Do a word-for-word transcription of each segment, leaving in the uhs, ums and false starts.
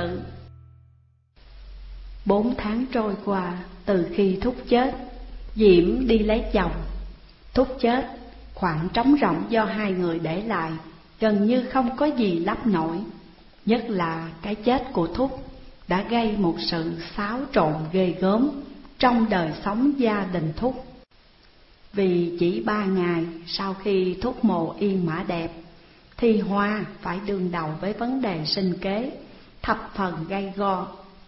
sự. Bốn tháng trôi qua từ khi Thúc chết, Diễm đi lấy chồng. Thúc chết, khoảng trống rỗng do hai người để lại gần như không có gì lấp nổi. Nhất là cái chết của Thúc đã gây một sự xáo trộn ghê gớm trong đời sống gia đình Thúc. Vì chỉ ba ngày sau khi Thúc mồ yên mã đẹp thì Hoa phải đương đầu với vấn đề sinh kế thập phần gay go.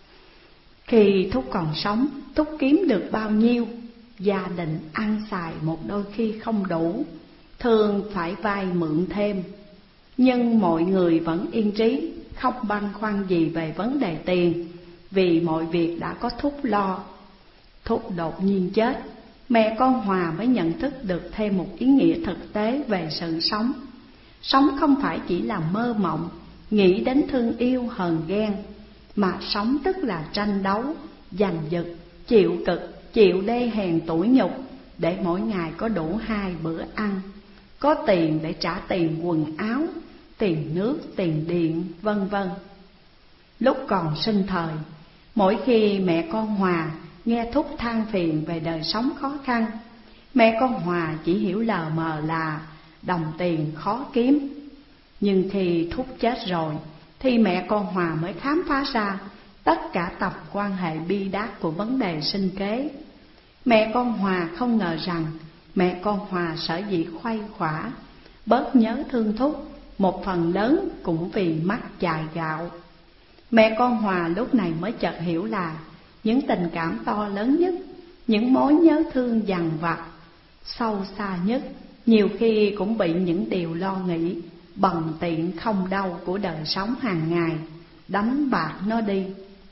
Khi Thúc còn sống, Thúc kiếm được bao nhiêu, gia đình ăn xài một đôi khi không đủ, thường phải vay mượn thêm. Nhưng mọi người vẫn yên trí, không băn khoăn gì về vấn đề tiền, vì mọi việc đã có Thúc lo. Thúc đột nhiên chết, mẹ con Hòa mới nhận thức được thêm một ý nghĩa thực tế về sự sống. Sống không phải chỉ là mơ mộng, nghĩ đến thương yêu hờn ghen, mà sống tức là tranh đấu, giành giật, chịu cực, chịu đê hèn tủi nhục, để mỗi ngày có đủ hai bữa ăn, có tiền để trả tiền quần áo, tiền nước, tiền điện, vân vân. Lúc còn sinh thời, mỗi khi mẹ con Hòa nghe Thúc than phiền về đời sống khó khăn, mẹ con Hòa chỉ hiểu lờ mờ là đồng tiền khó kiếm. Nhưng khi Thúc chết rồi thì mẹ con Hòa mới khám phá ra tất cả tầm quan hệ bi đát của vấn đề sinh kế. Mẹ con Hòa không ngờ rằng mẹ con Hòa sở dĩ khuây khỏa, bớt nhớ thương Thúc, một phần lớn cũng vì mắc chài gạo. Mẹ con Hòa lúc này mới chợt hiểu là những tình cảm to lớn nhất, những mối nhớ thương dằn vặt, sâu xa nhất, nhiều khi cũng bị những điều lo nghĩ bần tiện không đâu của đời sống hàng ngày đánh bạc nó đi.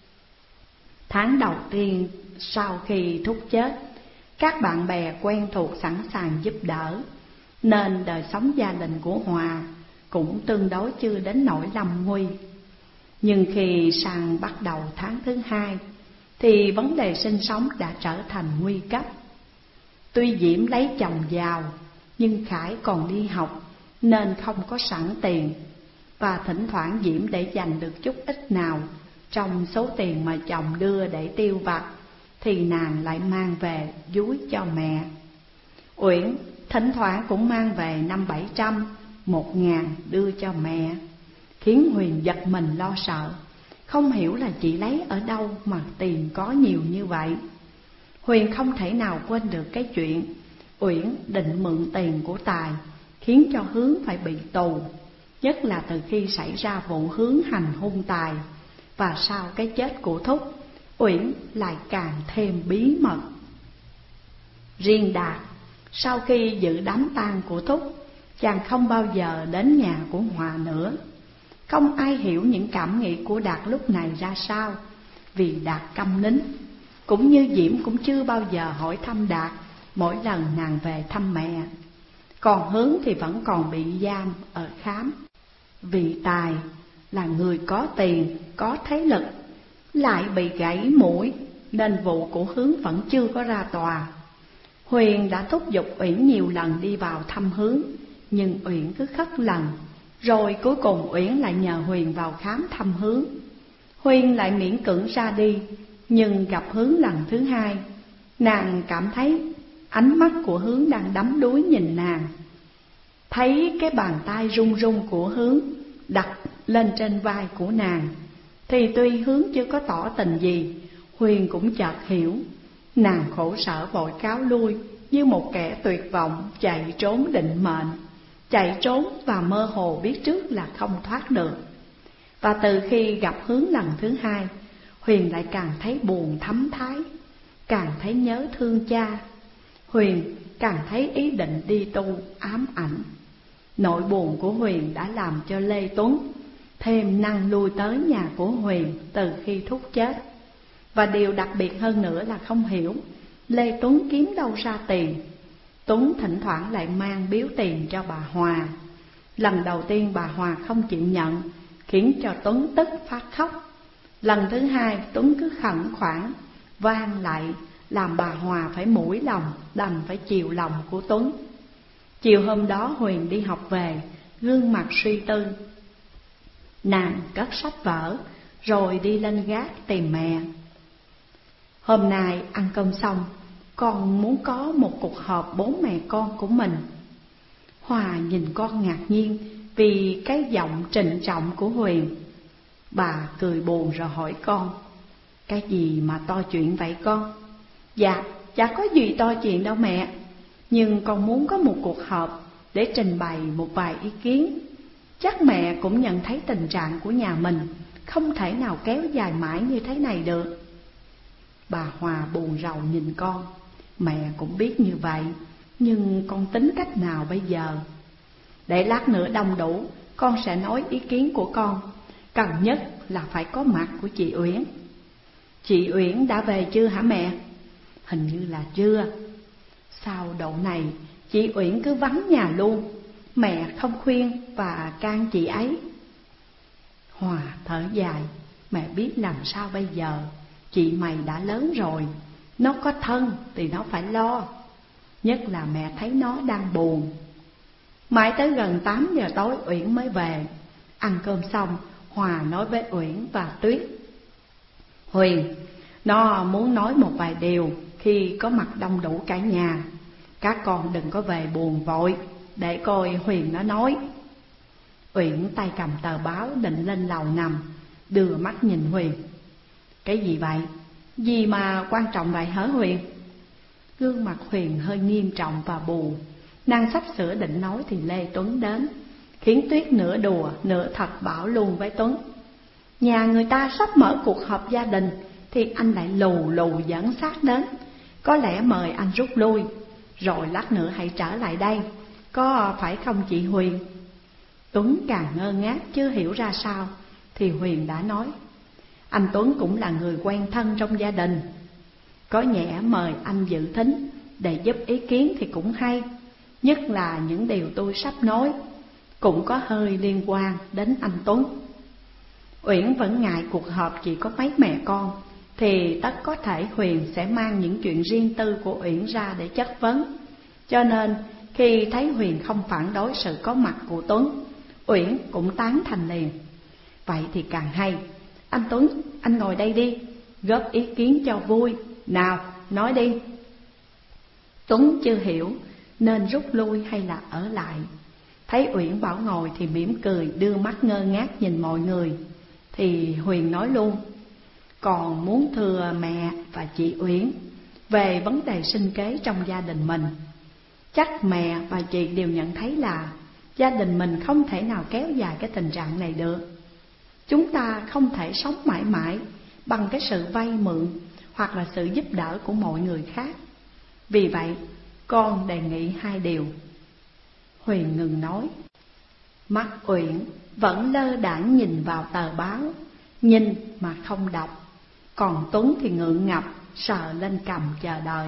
Tháng đầu tiên sau khi Thúc chết, các bạn bè quen thuộc sẵn sàng giúp đỡ, nên đời sống gia đình của Hòa cũng tương đối chưa đến nỗi lâm nguy. Nhưng khi sang bắt đầu tháng thứ hai thì vấn đề sinh sống đã trở thành nguy cấp. Tuy Diễm lấy chồng giàu, nhưng Khải còn đi học nên không có sẵn tiền, và thỉnh thoảng Diễm để dành được chút ít nào trong số tiền mà chồng đưa để tiêu vặt thì nàng lại mang về dúi cho mẹ. Uyển thỉnh thoảng cũng mang về năm bảy trăm, một ngàn đưa cho mẹ, khiến Huyền giật mình lo sợ, không hiểu là chị lấy ở đâu mà tiền có nhiều như vậy. Huyền không thể nào quên được cái chuyện Uyển định mượn tiền của Tài, khiến cho Hướng phải bị tù, nhất là từ khi xảy ra vụ Hướng hành hung Tài. Và sau cái chết của Thúc, Uyển lại càng thêm bí mật. Riêng Đạt, sau khi dự đám tang của Thúc, chàng không bao giờ đến nhà của Hòa nữa. Không ai hiểu những cảm nghĩ của Đạt lúc này ra sao, vì Đạt câm nín. Cũng như Diễm cũng chưa bao giờ hỏi thăm Đạt mỗi lần nàng về thăm mẹ. Còn Hướng thì vẫn còn bị giam ở Khám. Vì Tài là người có tiền, có thế lực, lại bị gãy mũi, nên vụ của Hướng vẫn chưa có ra tòa. Huyền đã thúc giục Uyển nhiều lần đi vào thăm Hướng, nhưng Uyển cứ khất lần. Rồi cuối cùng Uyển lại nhờ Huyền vào khám thăm Hướng. Huyền lại miễn cưỡng ra đi, nhưng gặp Hướng lần thứ hai, nàng cảm thấy ánh mắt của Hướng đang đắm đuối nhìn nàng. Thấy cái bàn tay run run của Hướng đặt lên trên vai của nàng, thì tuy Hướng chưa có tỏ tình gì, Huyền cũng chợt hiểu. Nàng khổ sở vội cáo lui, như một kẻ tuyệt vọng chạy trốn định mệnh. Chạy trốn và mơ hồ biết trước là không thoát được. Và từ khi gặp Hướng lần thứ hai, Huyền lại càng thấy buồn thấm thái, càng thấy nhớ thương cha. Huyền càng thấy ý định đi tu ám ảnh. Nỗi buồn của Huyền đã làm cho Lê Tuấn thêm năng lui tới nhà của Huyền từ khi Thúc chết. Và điều đặc biệt hơn nữa là không hiểu Lê Tuấn kiếm đâu ra tiền. Tuấn thỉnh thoảng lại mang biếu tiền cho bà Hòa. Lần đầu tiên bà Hòa không chịu nhận, khiến cho Tuấn tức phát khóc. Lần thứ hai Tuấn cứ khẩn khoản van lại, làm bà Hòa phải mũi lòng, đành phải chiều lòng của Tuấn. Chiều hôm đó Huyền đi học về, gương mặt suy tư. Nàng cất sách vở, rồi đi lên gác tìm mẹ. Hôm nay ăn cơm xong, con muốn có một cuộc họp bố mẹ con của mình. Hòa nhìn con ngạc nhiên vì cái giọng trịnh trọng của Huyền. Bà cười buồn rồi hỏi con: cái gì mà to chuyện vậy con? Dạ, chả có gì to chuyện đâu mẹ, nhưng con muốn có một cuộc họp để trình bày một vài ý kiến. Chắc mẹ cũng nhận thấy tình trạng của nhà mình không thể nào kéo dài mãi như thế này được. Bà Hòa buồn rầu nhìn con. Mẹ cũng biết như vậy, nhưng con tính cách nào bây giờ? Để lát nữa đông đủ, con sẽ nói ý kiến của con. Cần nhất là phải có mặt của chị Uyển. Chị Uyển đã về chưa hả mẹ? Hình như là chưa. Sao độ này chị Uyển cứ vắng nhà luôn? Mẹ không khuyên và can chị ấy. Hòa thở dài: mẹ biết làm sao bây giờ. Chị mày đã lớn rồi, nó có thân thì nó phải lo. Nhất là mẹ thấy nó đang buồn. Mãi tới gần tám giờ tối Uyển mới về. Ăn cơm xong, Hòa nói với Uyển và Tuyết: Huyền, nó muốn nói một vài điều khi có mặt đông đủ cả nhà. Các con đừng có về buồn vội, để coi Huyền nó nói. Uyển tay cầm tờ báo định lên lầu nằm, đưa mắt nhìn Huyền. Cái gì vậy? Gì mà quan trọng vậy hả Huyền? Gương mặt Huyền hơi nghiêm trọng và buồn. Nàng sắp sửa định nói thì Lê Tuấn đến, khiến Tuyết nửa đùa nửa thật bảo luôn với Tuấn: nhà người ta sắp mở cuộc họp gia đình thì anh lại lù lù dẫn xác đến. Có lẽ mời anh rút lui, rồi lát nữa hãy trở lại đây, có phải không chị Huyền? Tuấn càng ngơ ngác chưa hiểu ra sao, thì Huyền đã nói: anh Tuấn cũng là người quen thân trong gia đình, có nhẽ mời anh dự thính để giúp ý kiến thì cũng hay. Nhất là những điều tôi sắp nói cũng có hơi liên quan đến anh Tuấn. Uyển vẫn ngại cuộc họp chỉ có mấy mẹ con, thì tất có thể Huyền sẽ mang những chuyện riêng tư của Uyển ra để chất vấn. Cho nên khi thấy Huyền không phản đối sự có mặt của Tuấn, Uyển cũng tán thành liền. Vậy thì càng hay. Anh Tuấn, anh ngồi đây đi, góp ý kiến cho vui. Nào, nói đi. Tuấn chưa hiểu nên rút lui hay là ở lại. Thấy Uyển bảo ngồi thì mỉm cười, đưa mắt ngơ ngác nhìn mọi người. Thì Huyền nói luôn: còn muốn thưa mẹ và chị Uyển về vấn đề sinh kế trong gia đình mình. Chắc mẹ và chị đều nhận thấy là gia đình mình không thể nào kéo dài cái tình trạng này được. Chúng ta không thể sống mãi mãi bằng cái sự vay mượn hoặc là sự giúp đỡ của mọi người khác. Vì vậy con đề nghị hai điều. Huyền ngừng nói. Mắt Uyển vẫn lơ đãng nhìn vào tờ báo, nhìn mà không đọc. Còn Tuấn thì ngượng ngập sờ lên cằm chờ đợi.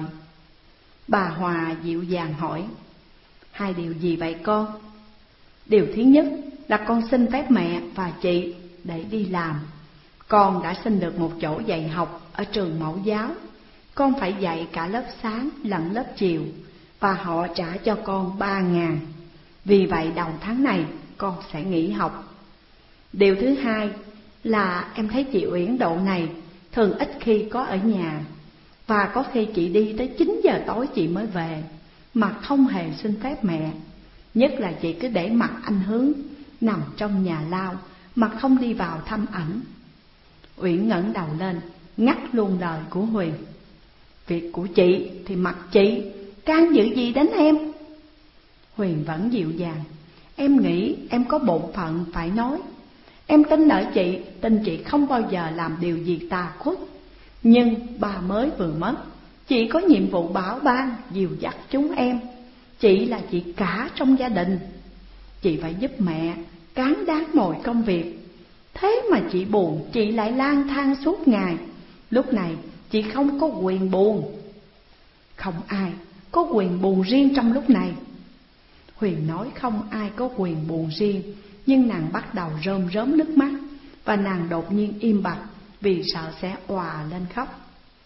Bà Hòa dịu dàng hỏi: hai điều gì vậy con? Điều thứ nhất là con xin phép mẹ và chị để đi làm. Con đã xin được một chỗ dạy học ở trường mẫu giáo. Con phải dạy cả lớp sáng lẫn lớp chiều, và họ trả cho con ba ngàn. Vì vậy đầu tháng này con sẽ nghỉ học. Điều thứ hai là em thấy chị Uyển độ này thường ít khi có ở nhà, và có khi chị đi tới chín giờ tối chị mới về, mà không hề xin phép mẹ. Nhất là chị cứ để mặc anh Hướng nằm trong nhà lao mà không đi vào thăm ảnh. Uyển ngẩng đầu lên ngắt luôn lời của Huyền: việc của chị thì mặc chị, can dự gì đến em? Huyền vẫn dịu dàng: em nghĩ em có bổn phận phải nói. Em tin ở chị, tin chị không bao giờ làm điều gì tà khuất. Nhưng bà mới vừa mất, chị có nhiệm vụ bảo ban dìu dắt chúng em. Chị là chị cả trong gia đình. Chị phải giúp mẹ cán đáng mọi công việc. Thế mà chị buồn, chị lại lang thang suốt ngày. Lúc này chị không có quyền buồn. Không ai có quyền buồn riêng trong lúc này. Huyền nói không ai có quyền buồn riêng, nhưng nàng bắt đầu rơm rớm nước mắt, và nàng đột nhiên im bặt vì sợ sẽ òa lên khóc.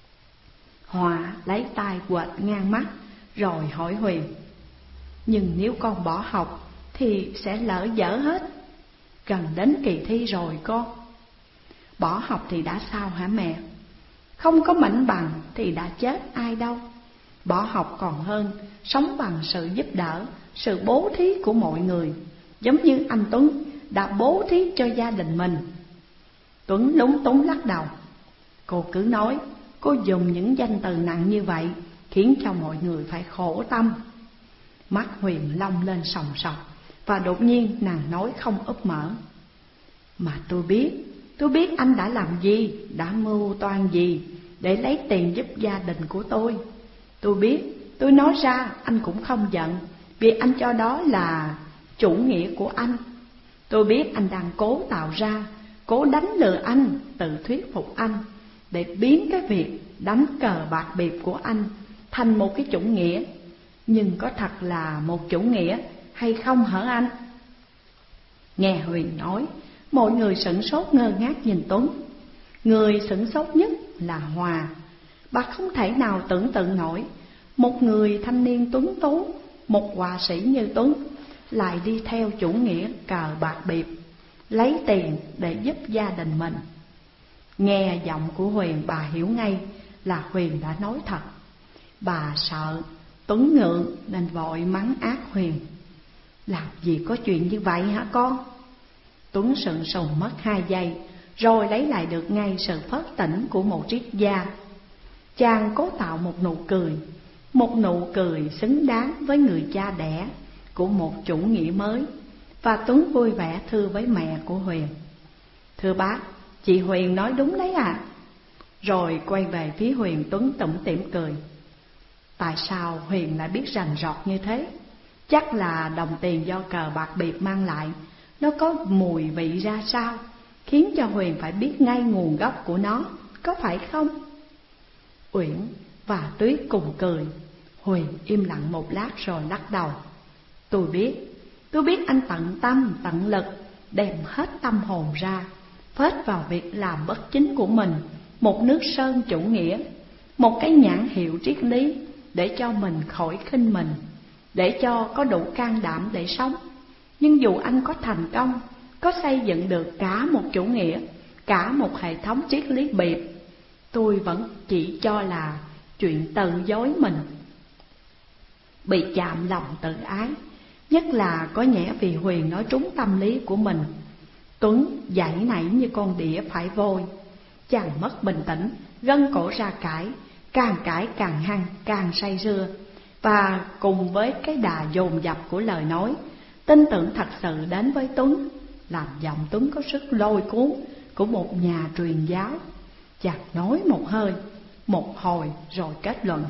Hòa lấy tay quệt ngang mắt rồi hỏi Huyền: nhưng nếu con bỏ học thì sẽ lỡ dở hết. Gần đến kỳ thi rồi con. Bỏ học thì đã sao hả mẹ? Không có mảnh bằng thì đã chết ai đâu. Bỏ học còn hơn sống bằng sự giúp đỡ, sự bố thí của mọi người, giống như anh Tuấn đã bố thí cho gia đình mình. Tuấn lúng túng lắc đầu. Cô cứ nói, cô dùng những danh từ nặng như vậy khiến cho mọi người phải khổ tâm. Mắt Huyền long lên sòng sọc, và đột nhiên nàng nói không úp mở. Mà tôi biết, tôi biết anh đã làm gì, đã mưu toan gì để lấy tiền giúp gia đình của tôi. Tôi biết, tôi nói ra anh cũng không giận, vì anh cho đó là chủ nghĩa của anh. Tôi biết anh đang cố tạo ra, cố đánh lừa anh, tự thuyết phục anh, để biến cái việc đánh cờ bạc bịp của anh thành một cái chủ nghĩa. Nhưng có thật là một chủ nghĩa hay không hả anh? Nghe Huyền nói, mọi người sửng sốt ngơ ngác nhìn Tuấn. Người sửng sốt nhất là Hòa. Bà không thể nào tưởng tượng nổi một người thanh niên tuấn tú, một họa sĩ như Tuấn lại đi theo chủ nghĩa cờ bạc bịp, lấy tiền để giúp gia đình mình. Nghe giọng của Huyền, bà hiểu ngay là Huyền đã nói thật. Bà sợ Tuấn ngượng nên vội mắng ác Huyền. Làm gì có chuyện như vậy hả con? Tuấn sững sùng mất hai giây, rồi lấy lại được ngay sự phớt tỉnh của một triết gia. Chàng cố tạo một nụ cười, một nụ cười xứng đáng với người cha đẻ của một chủ nghĩa mới. Và Tuấn vui vẻ thưa với mẹ của Huyền. Thưa bác, chị Huyền nói đúng đấy ạ. À. Rồi quay về phía Huyền, Tuấn tủm tỉm cười. Tại sao Huyền lại biết rành rọt như thế? Chắc là đồng tiền do cờ bạc bịp mang lại, nó có mùi vị ra sao, khiến cho Huyền phải biết ngay nguồn gốc của nó, có phải không? Uyển và Tuyết cùng cười. Huyền im lặng một lát rồi lắc đầu. Tôi biết, tôi biết anh tận tâm, tận lực, đem hết tâm hồn ra, phết vào việc làm bất chính của mình một nước sơn chủ nghĩa, một cái nhãn hiệu triết lý, để cho mình khỏi khinh mình, để cho có đủ can đảm để sống. Nhưng dù anh có thành công, có xây dựng được cả một chủ nghĩa, cả một hệ thống triết lý bịp, tôi vẫn chỉ cho là chuyện tự dối mình, bị chạm lòng tự ái. Nhất là có nhẽ vì Huyền nói trúng tâm lý của mình. Tuấn giãy nảy như con đĩa phải vôi. Chàng mất bình tĩnh, gân cổ ra cãi, càng cãi càng hăng, càng say sưa. Và cùng với cái đà dồn dập của lời nói, tin tưởng thật sự đến với Tuấn, làm giọng Tuấn có sức lôi cuốn của một nhà truyền giáo. Chàng nói một hơi, một hồi rồi kết luận.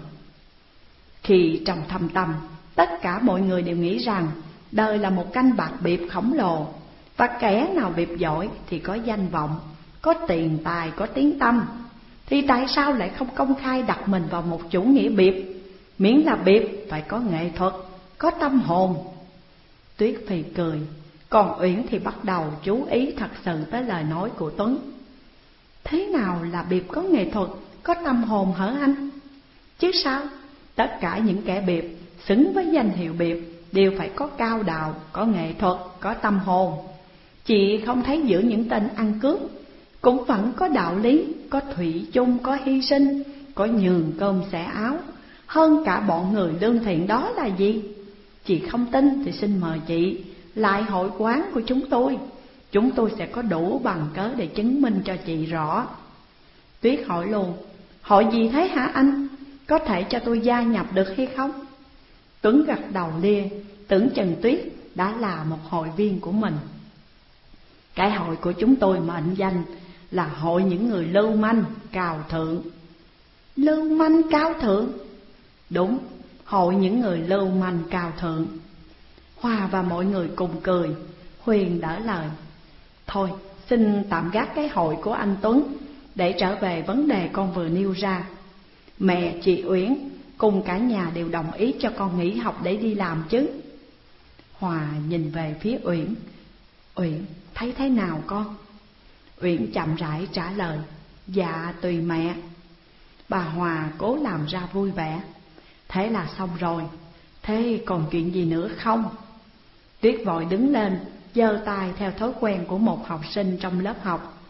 Khi trong thâm tâm, tất cả mọi người đều nghĩ rằng đời là một canh bạc bịp khổng lồ, và kẻ nào bịp giỏi thì có danh vọng, có tiền tài, có tiếng tăm, thì tại sao lại không công khai đặt mình vào một chủ nghĩa bịp? Miễn là bịp phải có nghệ thuật, có tâm hồn. Tuyết phì cười, còn Uyển thì bắt đầu chú ý thật sự tới lời nói của Tuấn. Thế nào là bịp có nghệ thuật, có tâm hồn hả anh? Chứ sao? Tất cả những kẻ bịp xứng với danh hiệu bịp đều phải có cao đạo, có nghệ thuật, có tâm hồn. Chị không thấy giữa những tên ăn cướp cũng vẫn có đạo lý, có thủy chung, có hy sinh, có nhường cơm xẻ áo, hơn cả bọn người lương thiện đó là gì? Chị không tin thì xin mời chị lại hội quán của chúng tôi. Chúng tôi sẽ có đủ bằng cớ để chứng minh cho chị rõ. Tuyết hỏi luôn, hội gì thế hả anh? Có thể cho tôi gia nhập được hay không? Tuấn gật đầu lia, tưởng chừng Tuyết đã là một hội viên của mình. Cái hội của chúng tôi mệnh danh là hội những người lưu manh cao thượng. Lưu manh cao thượng? Đúng, hội những người lưu manh cao thượng. Hòa và mọi người cùng cười. Huyền đỡ lời. Thôi, xin tạm gác cái hội của anh Tuấn để trở về vấn đề con vừa nêu ra. Mẹ chị Uyển cùng cả nhà đều đồng ý cho con nghỉ học để đi làm chứ? Hòa nhìn về phía Uyển. Uyển thấy thế nào con? Uyển chậm rãi trả lời, dạ tùy mẹ. Bà Hòa cố làm ra vui vẻ. Thế là xong rồi, thế còn chuyện gì nữa không? Tuyết vội đứng lên, giơ tay theo thói quen của một học sinh trong lớp học.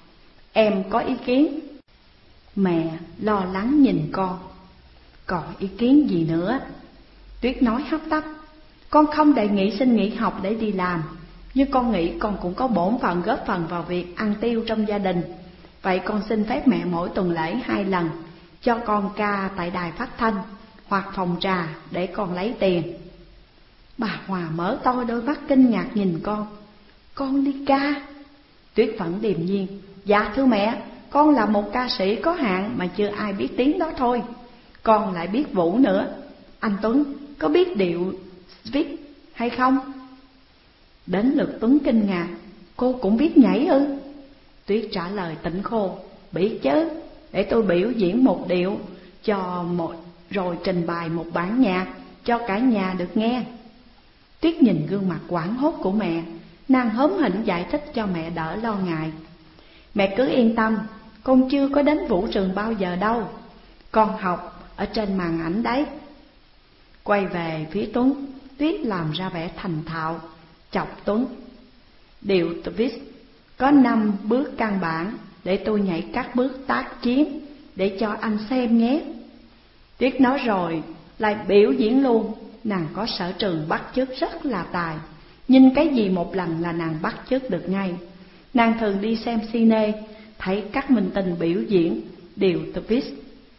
em có ý kiến. Mẹ lo lắng nhìn con. Còn ý kiến gì nữa? Tuyết nói hấp tấp. Con không đề nghị xin nghỉ học để đi làm, nhưng con nghĩ con cũng có bổn phận góp phần vào việc ăn tiêu trong gia đình. Vậy con xin phép mẹ mỗi tuần lễ hai lần cho con ca tại đài phát thanh hoặc phòng trà để con lấy tiền. Bà Hòa mở to đôi mắt kinh ngạc nhìn con. Con đi ca? Tuyết vẫn điềm nhiên. Dạ thưa mẹ, con là một ca sĩ có hạn mà chưa ai biết tiếng đó thôi. Con lại biết vũ nữa. Anh Tuấn có biết điệu viết hay không? Đến lượt Tuấn kinh ngạc. Cô cũng biết nhảy ư? Tuyết trả lời tỉnh khô. Biết chứ, để tôi biểu diễn một điệu cho một, rồi trình bày một bản nhạc cho cả nhà được nghe. Tuyết nhìn gương mặt hoảng hốt của mẹ, nàng hớm hỉnh giải thích cho mẹ đỡ lo ngại. Mẹ cứ yên tâm, con chưa có đến vũ trường bao giờ đâu. Con học ở trên màn ảnh đấy. Quay về phía Tuấn, Tuyết làm ra vẻ thành thạo, chọc Tuấn. Điệu twist có năm bước căn bản, để tôi nhảy các bước tác chiến để cho anh xem nhé. Tuyết nói rồi lại biểu diễn luôn. Nàng có sở trường bắt chước rất là tài. Nhìn cái gì một lần là nàng bắt chước được ngay. Nàng thường đi xem cine, thấy các minh tinh biểu diễn điệu twist.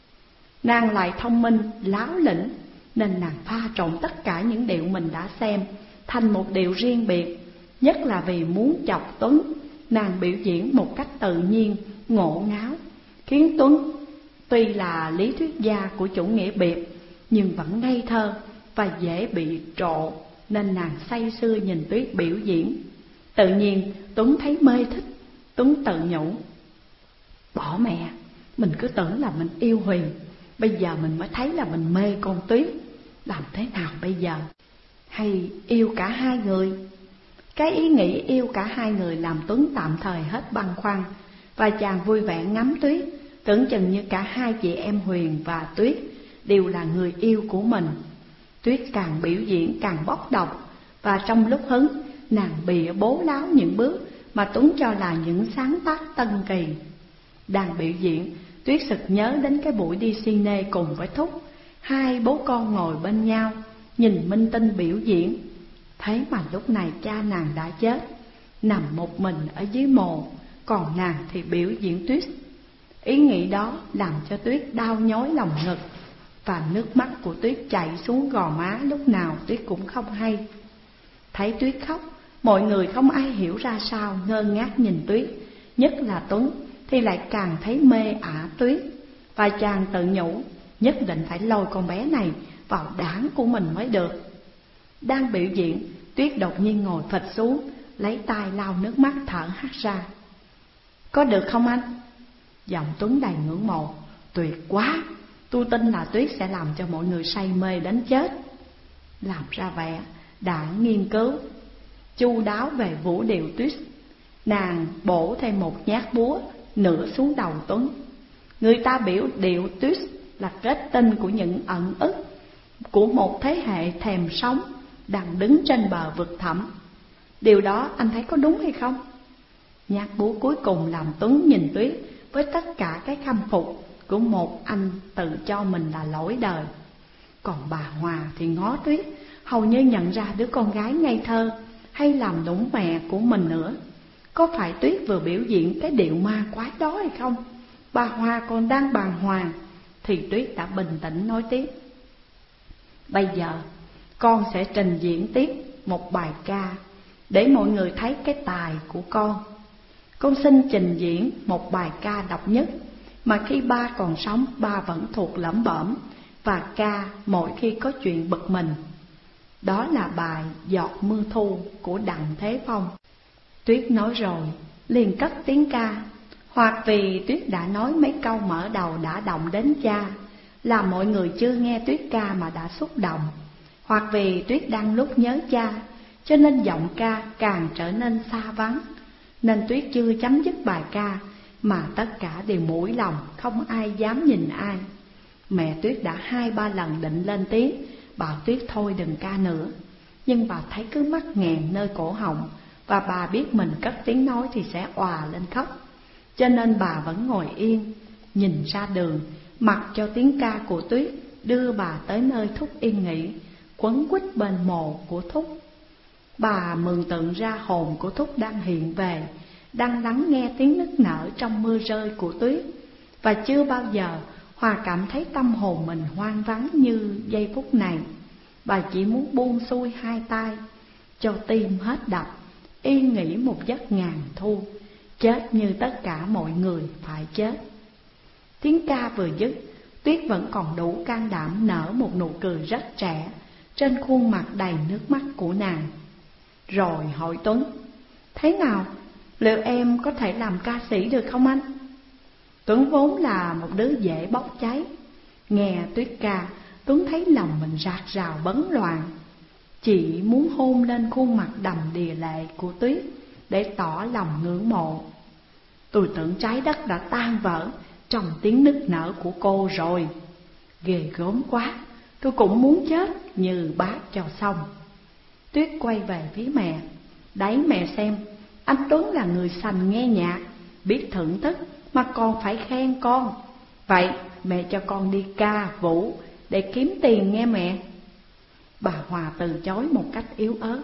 Nàng lại thông minh, láo lĩnh, nên nàng pha trộn tất cả những điệu mình đã xem thành một điệu riêng biệt. Nhất là vì muốn chọc Tuấn, nàng biểu diễn một cách tự nhiên, ngộ ngáo, khiến Tuấn tuy là lý thuyết gia của chủ nghĩa biệt nhưng vẫn ngây thơ và dễ bị trộ, nên nàng say sưa nhìn Tuyết biểu diễn. Tự nhiên Tuấn thấy mê thích. Tuấn tự nhủ, bỏ mẹ, mình cứ tưởng là mình yêu Huyền, bây giờ mình mới thấy là mình mê con Tuyết. Làm thế nào bây giờ? Hay yêu cả hai người? Cái ý nghĩ yêu cả hai người làm Tuấn tạm thời hết băn khoăn, và chàng vui vẻ ngắm Tuyết, tưởng chừng như cả hai chị em Huyền và Tuyết đều là người yêu của mình. Tuyết càng biểu diễn càng bốc đồng, và trong lúc hứng, nàng bịa bố láo những bước mà Tuấn cho là những sáng tác tân kỳ. Đang biểu diễn, Tuyết sực nhớ đến cái buổi đi cine cùng với Thúc. Hai bố con ngồi bên nhau, nhìn minh tinh biểu diễn. Thế mà lúc này cha nàng đã chết, nằm một mình ở dưới mồ, còn nàng thì biểu diễn Tuyết. Ý nghĩ đó làm cho Tuyết đau nhói lòng ngực, và nước mắt của Tuyết chảy xuống gò má lúc nào Tuyết cũng không hay. Thấy Tuyết khóc, mọi người không ai hiểu ra sao, ngơ ngác nhìn Tuyết. Nhất là Tuấn thì lại càng thấy mê ả Tuyết, và chàng tự nhủ nhất định phải lôi con bé này vào đảng của mình mới được. Đang biểu diễn, Tuyết đột nhiên ngồi phịch xuống, lấy tay lau nước mắt thở hắt ra. Có được không anh? Giọng Tuấn đầy ngưỡng mộ. Tuyệt quá, tôi tin là Tuyết sẽ làm cho mọi người say mê đến chết. Làm ra vẻ đã nghiên cứu chu đáo về vũ điệu Tuyết, nàng bổ thêm một nhát búa nửa xuống đầu Tuấn. Người ta biểu điệu Tuyết là kết tinh của những ẩn ức của một thế hệ thèm sống đang đứng trên bờ vực thẳm. Điều đó anh thấy có đúng hay không? Nhát búa cuối cùng làm Tuấn nhìn Tuyết với tất cả cái khâm phục của một anh tự cho mình là lỗi đời. Còn bà Hòa thì ngó Tuyết, hầu như nhận ra đứa con gái ngây thơ hay làm nũng mẹ của mình nữa. Có phải Tuyết vừa biểu diễn cái điệu ma quái đó hay không? Bà Hòa còn đang bàng hoàng thì Tuyết đã bình tĩnh nói tiếp. Bây giờ con sẽ trình diễn tiếp một bài ca để mọi người thấy cái tài của con. Con xin trình diễn một bài ca độc nhất mà khi ba còn sống ba vẫn thuộc lẩm bẩm và ca mỗi khi có chuyện bực mình. Đó là bài Giọt Mưa Thu của Đặng Thế Phong. Tuyết nói rồi liền cất tiếng ca, hoặc vì Tuyết đã nói mấy câu mở đầu đã động đến cha, làm mọi người chưa nghe Tuyết ca mà đã xúc động, hoặc vì Tuyết đang lúc nhớ cha, cho nên giọng ca càng trở nên xa vắng, nên Tuyết chưa chấm dứt bài ca mà tất cả đều mũi lòng, không ai dám nhìn ai. Mẹ Tuyết đã hai ba lần định lên tiếng bảo Tuyết thôi đừng ca nữa, nhưng bà thấy cứ mắc nghẹn nơi cổ họng, và bà biết mình cất tiếng nói thì sẽ òa lên khóc, cho nên bà vẫn ngồi yên, nhìn ra đường, mặc cho tiếng ca của Tuyết đưa bà tới nơi Thúc yên nghỉ, quấn quýt bên mồ của Thúc. Bà mường tượng ra hồn của Thúc đang hiện về, đang lắng nghe tiếng nức nở trong mưa rơi của Tuyết, và chưa bao giờ Hòa cảm thấy tâm hồn mình hoang vắng như giây phút này. Bà chỉ muốn buông xuôi hai tay, cho tim hết đập, yên nghỉ một giấc ngàn thu, chết như tất cả mọi người phải chết. Tiếng ca vừa dứt, Tuyết vẫn còn đủ can đảm nở một nụ cười rất trẻ trên khuôn mặt đầy nước mắt của nàng. Rồi hỏi Tuấn: thế nào, liệu em có thể làm ca sĩ được không anh? Tuấn vốn là một đứa dễ bốc cháy, nghe Tuyết ca, Tuấn thấy lòng mình rạc rào bấn loạn, chỉ muốn hôn lên khuôn mặt đầm đìa lệ của Tuyết để tỏ lòng ngưỡng mộ. Tôi tưởng trái đất đã tan vỡ trong tiếng nức nở của cô rồi. Ghê gớm quá, tôi cũng muốn chết như bác cho xong. Tuyết quay về phía mẹ: đấy mẹ xem, anh Tuấn là người sành nghe nhạc, biết thưởng thức mà còn phải khen con. Vậy mẹ cho con đi ca vũ để kiếm tiền nghe mẹ. Bà Hòa từ chối một cách yếu ớt: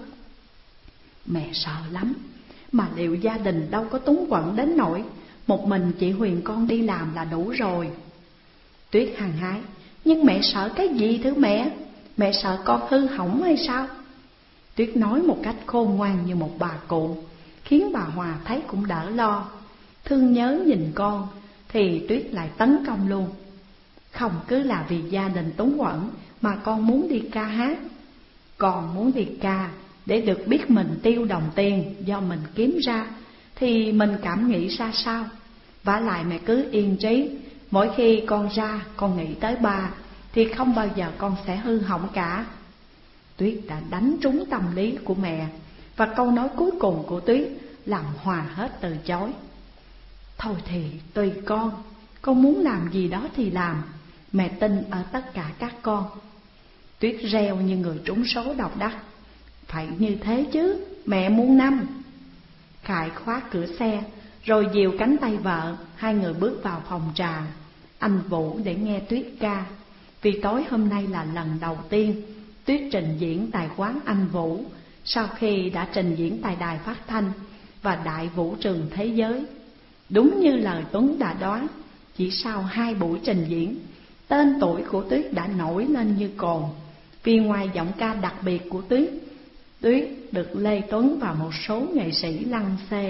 mẹ sợ lắm, mà liệu gia đình đâu có túng quẫn đến nỗi một mình chị Huyền con đi làm là đủ rồi. Tuyết hằng hái: nhưng mẹ sợ cái gì thưa mẹ? Mẹ sợ con hư hỏng hay sao? Tuyết nói một cách khôn ngoan như một bà cụ, khiến bà Hòa thấy cũng đỡ lo. Thương nhớ nhìn con thì Tuyết lại tấn công luôn: không cứ là vì gia đình túng quẫn mà con muốn đi ca hát. Con muốn đi ca để được biết mình tiêu đồng tiền do mình kiếm ra thì mình cảm nghĩ ra sao. Vả lại mẹ cứ yên trí, mỗi khi con ra con nghĩ tới ba thì không bao giờ con sẽ hư hỏng cả. Tuyết đã đánh trúng tâm lý của mẹ, và câu nói cuối cùng của Tuyết làm Hòa hết từ chối: thôi thì tùy con, con muốn làm gì đó thì làm, mẹ tin ở tất cả các con. Tuyết reo như người trúng số độc đắc: phải như thế chứ, mẹ muôn năm. Khải khóa cửa xe rồi dìu cánh tay vợ, hai người bước vào phòng trà anh Vũ để nghe Tuyết ca. Vì tối hôm nay là lần đầu tiên Tuyết trình diễn tại quán anh Vũ, sau khi đã trình diễn tại đài phát thanh và đại vũ trường thế giới. Đúng như lời Tuấn đã đoán, chỉ sau hai buổi trình diễn, tên tuổi của Tuyết đã nổi lên như cồn. Vì ngoài giọng ca đặc biệt của Tuyết, Tuyết được Lê Tuấn và một số nghệ sĩ lăng xê.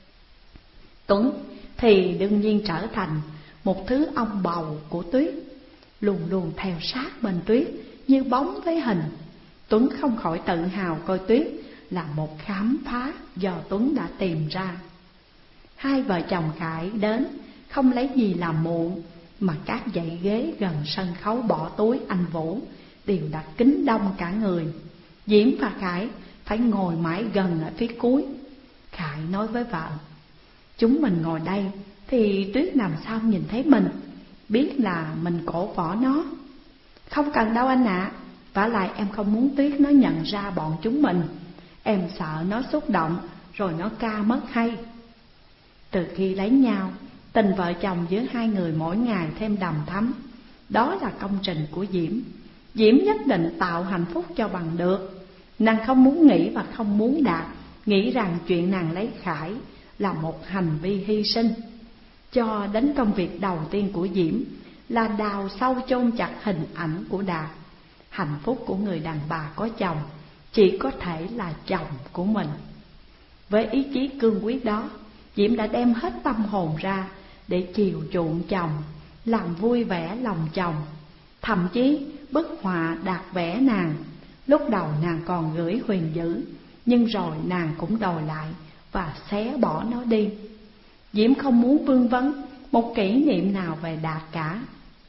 Tuấn thì đương nhiên trở thành một thứ ông bầu của Tuyết, luôn luôn theo sát bên Tuyết như bóng với hình. Tuấn không khỏi tự hào coi Tuyết là một khám phá do Tuấn đã tìm ra. Hai vợ chồng Khải đến không lấy gì làm muộn, mà các dãy ghế gần sân khấu bỏ túi anh Vũ đều đặt kín đông cả người. Diễm và Khải phải ngồi mãi gần ở phía cuối. Khải nói với vợ: chúng mình ngồi đây thì Tuyết làm sao nhìn thấy mình, biết là mình cổ võ nó. Không cần đâu anh ạ, à. Vả lại em không muốn Tuyết nó nhận ra bọn chúng mình. Em sợ nó xúc động rồi nó ca mất hay. Từ khi lấy nhau, tình vợ chồng giữa hai người mỗi ngày thêm đầm thắm. Đó là công trình của Diễm. Diễm nhất định tạo hạnh phúc cho bằng được. Nàng không muốn nghĩ và không muốn đạt, nghĩ rằng chuyện nàng lấy Khải là một hành vi hy sinh. Cho đến công việc đầu tiên của Diễm là đào sâu chôn chặt hình ảnh của Đạt. Hạnh phúc của người đàn bà có chồng chỉ có thể là chồng của mình. Với ý chí cương quyết đó, Diễm đã đem hết tâm hồn ra để chiều chuộng chồng, làm vui vẻ lòng chồng. Thậm chí bức họa Đạt vẽ nàng, lúc đầu nàng còn gửi Huyền giữ, nhưng rồi nàng cũng đòi lại và xé bỏ nó đi. Diễm không muốn vương vấn một kỷ niệm nào về Đạt cả.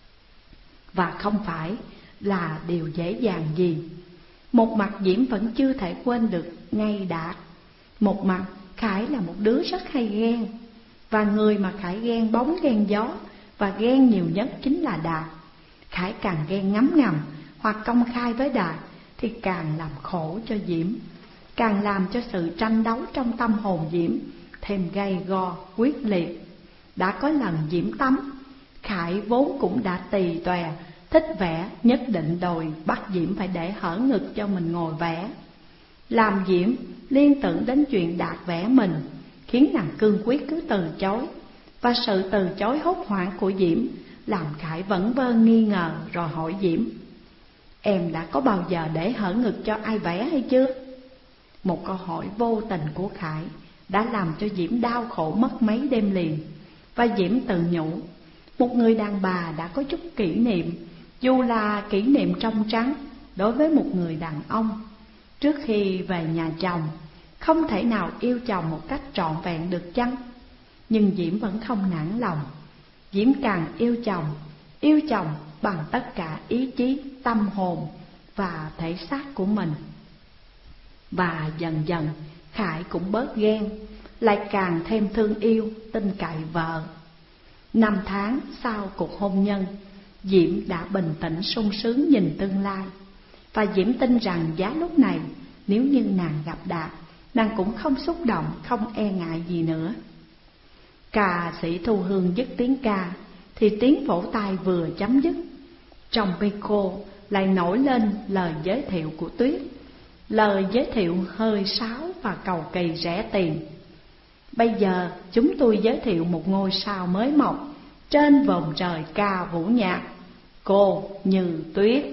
Và không phải là điều dễ dàng gì. Một mặt Diễm vẫn chưa thể quên được ngay Đạt, một mặt Khải là một đứa rất hay ghen. Và người mà Khải ghen bóng ghen gió và ghen nhiều nhất chính là Đạt. Khải càng ghen ngấm ngầm hoặc công khai với Đạt thì càng làm khổ cho Diễm, càng làm cho sự tranh đấu trong tâm hồn Diễm thêm gay go, quyết liệt. Đã có lần Diễm tắm, Khải vốn cũng đã tì tòe, thích vẽ, nhất định đòi bắt Diễm phải để hở ngực cho mình ngồi vẽ. Làm Diễm liên tưởng đến chuyện Đạt vẽ mình, khiến nàng cương quyết cứ từ chối. Và sự từ chối hốt hoảng của Diễm làm Khải vẫn vơ nghi ngờ, rồi hỏi Diễm: Em đã có bao giờ để hở ngực cho ai vẽ hay chưa? Một câu hỏi vô tình của Khải đã làm cho Diễm đau khổ mất mấy đêm liền. Và Diễm tự nhủ, một người đàn bà đã có chút kỷ niệm, dù là kỷ niệm trong trắng, đối với một người đàn ông trước khi về nhà chồng, không thể nào yêu chồng một cách trọn vẹn được chăng? Nhưng Diễm vẫn không nản lòng. Diễm càng yêu chồng, yêu chồng bằng tất cả ý chí, tâm hồn và thể xác của mình. Và dần dần Khải cũng bớt ghen, lại càng thêm thương yêu, tin cậy vợ. Năm tháng sau cuộc hôn nhân, Diễm đã bình tĩnh sung sướng nhìn tương lai. Và Diễm tin rằng giá lúc này, nếu như nàng gặp Đạt, nàng cũng không xúc động, không e ngại gì nữa. Ca sĩ Thu Hương dứt tiếng ca, thì tiếng vỗ tay vừa chấm dứt, trong micro lại nổi lên lời giới thiệu của Tuyết. Lời giới thiệu hơi sáo và cầu kỳ rẻ tiền. Bây giờ chúng tôi giới thiệu một ngôi sao mới mọc trên vòm trời ca vũ nhạc, cô Như Tuyết.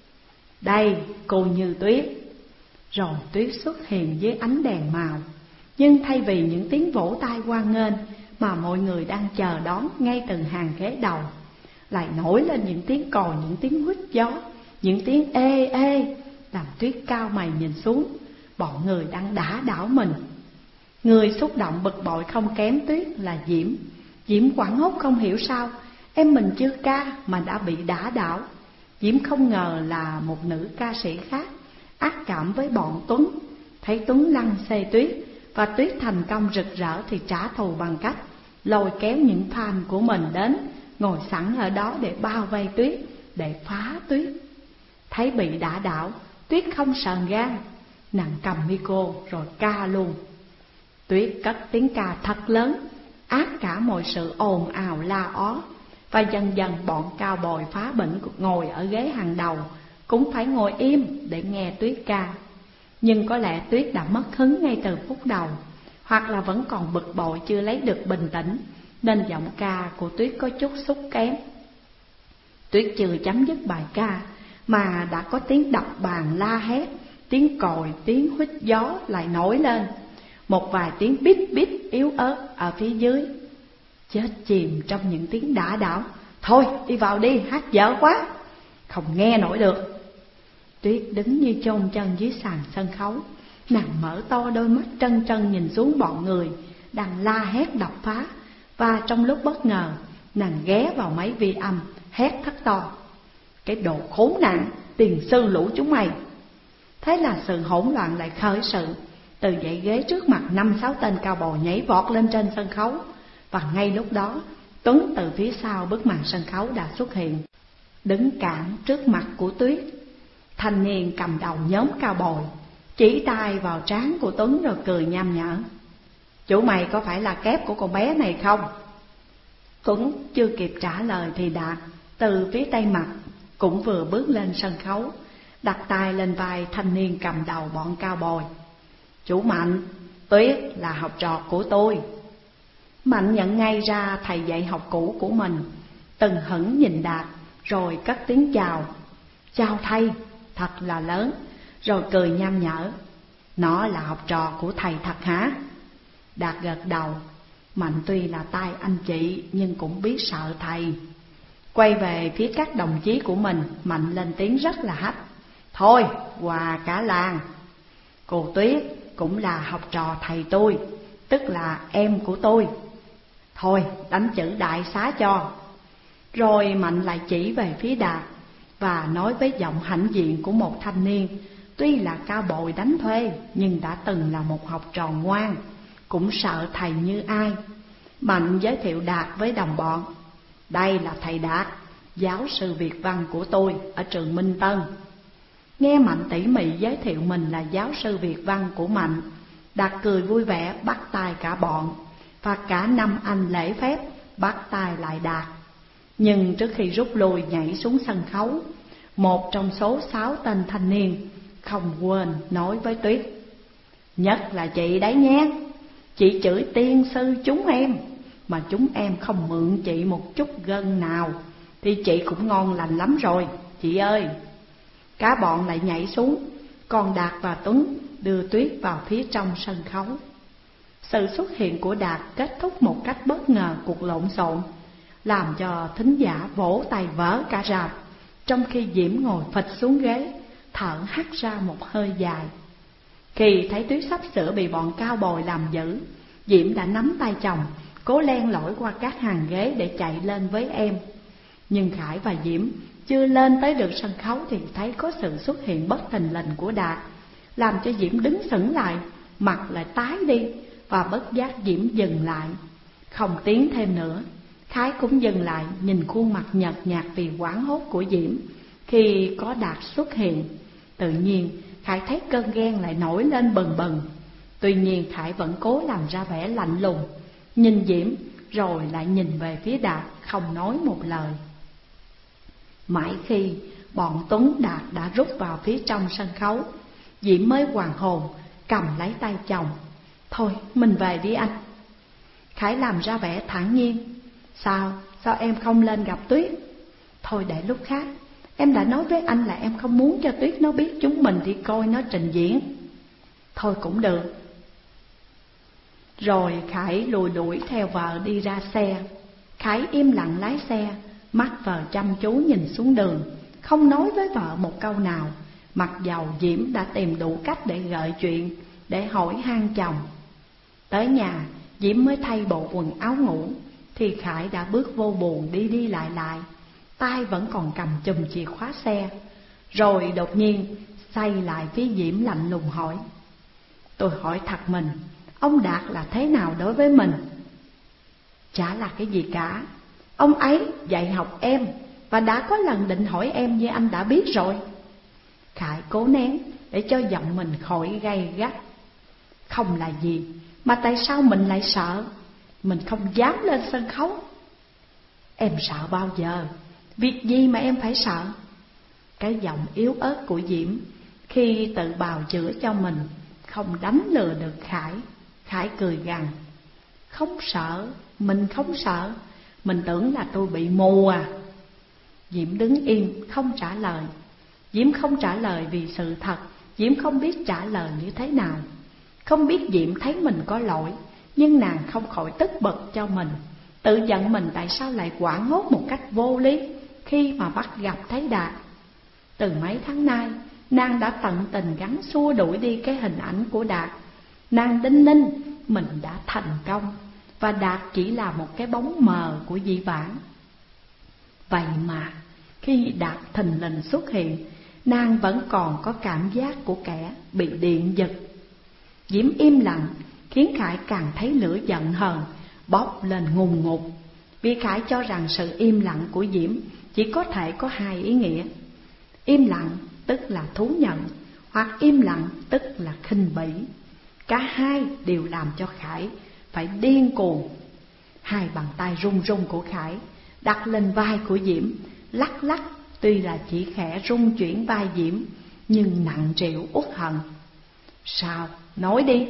Đây, cô Như Tuyết. Rồi Tuyết xuất hiện dưới ánh đèn màu. Nhưng thay vì những tiếng vỗ tay hoan nghênh mà mọi người đang chờ đón ngay từ hàng ghế đầu, lại nổi lên những tiếng còi, những tiếng huýt gió, những tiếng ê ê, làm Tuyết cao mày nhìn xuống. Bọn người đang đả đảo mình. Người xúc động bực bội không kém Tuyết là Diễm. Diễm hoảng hốt không hiểu sao em mình chưa ca mà đã bị đả đảo. Diễm không ngờ là một nữ ca sĩ khác ác cảm với bọn Tuấn. Thấy Tuấn lăng xê Tuyết và Tuyết thành công rực rỡ thì trả thù bằng cách lôi kéo những fan của mình đến, ngồi sẵn ở đó để bao vây Tuyết, để phá Tuyết. Thấy bị đả đảo, Tuyết không sờn gan, nàng cầm micro rồi ca luôn. Tuyết cất tiếng ca thật lớn, át cả mọi sự ồn ào la ó. Và dần dần bọn cao bồi phá bỉnh ngồi ở ghế hàng đầu cũng phải ngồi im để nghe Tuyết ca. Nhưng có lẽ Tuyết đã mất hứng ngay từ phút đầu, hoặc là vẫn còn bực bội chưa lấy được bình tĩnh, nên giọng ca của Tuyết có chút xúc kém. Tuyết chưa chấm dứt bài ca mà đã có tiếng đập bàn la hét, tiếng còi, tiếng huýt gió lại nổi lên, một vài tiếng bít bít yếu ớt ở phía dưới. Chết chìm trong những tiếng đả đảo. Thôi đi vào đi, hát dở quá, không nghe nổi được. Tuyết đứng như chôn chân dưới sàn sân khấu. Nàng mở to đôi mắt trân trân nhìn xuống bọn người đang la hét đập phá. Và trong lúc bất ngờ, nàng ghé vào máy vi âm hét thét to: Cái đồ khốn nạn, tiền sư lũ chúng mày! Thế là sự hỗn loạn lại khởi sự. Từ dãy ghế trước mặt năm sáu tên cao bồi nhảy vọt lên trên sân khấu. Và ngay lúc đó, Tuấn từ phía sau bức màn sân khấu đã xuất hiện, đứng cản trước mặt của Tuyết. Thanh niên cầm đầu nhóm cao bồi chỉ tay vào trán của Tuấn rồi cười nham nhở: Chủ mày có phải là kép của con bé này không? Tuấn chưa kịp trả lời thì Đạt từ phía tây mặt cũng vừa bước lên sân khấu, đặt tay lên vai thanh niên cầm đầu bọn cao bồi. Chủ Mạnh, Tuyết là học trò của tôi. Mạnh nhận ngay ra thầy dạy học cũ của mình, từng hững nhìn Đạt rồi cất tiếng chào: Chào thầy, thật là lớn, rồi cười nham nhở: Nó là học trò của thầy thật hả? Đạt gật đầu. Mạnh tuy là tay anh chị nhưng cũng biết sợ thầy. Quay về phía các đồng chí của mình, Mạnh lên tiếng rất là hách: Thôi, quà cả làng. Cô Tuyết cũng là học trò thầy tôi, tức là em của tôi. Thôi, đánh chữ đại xá cho. Rồi Mạnh lại chỉ về phía Đạt và nói với giọng hãnh diện của một thanh niên tuy là cao bồi đánh thuê nhưng đã từng là một học trò ngoan, cũng sợ thầy như ai. Mạnh giới thiệu Đạt với đồng bọn: Đây là thầy Đạt, giáo sư Việt văn của tôi ở trường Minh Tân. Nghe Mạnh tỉ mỉ giới thiệu mình là giáo sư Việt văn của Mạnh, Đạt cười vui vẻ bắt tay cả bọn. Và cả năm anh lễ phép bắt tay lại Đạt. Nhưng trước khi rút lui nhảy xuống sân khấu, một trong số sáu tên thanh niên không quên nói với Tuyết: Nhất là chị đấy nhé, chị chửi tiên sư chúng em, mà chúng em không mượn chị một chút gân nào thì chị cũng ngon lành lắm rồi, chị ơi. Cả bọn lại nhảy xuống, còn Đạt và Tuấn đưa Tuyết vào phía trong sân khấu. Sự xuất hiện của Đạt kết thúc một cách bất ngờ cuộc lộn xộn, làm cho thính giả vỗ tay vỡ cả rạp, trong khi Diễm ngồi phịch xuống ghế, thở hắt ra một hơi dài. Khi thấy Tuyết sắp sửa bị bọn cao bồi làm dữ, Diễm đã nắm tay chồng, cố len lỏi qua các hàng ghế để chạy lên với em. Nhưng Khải và Diễm chưa lên tới được sân khấu thì thấy có sự xuất hiện bất thình lình của Đạt, làm cho Diễm đứng sững lại, mặt lại tái đi, và bất giác Diễm dừng lại, không tiến thêm nữa. Khải cũng dừng lại, nhìn khuôn mặt nhợt nhạt vì hoảng hốt của Diễm khi có Đạt xuất hiện. Tự nhiên Khải thấy cơn ghen lại nổi lên bần bần. Tuy nhiên Khải vẫn cố làm ra vẻ lạnh lùng, nhìn Diễm rồi lại nhìn về phía Đạt, không nói một lời. Mãi khi bọn Tuấn Đạt đã rút vào phía trong sân khấu, Diễm mới hoàn hồn, cầm lấy tay chồng: Thôi mình về đi anh. Khải làm ra vẻ thản nhiên: Sao, sao em không lên gặp Tuyết? Thôi để lúc khác, em đã nói với anh là em không muốn cho Tuyết nó biết chúng mình đi coi nó trình diễn. Thôi cũng được. Rồi Khải lùi đuổi theo vợ đi ra xe. Khải im lặng lái xe, mắt vợ chăm chú nhìn xuống đường, không nói với vợ một câu nào, mặc dầu Diễm đã tìm đủ cách để gợi chuyện, để hỏi han chồng. Tới nhà, Diễm mới thay bộ quần áo ngủ, thì Khải đã bước vô buồng đi đi lại lại, tay vẫn còn cầm chùm chìa khóa xe. Rồi đột nhiên xoay lại phía Diễm lạnh lùng hỏi: Tôi hỏi thật mình, ông Đạt là thế nào đối với mình? Chả là cái gì cả. Ông ấy dạy học em, và đã có lần định hỏi em như anh đã biết rồi. Khải cố nén để cho giọng mình khỏi gay gắt. Không là gì, mà tại sao mình lại sợ? Mình không dám lên sân khấu. Em sợ bao giờ? Việc gì mà em phải sợ? Cái giọng yếu ớt của Diễm khi tự bào chữa cho mình không đánh lừa được Khải. Khải cười gằn: Không sợ, mình không sợ. Mình tưởng là tôi bị mù à? Diễm đứng im không trả lời. Diễm không trả lời vì sự thật Diễm không biết trả lời như thế nào. Không biết Diễm thấy mình có lỗi, nhưng nàng không khỏi tức bực cho mình, tự giận mình tại sao lại hoảng hốt một cách vô lý khi mà bắt gặp thấy Đạt. Từ mấy tháng nay, nàng đã tận tình gắng xua đuổi đi cái hình ảnh của Đạt. Nàng đinh ninh mình đã thành công, và Đạt chỉ là một cái bóng mờ của dĩ vãng. Vậy mà khi Đạt thình lình xuất hiện, nàng vẫn còn có cảm giác của kẻ bị điện giật. Diễm im lặng khiến Khải càng thấy lửa giận hờn bốc lên ngùn ngụt, vì Khải cho rằng sự im lặng của Diễm chỉ có thể có hai ý nghĩa: im lặng tức là thú nhận, hoặc im lặng tức là khinh bỉ. Cả hai đều làm cho Khải phải điên cuồng. Hai bàn tay run run của Khải đặt lên vai của Diễm, lắc lắc, tuy là chỉ khẽ rung chuyển vai Diễm, nhưng nặng trĩu uất hận. Sao? Nói đi.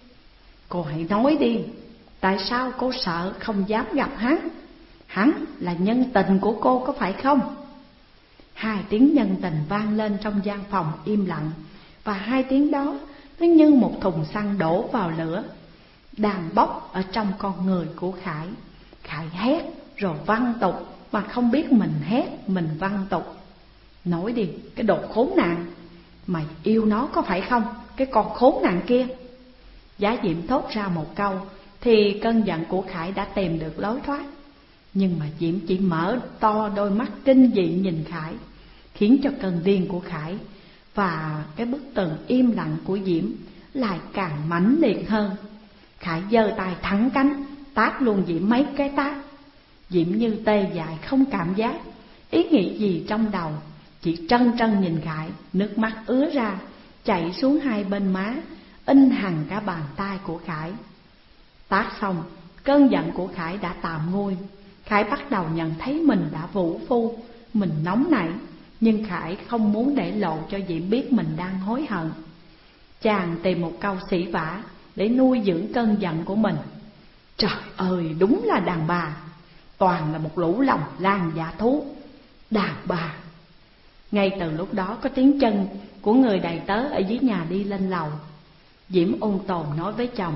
Cô hãy nói đi. Tại sao cô sợ không dám gặp hắn? Hắn là nhân tình của cô có phải không? Hai tiếng nhân tình vang lên trong gian phòng im lặng, và hai tiếng đó nó như một thùng xăng đổ vào lửa đang bốc ở trong con người của Khải. Khải hét rồi văng tục mà không biết mình hét mình văng tục. Nói đi, cái đồ khốn nạn, mày yêu nó có phải không? Cái con khốn nạn kia. Giá Diễm thốt ra một câu thì cơn giận của Khải đã tìm được lối thoát. Nhưng mà Diễm chỉ mở to đôi mắt kinh dị nhìn Khải, khiến cho cơn điên của Khải và cái bức tường im lặng của Diễm lại càng mãnh liệt hơn. Khải giơ tay thẳng cánh tát luôn Diễm mấy cái tát. Diễm như tê dại không cảm giác, ý nghĩ gì trong đầu, chỉ trân trân nhìn Khải, nước mắt ứa ra chảy xuống hai bên má, in hằn cả bàn tay của Khải. Tát xong, cơn giận của Khải đã tạm nguôi. Khải bắt đầu nhận thấy mình đã vũ phu, mình nóng nảy, nhưng Khải không muốn để lộ cho Diễm biết mình đang hối hận. Chàng tìm một câu xỉ vả để nuôi dưỡng cơn giận của mình. Trời ơi, đúng là đàn bà, toàn là một lũ lòng lang dạ thú. Đàn bà. Ngay từ lúc đó có tiếng chân của người đầy tớ ở dưới nhà đi lên lầu. Diễm ôn tồn nói với chồng: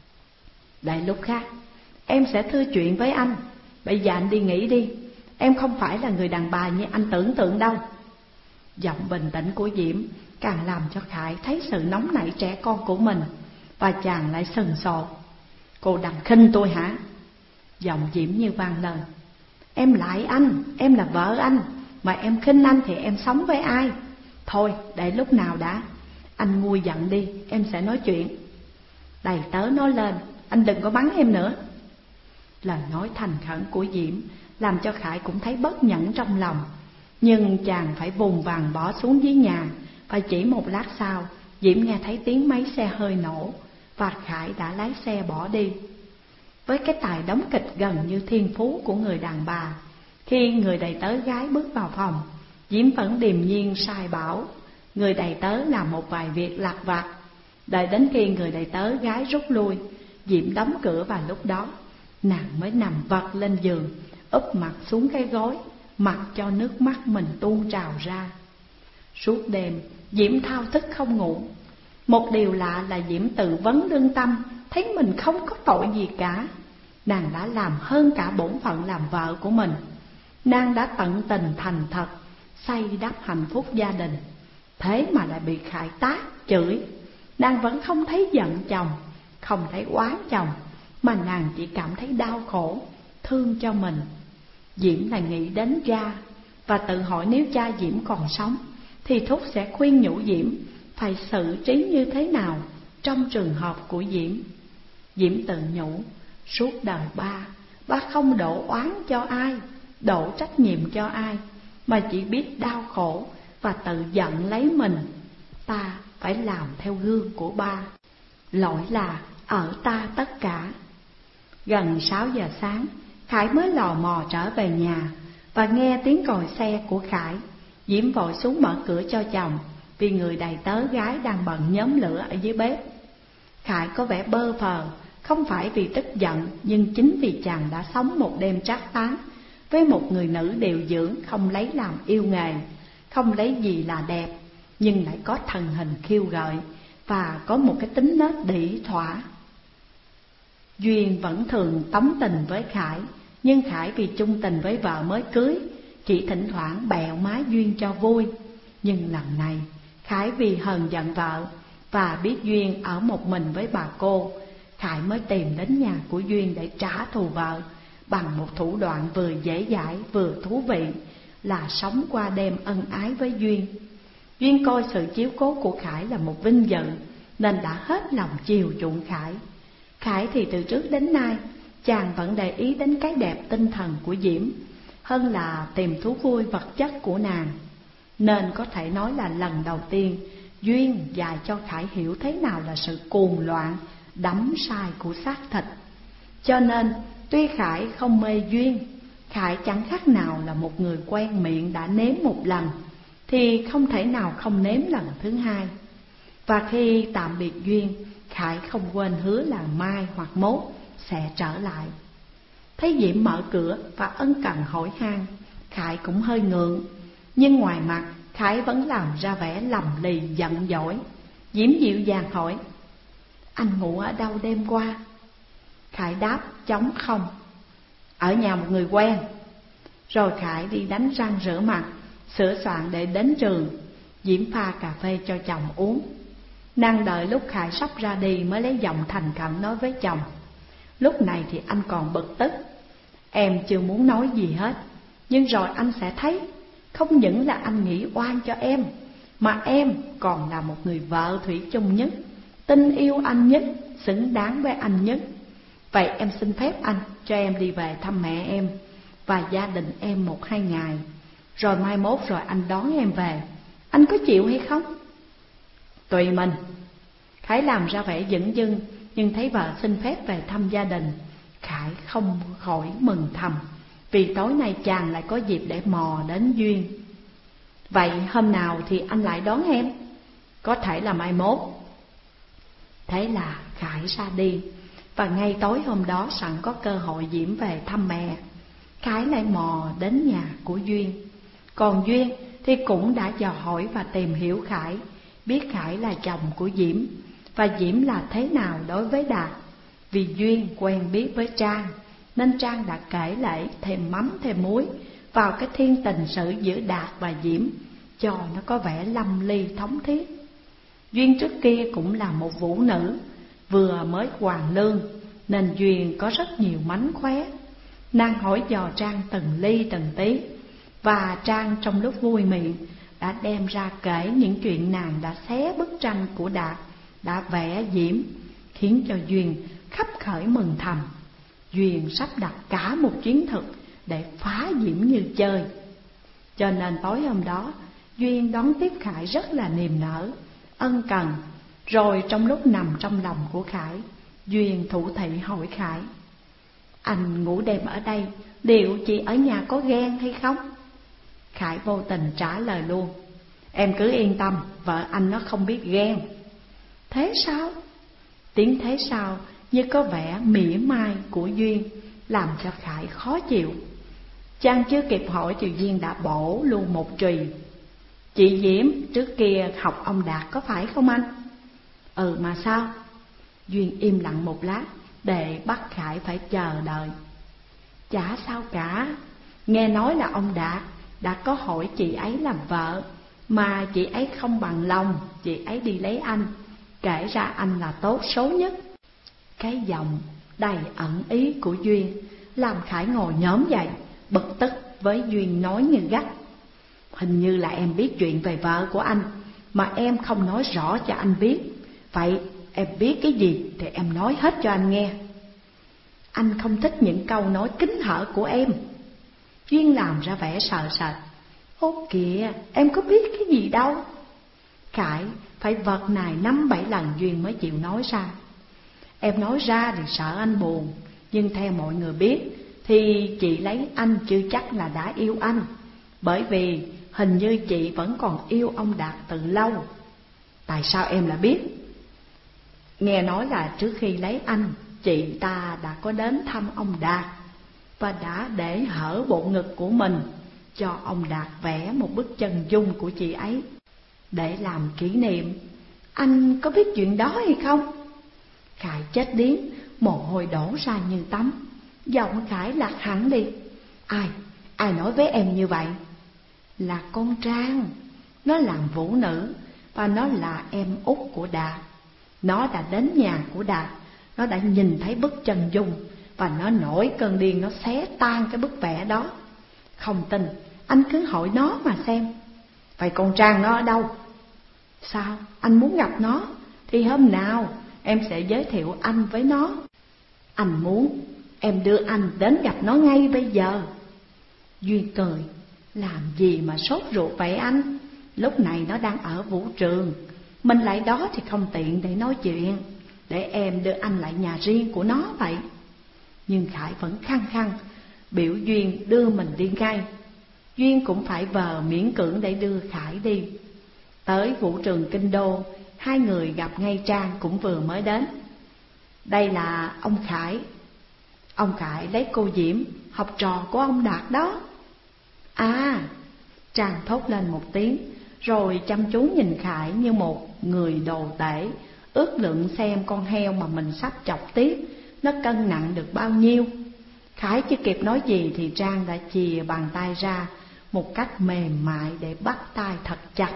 Đợi lúc khác em sẽ thưa chuyện với anh, bây giờ anh đi nghỉ đi, em không phải là người đàn bà như anh tưởng tượng đâu. Giọng bình tĩnh của Diễm càng làm cho Khải thấy sự nóng nảy trẻ con của mình, và chàng lại sừng sộ. Cô đằng khinh tôi hả? Giọng Diễm như vang lên. Em lại anh, em là vợ anh, mà em khinh anh thì em sống với ai? Thôi để lúc nào đã, anh nguôi giận đi, em sẽ nói chuyện. Đầy tớ nói lên: Anh đừng có bắn em nữa. Lời nói thành khẩn của Diễm làm cho Khải cũng thấy bất nhẫn trong lòng. Nhưng chàng phải vùng vằng bỏ xuống dưới nhà, và chỉ một lát sau Diễm nghe thấy tiếng máy xe hơi nổ, và Khải đã lái xe bỏ đi. Với cái tài đóng kịch gần như thiên phú của người đàn bà, khi người đầy tớ gái bước vào phòng, Diễm vẫn điềm nhiên sai bảo người đầy tớ làm một vài việc lặt vặt. Đợi đến khi người đầy tớ gái rút lui, Diễm đóng cửa, và lúc đó nàng mới nằm vật lên giường, úp mặt xuống cái gối, mặc cho nước mắt mình tuôn trào ra. Suốt đêm Diễm thao thức không ngủ. Một điều lạ là Diễm tự vấn lương tâm, thấy mình không có tội gì cả. Nàng đã làm hơn cả bổn phận làm vợ của mình. Nàng đã tận tình thành thật xây đắp hạnh phúc gia đình, thế mà lại bị Khải tát, chửi. Nàng vẫn không thấy giận chồng, không thấy oán chồng, mà nàng chỉ cảm thấy đau khổ, thương cho mình. Diễm lại nghĩ đến cha, và tự hỏi nếu cha Diễm còn sống thì Thúc sẽ khuyên nhủ Diễm phải xử trí như thế nào trong trường hợp của Diễm. Diễm tự nhủ, suốt đời ba, ba không đổ oán cho ai, đổ trách nhiệm cho ai, mà chỉ biết đau khổ và tự giận lấy mình. Ta phải làm theo gương của ba, lỗi là ở ta tất cả. Gần sáu giờ sáng, Khải mới lò mò trở về nhà, và nghe tiếng còi xe của Khải. Diễm vội xuống mở cửa cho chồng, vì người đầy tớ gái đang bận nhóm lửa ở dưới bếp. Khải có vẻ bơ phờ, không phải vì tức giận, nhưng chính vì chàng đã sống một đêm trác táng với một người nữ điều dưỡng, không lấy làm yêu nghề, không lấy gì là đẹp, nhưng lại có thần hình khiêu gợi và có một cái tính nết đỉ thỏa. Duyên vẫn thường tống tình với Khải, nhưng Khải vì chung tình với vợ mới cưới, chỉ thỉnh thoảng bẹo má Duyên cho vui. Nhưng lần này Khải vì hờn giận vợ và biết Duyên ở một mình với bà cô, Khải mới tìm đến nhà của Duyên để trả thù vợ bằng một thủ đoạn vừa dễ dãi vừa thú vị, là sống qua đêm ân ái với Duyên. Duyên coi sự chiếu cố của Khải là một vinh dự, nên đã hết lòng chiều chuộng Khải. Khải thì từ trước đến nay chàng vẫn để ý đến cái đẹp tinh thần của Diễm hơn là tìm thú vui vật chất của nàng. Nên có thể nói là lần đầu tiên Duyên dạy cho Khải hiểu thế nào là sự cuồng loạn, đắm say của xác thịt. Cho nên tuy Khải không mê Duyên, Khải chẳng khác nào là một người quen miệng đã nếm một lần thì không thể nào không nếm lần thứ hai. Và khi tạm biệt Duyên, Khải không quên hứa là mai hoặc mốt sẽ trở lại. Thấy Diễm mở cửa và ân cần hỏi han, Khải cũng hơi ngượng, nhưng ngoài mặt Khải vẫn làm ra vẻ lầm lì giận dỗi. Diễm dịu dàng hỏi, anh ngủ ở đâu đêm qua? Khải đáp trống không, ở nhà một người quen. Rồi Khải đi đánh răng rửa mặt, sửa soạn để đến trường. Diễm pha cà phê cho chồng uống. Nàng đợi lúc Khải sắp ra đi mới lấy giọng thành khẩn nói với chồng, lúc này thì anh còn bực tức. Em chưa muốn nói gì hết, nhưng rồi anh sẽ thấy, không những là anh nghĩ oan cho em, mà em còn là một người vợ thủy chung nhất, tin yêu anh nhất, xứng đáng với anh nhất. Vậy em xin phép anh cho em đi về thăm mẹ em và gia đình em một hai ngày, rồi mai mốt rồi anh đón em về. Anh có chịu hay không? Tùy mình. Khải làm ra vẻ dửng dưng, nhưng thấy vợ xin phép về thăm gia đình, Khải không khỏi mừng thầm. vì tối nay chàng lại có dịp để mò đến Duyên. Vậy hôm nào thì anh lại đón em? Có thể là mai mốt. Thế là Khải ra đi, và ngay tối hôm đó sẵn có cơ hội Diễm về thăm mẹ, Khải lại mò đến nhà của Duyên. Còn Duyên thì cũng đã dò hỏi và tìm hiểu Khải, biết Khải là chồng của Diễm và Diễm là thế nào đối với Đạt. Vì Duyên quen biết với Trang nên Trang đã kể lại thêm mắm thêm muối vào cái thiên tình sự giữa Đạt và Diễm, cho nó có vẻ lâm ly thống thiết. Duyên trước kia cũng là một vũ nữ, vừa mới hoàn lương nên Duyên có rất nhiều mánh khóe. Nàng hỏi dò Trang từng ly từng tí, và Trang trong lúc vui miệng đã đem ra kể những chuyện nàng đã xé bức tranh của Đạt, đã vẽ Diễm, khiến cho Duyên khắp khởi mừng thầm. Duyên sắp đặt cả một chiến thuật để phá Diễm như chơi. Cho nên tối hôm đó Duyên đón tiếp Khải rất là niềm nở, ân cần. Rồi trong lúc nằm trong lòng của Khải, Duyên thủ thị hỏi Khải: anh ngủ đêm ở đây, liệu chị ở nhà có ghen hay không? Khải vô tình trả lời luôn: em cứ yên tâm, vợ anh nó không biết ghen. Thế sao? Tiếng thế sao như có vẻ mỉa mai của Duyên làm cho Khải khó chịu. Chàng chưa kịp hỏi thì Duyên đã bổ luôn một trùy: chị Diễm trước kia học ông Đạt có phải không anh? Ừ mà sao? Duyên im lặng một lát để bắt Khải phải chờ đợi. Chả sao cả, nghe nói là ông Đạt đã có hỏi chị ấy làm vợ, mà chị ấy không bằng lòng, chị ấy đi lấy anh, kể ra anh là tốt số nhất. Cái giọng đầy ẩn ý của Duyên làm Khải ngồi nhổm dậy, bực tức với Duyên nói như gắt: hình như là em biết chuyện về vợ của anh mà em không nói rõ cho anh biết. Vậy em biết cái gì thì em nói hết cho anh nghe. Anh không thích những câu nói kính hở của em. Duyên làm ra vẻ sợ sệt: ô kìa, em có biết cái gì đâu. Khải phải vật nài năm bảy lần Duyên mới chịu nói ra. Em nói ra thì sợ anh buồn, nhưng theo mọi người biết thì chị lấy anh chưa chắc là đã yêu anh, bởi vì hình như chị vẫn còn yêu ông Đạt từ lâu. Tại sao em lại biết? Nghe nói là trước khi lấy anh, chị ta đã có đến thăm ông Đạt và đã để hở bộ ngực của mình cho ông Đạt vẽ một bức chân dung của chị ấy để làm kỷ niệm. Anh có biết chuyện đó hay không? Khải chết điếng, mồ hôi đổ ra như tắm. Giọng Khải lạc hẳn đi: Ai, ai nói với em như vậy? Là con Trang. Nó làm vũ nữ và nó là em út của Đạt. Nó đã đến nhà của Đạt, nó đã nhìn thấy bức chân dung và nó nổi cơn điên, nó xé tan cái bức vẽ đó. Không tin, anh cứ hỏi nó mà xem. Vậy con Trang nó ở đâu? Sao, anh muốn gặp nó thì hôm nào em sẽ giới thiệu anh với nó. Anh muốn em đưa anh đến gặp nó ngay bây giờ. Duyên cười: làm gì mà sốt ruột vậy anh? Lúc này nó đang ở vũ trường, mình lại đó thì không tiện để nói chuyện. Để em đưa anh lại nhà riêng của nó vậy. Nhưng Khải vẫn khăng khăng biểu Duyên đưa mình đi ngay. Duyên cũng phải vờ miễn cưỡng để đưa Khải đi. Tới vũ trường Kinh Đô, hai người gặp ngay Trang cũng vừa mới đến. Đây là ông Khải. Ông Khải lấy cô Diễm, học trò của ông Đạt đó. À, Trang thốt lên một tiếng, rồi chăm chú nhìn Khải như một người đồ tể, ước lượng xem con heo mà mình sắp chọc tiếp nó cân nặng được bao nhiêu. Khải chưa kịp nói gì thì Trang đã chìa bàn tay ra một cách mềm mại để bắt tay thật chặt.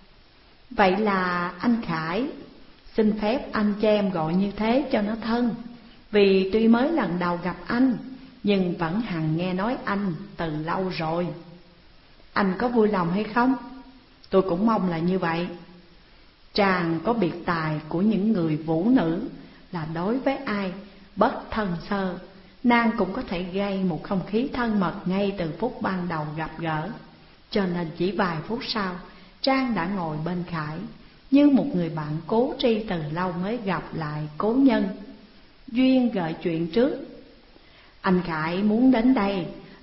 Vậy là anh Khải, xin phép anh cho em gọi như thế cho nó thân. Vì tuy mới lần đầu gặp anh, nhưng vẫn hằng nghe nói anh từ lâu rồi. Anh có vui lòng hay không? Tôi cũng mong là như vậy. Trang có biệt tài của những người vũ nữ là đối với ai bất thân sơ, nàng cũng có thể gây một không khí thân mật ngay từ phút ban đầu gặp gỡ. Cho nên chỉ vài phút sau, Trang đã ngồi bên Khải như một người bạn cố tri từ lâu mới gặp lại cố nhân. Duyên gợi chuyện trước: anh Khải muốn đến đây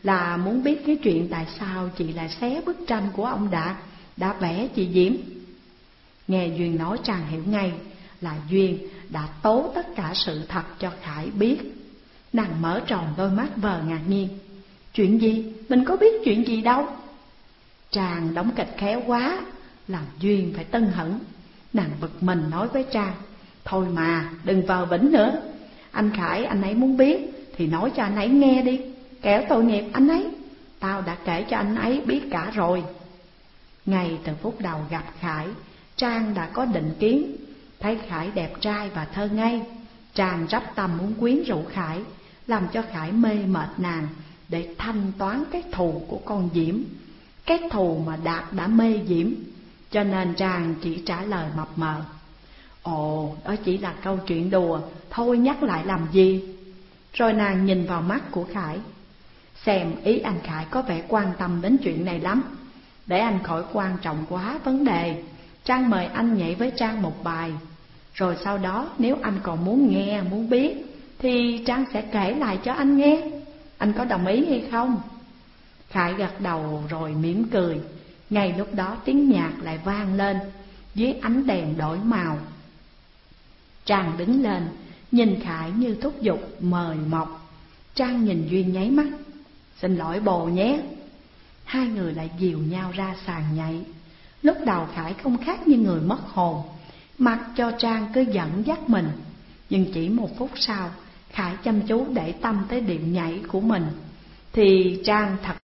là muốn biết cái chuyện tại sao chị lại xé bức tranh của ông Đạt đã vẽ chị Diễm. Nghe Duyên nói, Trang hiểu ngay là Duyên đã tố tất cả sự thật cho Khải biết. Nàng mở tròn đôi mắt vờ ngạc nhiên. Chuyện gì? Mình có biết chuyện gì đâu. Trang đóng kịch khéo quá, làm Duyên phải tân hững. Nàng bực mình nói với Trang: thôi mà, đừng vờ vĩnh nữa. Anh Khải anh ấy muốn biết thì nói cho anh ấy nghe đi, kẻo tội nghiệp anh ấy. Tao đã kể cho anh ấy biết cả rồi. Ngay từ phút đầu gặp Khải, Trang đã có định kiến. Thấy Khải đẹp trai và thơ ngây, Trang rắp tâm muốn quyến rũ Khải, làm cho Khải mê mệt nàng, để thanh toán cái thù của con Diễm, cái thù mà Đạt đã mê Diễm. Cho nên Trang chỉ trả lời mập mờ: ồ, đó chỉ là câu chuyện đùa, thôi nhắc lại làm gì. Rồi nàng nhìn vào mắt của Khải, xem ý anh Khải có vẻ quan tâm đến chuyện này lắm. Để anh khỏi quan trọng quá vấn đề, Trang mời anh nhảy với Trang một bài. Rồi sau đó nếu anh còn muốn nghe, muốn biết, thì Trang sẽ kể lại cho anh nghe. Anh có đồng ý hay không? Khải gật đầu rồi mỉm cười. Ngay lúc đó tiếng nhạc lại vang lên dưới ánh đèn đổi màu. Trang đứng lên, nhìn Khải như thúc giục mời mọc. Trang nhìn Duyên nháy mắt: xin lỗi bồ nhé. Hai người lại dìu nhau ra sàn nhảy. Lúc đầu Khải không khác như người mất hồn, mặc cho Trang cứ dẫn dắt mình. Nhưng chỉ một phút sau, Khải chăm chú để tâm tới điệu nhảy của mình, thì Trang thật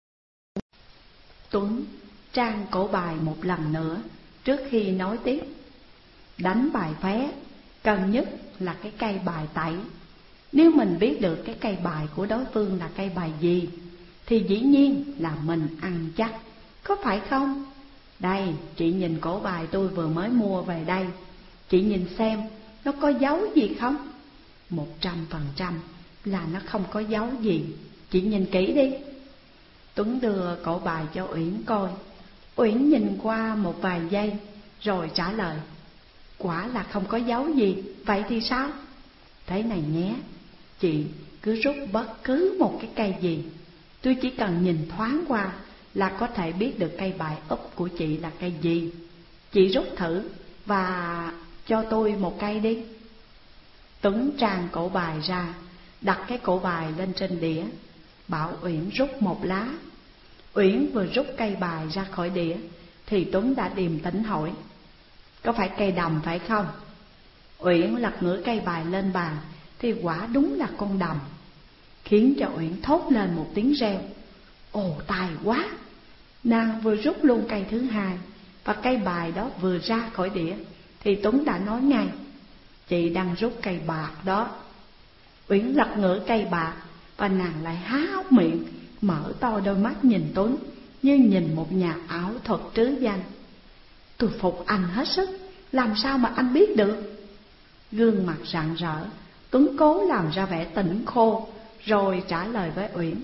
Tuấn. Trang cổ bài một lần nữa trước khi nói tiếp. Đánh bài vé, cần nhất là cái cây bài tẩy. Nếu mình biết được cái cây bài của đối phương là cây bài gì, thì dĩ nhiên là mình ăn chắc, có phải không? Đây, chị nhìn cổ bài tôi vừa mới mua về đây. Chị nhìn xem nó có dấu gì không? Một trăm phần trăm là nó không có dấu gì. Chị nhìn kỹ đi. Tuấn đưa cổ bài cho Uyển coi. Uyển nhìn qua một vài giây rồi trả lời: quả là không có dấu gì. Vậy thì sao? Thế này nhé, chị cứ rút bất cứ một cái cây gì, tôi chỉ cần nhìn thoáng qua là có thể biết được cây bài úp của chị là cây gì. Chị rút thử và cho tôi một cây đi. Tuấn tràn cổ bài ra, đặt cái cổ bài lên trên đĩa, bảo Uyển rút một lá. Uyển vừa rút cây bài ra khỏi đĩa thì Tuấn đã điềm tĩnh hỏi: có phải cây đầm phải không? Uyển lật ngửa cây bài lên bàn thì quả đúng là con đầm, khiến cho Uyển thốt lên một tiếng reo: ồ, tài quá! Nàng vừa rút luôn cây thứ hai, và cây bài đó vừa ra khỏi đĩa thì Tuấn đã nói ngay: chị đang rút cây bạc đó. Uyển lật ngửa cây bạc, và nàng lại há hốc miệng, mở to đôi mắt nhìn Tuấn như nhìn một nhà ảo thuật trứ danh. Tôi phục anh hết sức, làm sao mà anh biết được? Gương mặt rạng rỡ, Tuấn cố làm ra vẻ tỉnh khô, rồi trả lời với Uyển: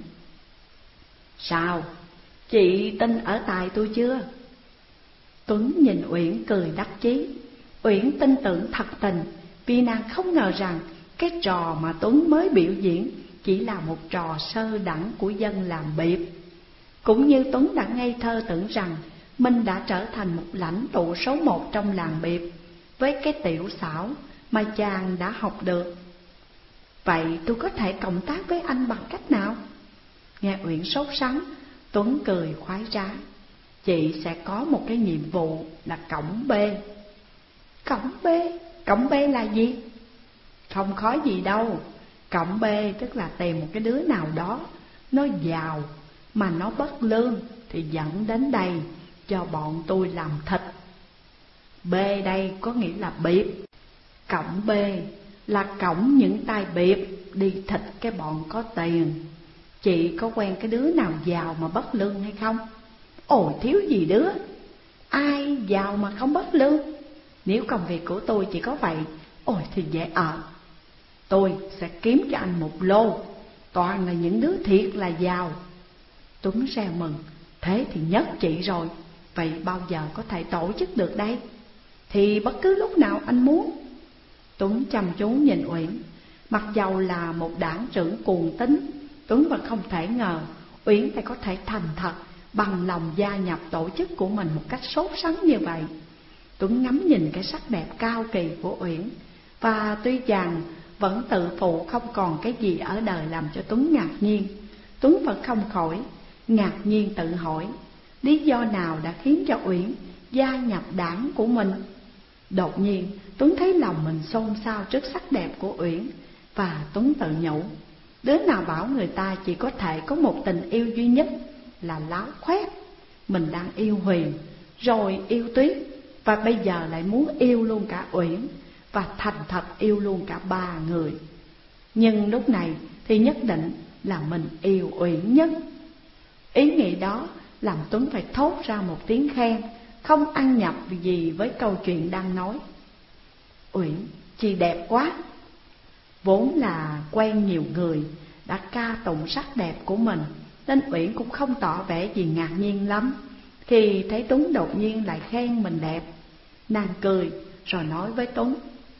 sao, chị tin ở tài tôi chưa? Tuấn nhìn Uyển cười đắc chí. Uyển tin tưởng thật tình, vì nàng không ngờ rằng cái trò mà Tuấn mới biểu diễn chỉ là một trò sơ đẳng của dân làm biệp. Cũng như Tuấn đã ngây thơ tưởng rằng mình đã trở thành một lãnh tụ số một trong làng biệp, với cái tiểu xảo mà chàng đã học được. Vậy tôi có thể cộng tác với anh bằng cách nào? Nghe Uyển sốt sắng, Tuấn cười khoái trá: chị sẽ có một cái nhiệm vụ là cổng B. Cổng B? Cổng B là gì? Không khó gì đâu. Cổng B tức là tìm một cái đứa nào đó nó giàu mà nó bất lương, thì dẫn đến đây cho bọn tôi làm thịt. B đây có nghĩa là biệp. Cổng B là cổng những tay biệp đi thịt cái bọn có tiền. Chị có quen cái đứa nào giàu mà bất lương hay không? Ồ, thiếu gì đứa. Ai giàu mà không bất lương? Nếu công việc của tôi chỉ có vậy, ôi thì dễ ở. Tôi sẽ kiếm cho anh một lô, toàn là những đứa thiệt là giàu. Tuấn reo mừng: thế thì nhất chị rồi. Vậy bao giờ có thể tổ chức được đây? Thì bất cứ lúc nào anh muốn. Tuấn chăm chú nhìn Uyển. Mặc dầu là một đảng trưởng cuồng tín, Tuấn vẫn không thể ngờ Uyển lại có thể thành thật bằng lòng gia nhập tổ chức của mình một cách sốt sắng như vậy. Tuấn ngắm nhìn cái sắc đẹp cao kỳ của Uyển, và tuy chàng vẫn tự phụ không còn cái gì ở đời làm cho Tuấn ngạc nhiên, Tuấn vẫn không khỏi ngạc nhiên tự hỏi lý do nào đã khiến cho Uyển gia nhập đảng của mình. Đột nhiên Tuấn thấy lòng mình xôn xao trước sắc đẹp của Uyển, và Tuấn tự nhủ, đứa nào bảo người ta chỉ có thể có một tình yêu duy nhất là láo khoét. Mình đang yêu Huyền, rồi yêu Tuyết, và bây giờ lại muốn yêu luôn cả Uyển, và thành thật yêu luôn cả ba người. Nhưng lúc này thì nhất định là mình yêu Uyển nhất. Ý nghĩ đó làm Tuấn phải thốt ra một tiếng khen, không ăn nhập gì với câu chuyện đang nói. Uyển, chị đẹp quá. Vốn là quen nhiều người đã ca tụng sắc đẹp của mình, nên Uyển cũng không tỏ vẻ gì ngạc nhiên lắm khi thấy Tuấn đột nhiên lại khen mình đẹp. Nàng cười rồi nói với Tuấn,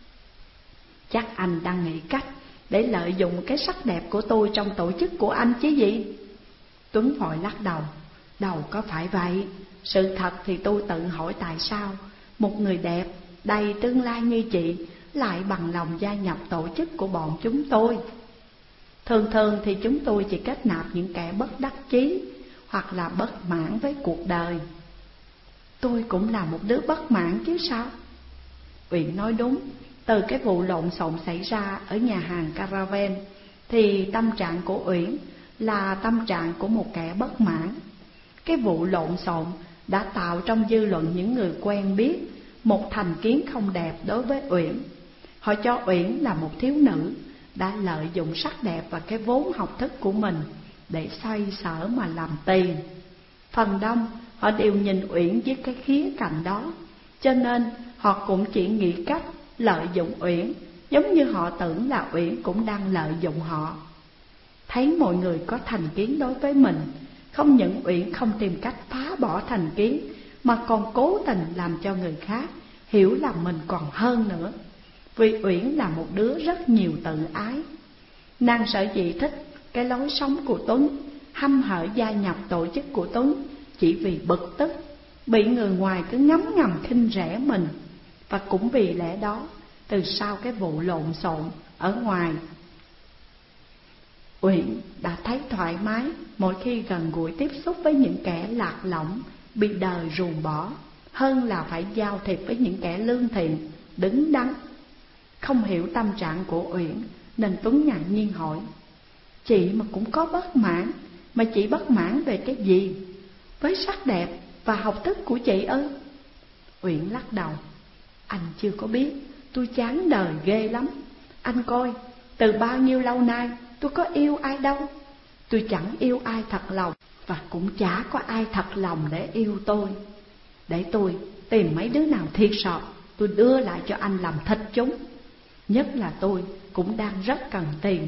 chắc anh đang nghĩ cách để lợi dụng cái sắc đẹp của tôi trong tổ chức của anh chứ gì? Tuấn vội lắc đầu, đâu có phải vậy. Sự thật thì tôi tự hỏi tại sao một người đẹp đầy tương lai như chị lại bằng lòng gia nhập tổ chức của bọn chúng tôi. Thường thường thì chúng tôi chỉ kết nạp những kẻ bất đắc chí hoặc là bất mãn với cuộc đời. Tôi cũng là một đứa bất mãn chứ sao? Uyển nói đúng. Từ cái vụ lộn xộn xảy ra ở nhà hàng Caravan thì tâm trạng của Uyển là tâm trạng của một kẻ bất mãn. Cái vụ lộn xộn đã tạo trong dư luận những người quen biết một thành kiến không đẹp đối với Uyển. Họ cho Uyển là một thiếu nữ đã lợi dụng sắc đẹp và cái vốn học thức của mình để xoay sở mà làm tiền. Phần đông họ đều nhìn Uyển với cái khía cạnh đó, cho nên họ cũng chỉ nghĩ cách lợi dụng Uyển, giống như họ tưởng là Uyển cũng đang lợi dụng họ. Thấy mọi người có thành kiến đối với mình, không những Uyển không tìm cách phá bỏ thành kiến, mà còn cố tình làm cho người khác hiểu là mình còn hơn nữa. Vì Uyển là một đứa rất nhiều tự ái. Nàng sở dĩ thích cái lối sống của Tuấn, hăm hở gia nhập tổ chức của Tuấn chỉ vì bực tức, bị người ngoài cứ ngấm ngầm khinh rẻ mình. Và cũng vì lẽ đó, từ sau cái vụ lộn xộn ở ngoài, Uyển đã thấy thoải mái mỗi khi gần gũi tiếp xúc với những kẻ lạc lõng, bị đời ruồng bỏ, hơn là phải giao thiệp với những kẻ lương thiện, đứng đắn. Không hiểu tâm trạng của Uyển nên Tuấn ngạc nhiên hỏi, chị mà cũng có bất mãn, mà chị bất mãn về cái gì? Với sắc đẹp và học thức của chị ư? Uyển lắc đầu, anh chưa có biết, tôi chán đời ghê lắm. Anh coi, từ bao nhiêu lâu nay tôi có yêu ai đâu. Tôi chẳng yêu ai thật lòng, và cũng chả có ai thật lòng để yêu tôi. Để tôi tìm mấy đứa nào thiệt sọt, tôi đưa lại cho anh làm thịt chúng. Nhất là tôi cũng đang rất cần tiền.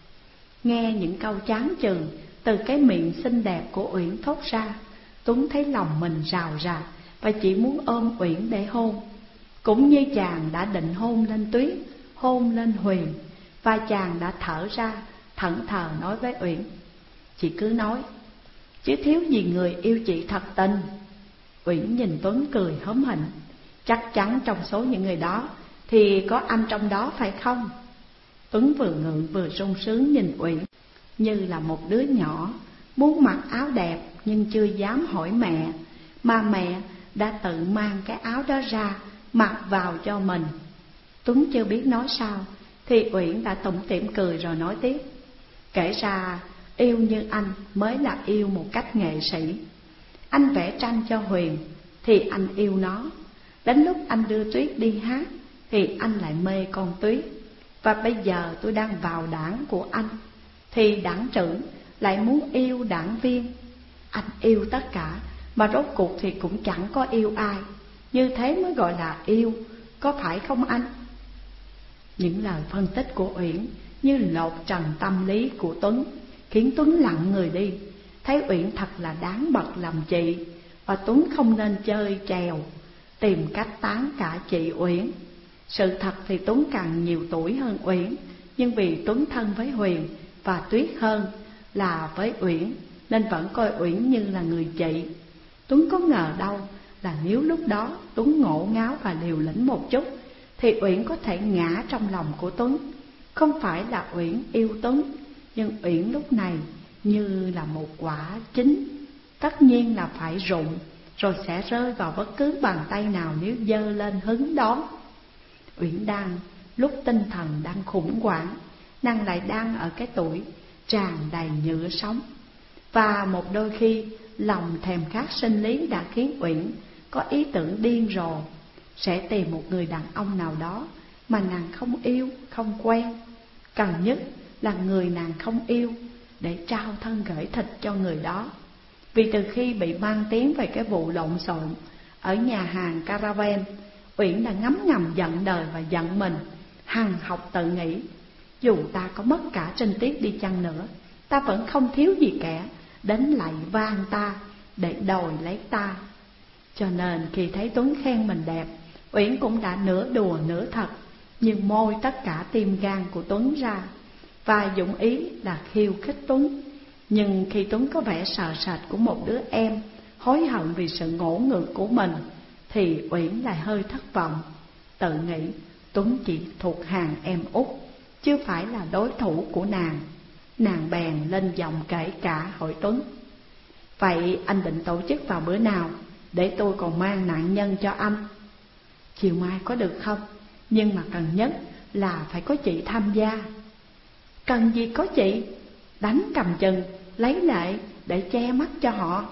Nghe những câu chán chường từ cái miệng xinh đẹp của Uyển thốt ra, Tuấn thấy lòng mình rào rạt và chỉ muốn ôm Uyển để hôn. Cũng như chàng đã định hôn lên Tuyết, hôn lên Huyền, và chàng đã thở ra thẫn thờ nói với Uyển, chị cứ nói, chứ thiếu gì người yêu chị thật tình. Uyển nhìn Tuấn cười hớm hỉnh, chắc chắn trong số những người đó thì có anh trong đó phải không? Tuấn vừa ngượng vừa sung sướng nhìn Uyển như là một đứa nhỏ muốn mặc áo đẹp nhưng chưa dám hỏi mẹ, mà mẹ đã tự mang cái áo đó ra mặc vào cho mình. Tuấn chưa biết nói sao thì Uyển đã tủm tỉm cười rồi nói tiếp, kể ra yêu như anh mới là yêu một cách nghệ sĩ. Anh vẽ tranh cho Huyền thì anh yêu nó, đến lúc anh đưa Tuyết đi hát thì anh lại mê con Tuyết. Và bây giờ tôi đang vào đảng của anh thì đảng trưởng lại muốn yêu đảng viên. Anh yêu tất cả mà rốt cuộc thì cũng chẳng có yêu ai. Như thế mới gọi là yêu, có phải không anh? Những lời phân tích của Uyển như lột trần tâm lý của Tuấn, khiến Tuấn lặng người đi. Thấy Uyển thật là đáng bật làm chị, và Tuấn không nên chơi trèo tìm cách tán cả chị Uyển. Sự thật thì Tuấn càng nhiều tuổi hơn Uyển, nhưng vì Tuấn thân với Huyền và Tuyết hơn là với Uyển, nên vẫn coi Uyển như là người chị. Tuấn có ngờ đâu là nếu lúc đó Tuấn ngổ ngáo và liều lĩnh một chút thì Uyển có thể ngã trong lòng của Tuấn. Không phải là Uyển yêu Tuấn, nhưng Uyển lúc này như là một quả chín, tất nhiên là phải rụng, rồi sẽ rơi vào bất cứ bàn tay nào nếu giơ lên hứng đó. Uyển đang lúc tinh thần đang khủng hoảng, nàng lại đang ở cái tuổi tràn đầy nhựa sống. Và một đôi khi lòng thèm khát sinh lý đã khiến Uyển có ý tưởng điên rồ sẽ tìm một người đàn ông nào đó mà nàng không yêu, không quen. Cần nhất là người nàng không yêu, để trao thân gửi thịt cho người đó. Vì từ khi bị mang tiếng về cái vụ lộn xộn ở nhà hàng Caravan, Uyển đã ngấm ngầm giận đời và giận mình, hằng học tự nghĩ dù ta có mất cả trinh tiết đi chăng nữa, ta vẫn không thiếu gì kẻ đến lạy van ta để đòi lấy ta. Cho nên khi thấy Tuấn khen mình đẹp, Uyển cũng đã nửa đùa nửa thật, nhưng môi tất cả tim gan của Tuấn ra, và dụng ý là khiêu khích Tuấn. Nhưng khi Tuấn có vẻ sợ sệt của một đứa em hối hận vì sự ngỗ ngược của mình, thì Uyển lại hơi thất vọng, tự nghĩ Tuấn chỉ thuộc hàng em út, chứ phải là đối thủ của nàng. Nàng bèn lên giọng kể cả hỏi Tuấn: vậy anh định tổ chức vào bữa nào, để tôi còn mang nạn nhân cho anh? Chiều mai có được không? Nhưng mà cần nhất là phải có chị tham gia. Cần gì có chị? Đánh cầm chừng, lấy lệ để che mắt cho họ.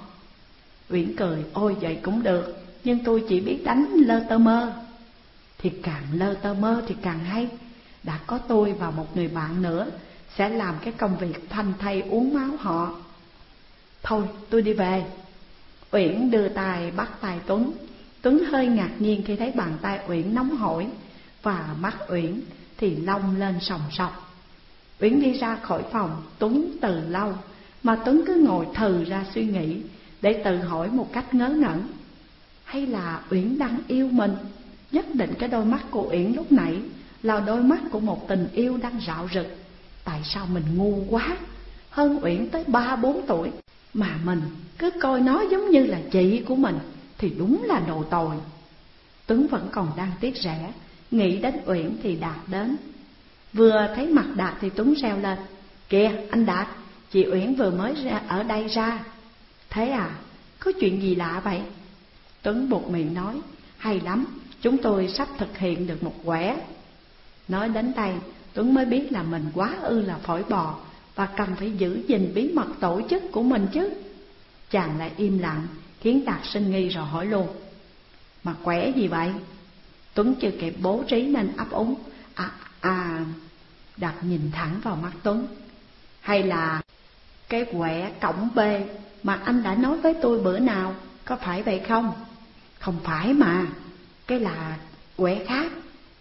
Uyển cười: ôi vậy cũng được, nhưng tôi chỉ biết đánh lơ tơ mơ. Thì càng lơ tơ mơ thì càng hay. Đã có tôi và một người bạn nữa sẽ làm cái công việc phanh thay uống máu họ. Thôi tôi đi về. Uyển đưa tay bắt tay Tuấn. Tuấn hơi ngạc nhiên khi thấy bàn tay Uyển nóng hổi, và mắt Uyển thì long lên sòng sọc. Uyển đi ra khỏi phòng Tuấn từ lâu, mà Tuấn cứ ngồi thừ ra suy nghĩ, để tự hỏi một cách ngớ ngẩn: hay là Uyển đang yêu mình? Nhất định cái đôi mắt của Uyển lúc nãy là đôi mắt của một tình yêu đang rạo rực. Tại sao mình ngu quá, hơn Uyển tới ba bốn tuổi, mà mình cứ coi nó giống như là chị của mình, thì đúng là đồ tồi. Tuấn vẫn còn đang tiếc rẻ, nghĩ đến Uyển thì Đạt đến. Vừa thấy mặt Đạt thì Tuấn reo lên: kìa anh Đạt, chị Uyển vừa mới ra ở đây ra. Thế à, có chuyện gì lạ vậy? Tuấn buột miệng nói: hay lắm, chúng tôi sắp thực hiện được một quẻ. Nói đến đây, Tuấn mới biết là mình quá ư là phổi bò, và cần phải giữ gìn bí mật tổ chức của mình chứ. Chàng lại im lặng, khiến Đạt sinh nghi rồi hỏi luôn: mà quẻ gì vậy? Tuấn chưa kịp bố trí nên ấp úng: À, à Đạt nhìn thẳng vào mắt Tuấn: hay là cái quẻ cổng B mà anh đã nói với tôi bữa nào, có phải vậy không? Không phải mà, cái là quẻ khác.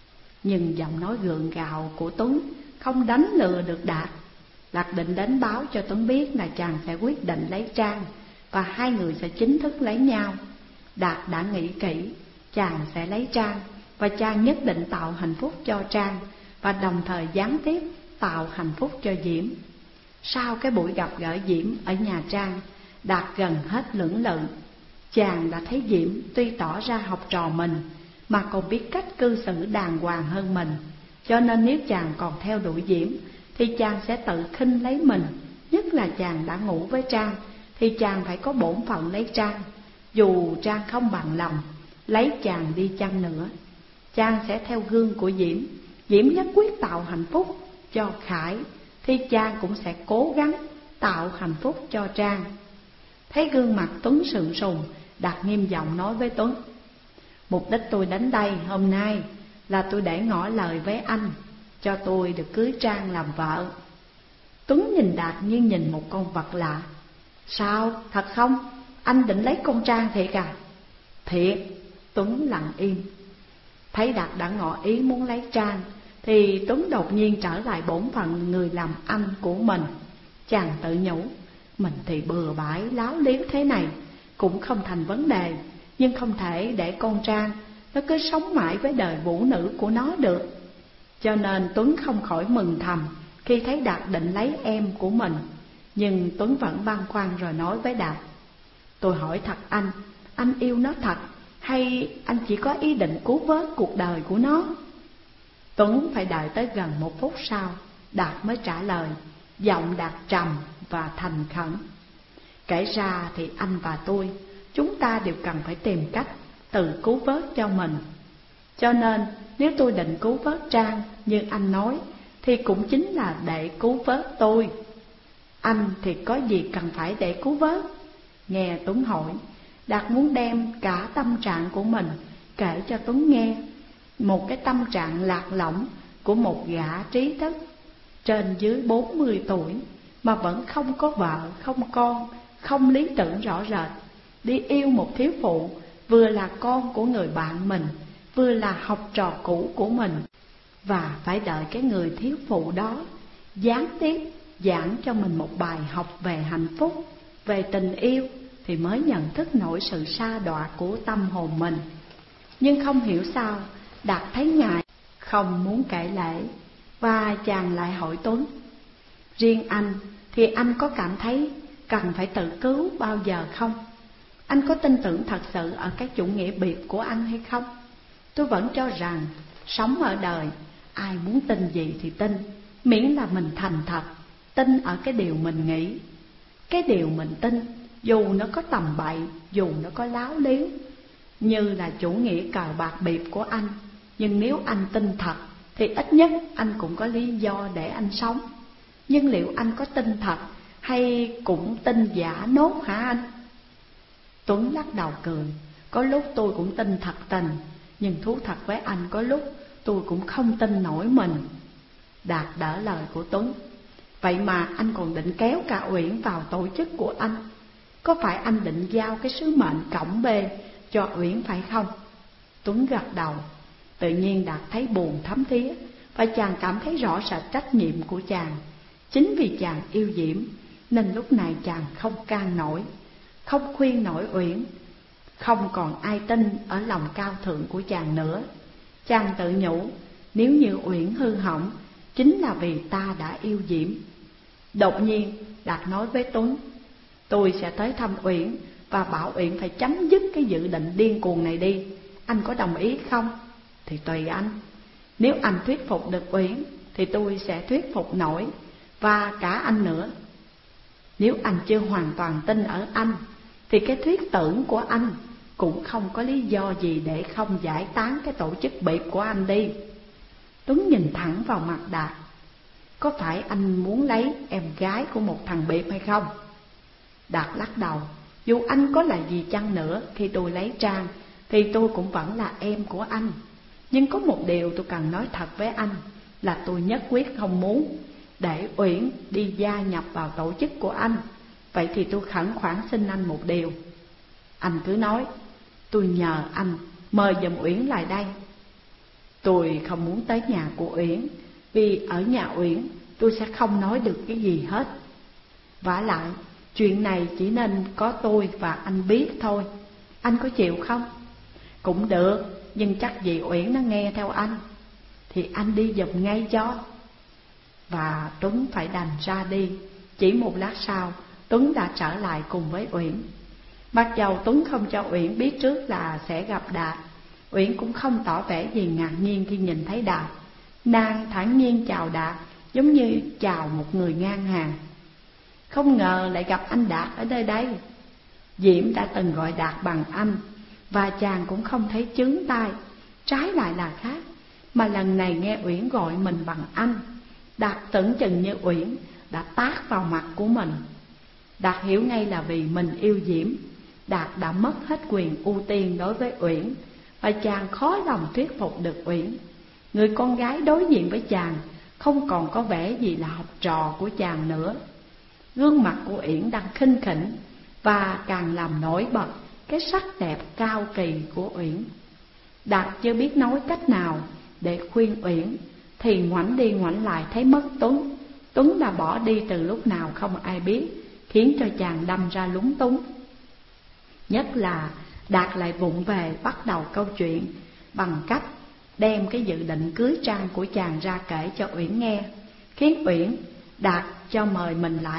Nhưng giọng nói gượng gạo của Tuấn không đánh lừa được Đạt. Đạt định đến báo cho Tuấn biết là chàng sẽ quyết định lấy Trang, và hai người sẽ chính thức lấy nhau. Đạt đã nghĩ kỹ, chàng sẽ lấy Trang, và Trang nhất định tạo hạnh phúc cho Trang, và đồng thời gián tiếp tạo hạnh phúc cho Diễm. Sau cái buổi gặp gỡ Diễm ở nhà Trang, Đạt gần hết lưỡng lự. Chàng đã thấy Diễm tuy tỏ ra học trò mình, mà còn biết cách cư xử đàng hoàng hơn mình. Cho nên nếu chàng còn theo đuổi Diễm, thì chàng sẽ tự khinh lấy mình. Nhất là chàng đã ngủ với Trang, thì chàng phải có bổn phận lấy Trang. Dù Trang không bằng lòng lấy chàng đi chăng nữa, chàng sẽ theo gương của Diễm. Diễm nhất quyết tạo hạnh phúc cho Khải, thì chàng cũng sẽ cố gắng tạo hạnh phúc cho Trang. Thấy gương mặt Tuấn sượng sùng, Đạt nghiêm giọng nói với Tuấn: mục đích tôi đến đây hôm nay là tôi để ngỏ lời với anh, cho tôi được cưới Trang làm vợ. Tuấn nhìn Đạt như nhìn một con vật lạ. Sao, thật không? Anh định lấy con Trang thiệt à? Thiệt. Tuấn lặng im. Thấy Đạt đã ngỏ ý muốn lấy Trang, thì Tuấn đột nhiên trở lại bổn phận người làm anh của mình. Chàng tự nhủ: mình thì bừa bãi láo liếu thế này cũng không thành vấn đề, nhưng không thể để con Trang nó cứ sống mãi với đời vũ nữ của nó được. Cho nên Tuấn không khỏi mừng thầm khi thấy Đạt định lấy em của mình. Nhưng Tuấn vẫn băn khoăn rồi nói với Đạt: Tôi hỏi thật anh, anh yêu nó thật hay anh chỉ có ý định cứu vớt cuộc đời của nó? Tuấn phải đợi tới gần một phút sau, Đạt mới trả lời, giọng Đạt trầm và thành khẩn: Kể ra thì anh và tôi, chúng ta đều cần phải tìm cách tự cứu vớt cho mình. Cho nên nếu tôi định cứu vớt Trang như anh nói, thì cũng chính là để cứu vớt tôi. Anh thì có gì cần phải để cứu vớt? Nghe Tuấn hỏi, Đạt muốn đem cả tâm trạng của mình kể cho Tuấn nghe. Một cái tâm trạng lạc lõng của một gã trí thức trên dưới bốn mươi tuổi mà vẫn không có vợ, không con, không lý tưởng rõ rệt, đi yêu một thiếu phụ vừa là con của người bạn mình, vừa là học trò cũ của mình, và phải đợi cái người thiếu phụ đó gián tiếp giảng cho mình một bài học về hạnh phúc, về tình yêu, thì mới nhận thức nổi sự sa đọa của tâm hồn mình. Nhưng không hiểu sao Đạt thấy ngại, không muốn kể lể, và chàng lại hỏi Tuấn: Riêng anh thì anh có cảm thấy cần phải tự cứu bao giờ không? Anh có tin tưởng thật sự ở cái chủ nghĩa biệt của anh hay không? Tôi vẫn cho rằng sống ở đời, ai muốn tin gì thì tin, miễn là mình thành thật, tin ở cái điều mình nghĩ. Cái điều mình tin, dù nó có tầm bậy, dù nó có láo liếu, như là chủ nghĩa cờ bạc biệt của anh, nhưng nếu anh tin thật thì ít nhất anh cũng có lý do để anh sống. Nhưng liệu anh có tin thật hay cũng tin giả nốt hả anh? Tuấn lắc đầu cười: Có lúc tôi cũng tin thật tình, nhưng thú thật với anh, có lúc tôi cũng không tin nổi mình. Đạt đỡ lời của Tuấn: Vậy mà anh còn định kéo cả Uyển vào tổ chức của anh. Có phải anh định giao cái sứ mệnh cổng bê cho Uyển phải không? Tuấn gật đầu. Tự nhiên Đạt thấy buồn thấm thía, và chàng cảm thấy rõ rệt trách nhiệm của chàng. Chính vì chàng yêu Diễm nên lúc này chàng không can nổi, không khuyên nổi Uyển. Không còn ai tin ở lòng cao thượng của chàng nữa. Chàng tự nhủ, nếu như Uyển hư hỏng, chính là vì ta đã yêu Diễm. Đột nhiên Đạt nói với Tuấn: Tôi sẽ tới thăm Uyển và bảo Uyển phải chấm dứt cái dự định điên cuồng này đi. Anh có đồng ý không? Thì tùy anh. Nếu anh thuyết phục được Uyển thì tôi sẽ thuyết phục nổi, và cả anh nữa. Nếu anh chưa hoàn toàn tin ở anh, thì cái thuyết tưởng của anh cũng không có lý do gì để không giải tán cái tổ chức biệt của anh đi. Tuấn nhìn thẳng vào mặt Đạt: Có phải anh muốn lấy em gái của một thằng biệt hay không? Đạt lắc đầu: Dù anh có là gì chăng nữa, khi tôi lấy Trang thì tôi cũng vẫn là em của anh. Nhưng có một điều tôi cần nói thật với anh, là tôi nhất quyết không muốn để Uyển đi gia nhập vào tổ chức của anh. Vậy thì tôi khẩn khoản xin anh một điều. Anh cứ nói, tôi nhờ anh mời giùm Uyển lại đây. Tôi không muốn tới nhà của Uyển, vì ở nhà Uyển tôi sẽ không nói được cái gì hết. Vả lại, chuyện này chỉ nên có tôi và anh biết thôi. Anh có chịu không? Cũng được, nhưng chắc gì Uyển nó nghe theo anh, thì anh đi giùm ngay cho. Và Tuấn phải đành ra đi. Chỉ một lát sau, Tuấn đã trở lại cùng với Uyển. Mặc dầu Tuấn không cho Uyển biết trước là sẽ gặp Đạt, Uyển cũng không tỏ vẻ gì ngạc nhiên khi nhìn thấy Đạt. Nàng thản nhiên chào Đạt giống như chào một người ngang hàng. Không ngờ lại gặp anh Đạt ở nơi đây. Diễm đã từng gọi Đạt bằng anh, và chàng cũng không thấy chướng tai. Trái lại là khác, mà lần này nghe Uyển gọi mình bằng anh, Đạt tưởng chừng như Uyển đã tát vào mặt của mình. Đạt hiểu ngay là vì mình yêu Diễm, Đạt đã mất hết quyền ưu tiên đối với Uyển, và chàng khó lòng thuyết phục được Uyển. Người con gái đối diện với chàng không còn có vẻ gì là học trò của chàng nữa. Gương mặt của Uyển đang khinh khỉnh, và càng làm nổi bật cái sắc đẹp cao kỳ của Uyển. Đạt chưa biết nói cách nào để khuyên Uyển, thì ngoảnh đi ngoảnh lại thấy mất Tuấn. Tuấn đã bỏ đi từ lúc nào không ai biết, khiến cho chàng đâm ra lúng túng. Nhất là Đạt lại vụng về bắt đầu câu chuyện bằng cách đem cái dự định cưới Trang của chàng ra kể cho Uyển nghe, khiến Uyển Đạt cho mời mình lại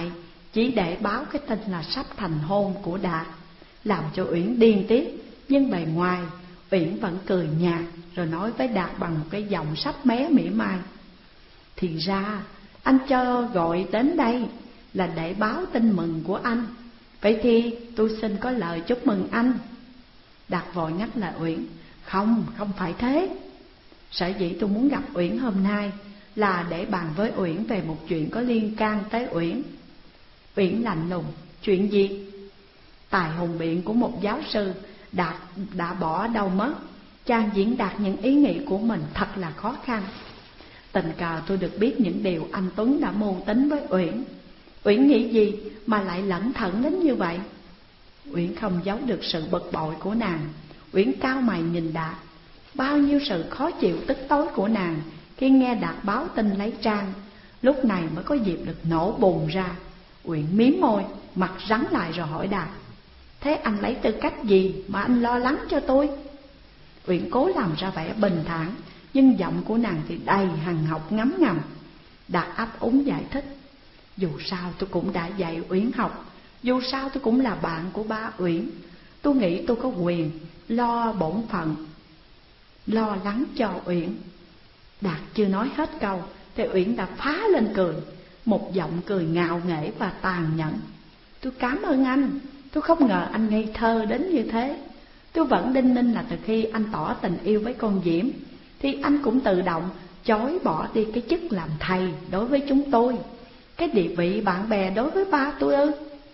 chỉ để báo cái tin là sắp thành hôn của Đạt, làm cho Uyển điên tiết. Nhưng bề ngoài Uyển vẫn cười nhạt, rồi nói với Đạt bằng một cái giọng sắp mé mỉa mai: thì ra anh cho gọi đến đây là để báo tin mừng của anh. Vậy thì tôi xin có lời chúc mừng anh. Đạt vội ngắt lời Uyển: Không, không phải thế. Sở dĩ tôi muốn gặp Uyển hôm nay là để bàn với Uyển về một chuyện có liên can tới Uyển. Uyển lạnh lùng: Chuyện gì? Tài hùng biện của một giáo sư Đạt đã bỏ đâu mất. Chàng diễn đạt những ý nghĩ của mình thật là khó khăn. Tình cờ tôi được biết những điều anh Tuấn đã mưu tính với Uyển. Uyển nghĩ gì mà lại lẩn thẩn đến như vậy? Uyển không giấu được sự bực bội của nàng. Uyển cau mày nhìn Đạt. Bao nhiêu sự khó chịu tức tối của nàng khi nghe Đạt báo tin lấy Trang, lúc này mới có dịp được nổ bùng ra. Uyển miếm môi, mặt rắn lại rồi hỏi Đạt: Thế anh lấy tư cách gì mà anh lo lắng cho tôi? Uyển cố làm ra vẻ bình thản, nhưng giọng của nàng thì đầy hằn học ngấm ngầm. Đạt ấp úng giải thích: Dù sao tôi cũng đã dạy Uyển học, dù sao tôi cũng là bạn của ba Uyển. Tôi nghĩ tôi có quyền lo bổn phận, lo lắng cho Uyển. Đạt chưa nói hết câu thì Uyển đã phá lên cười, một giọng cười ngạo nghễ và tàn nhẫn: Tôi cảm ơn anh, tôi không ngờ anh ngây thơ đến như thế. Tôi vẫn đinh ninh là từ khi anh tỏ tình yêu với con Diễm thì anh cũng tự động chối bỏ đi cái chức làm thầy đối với chúng tôi, cái địa vị bạn bè đối với ba tôi ư?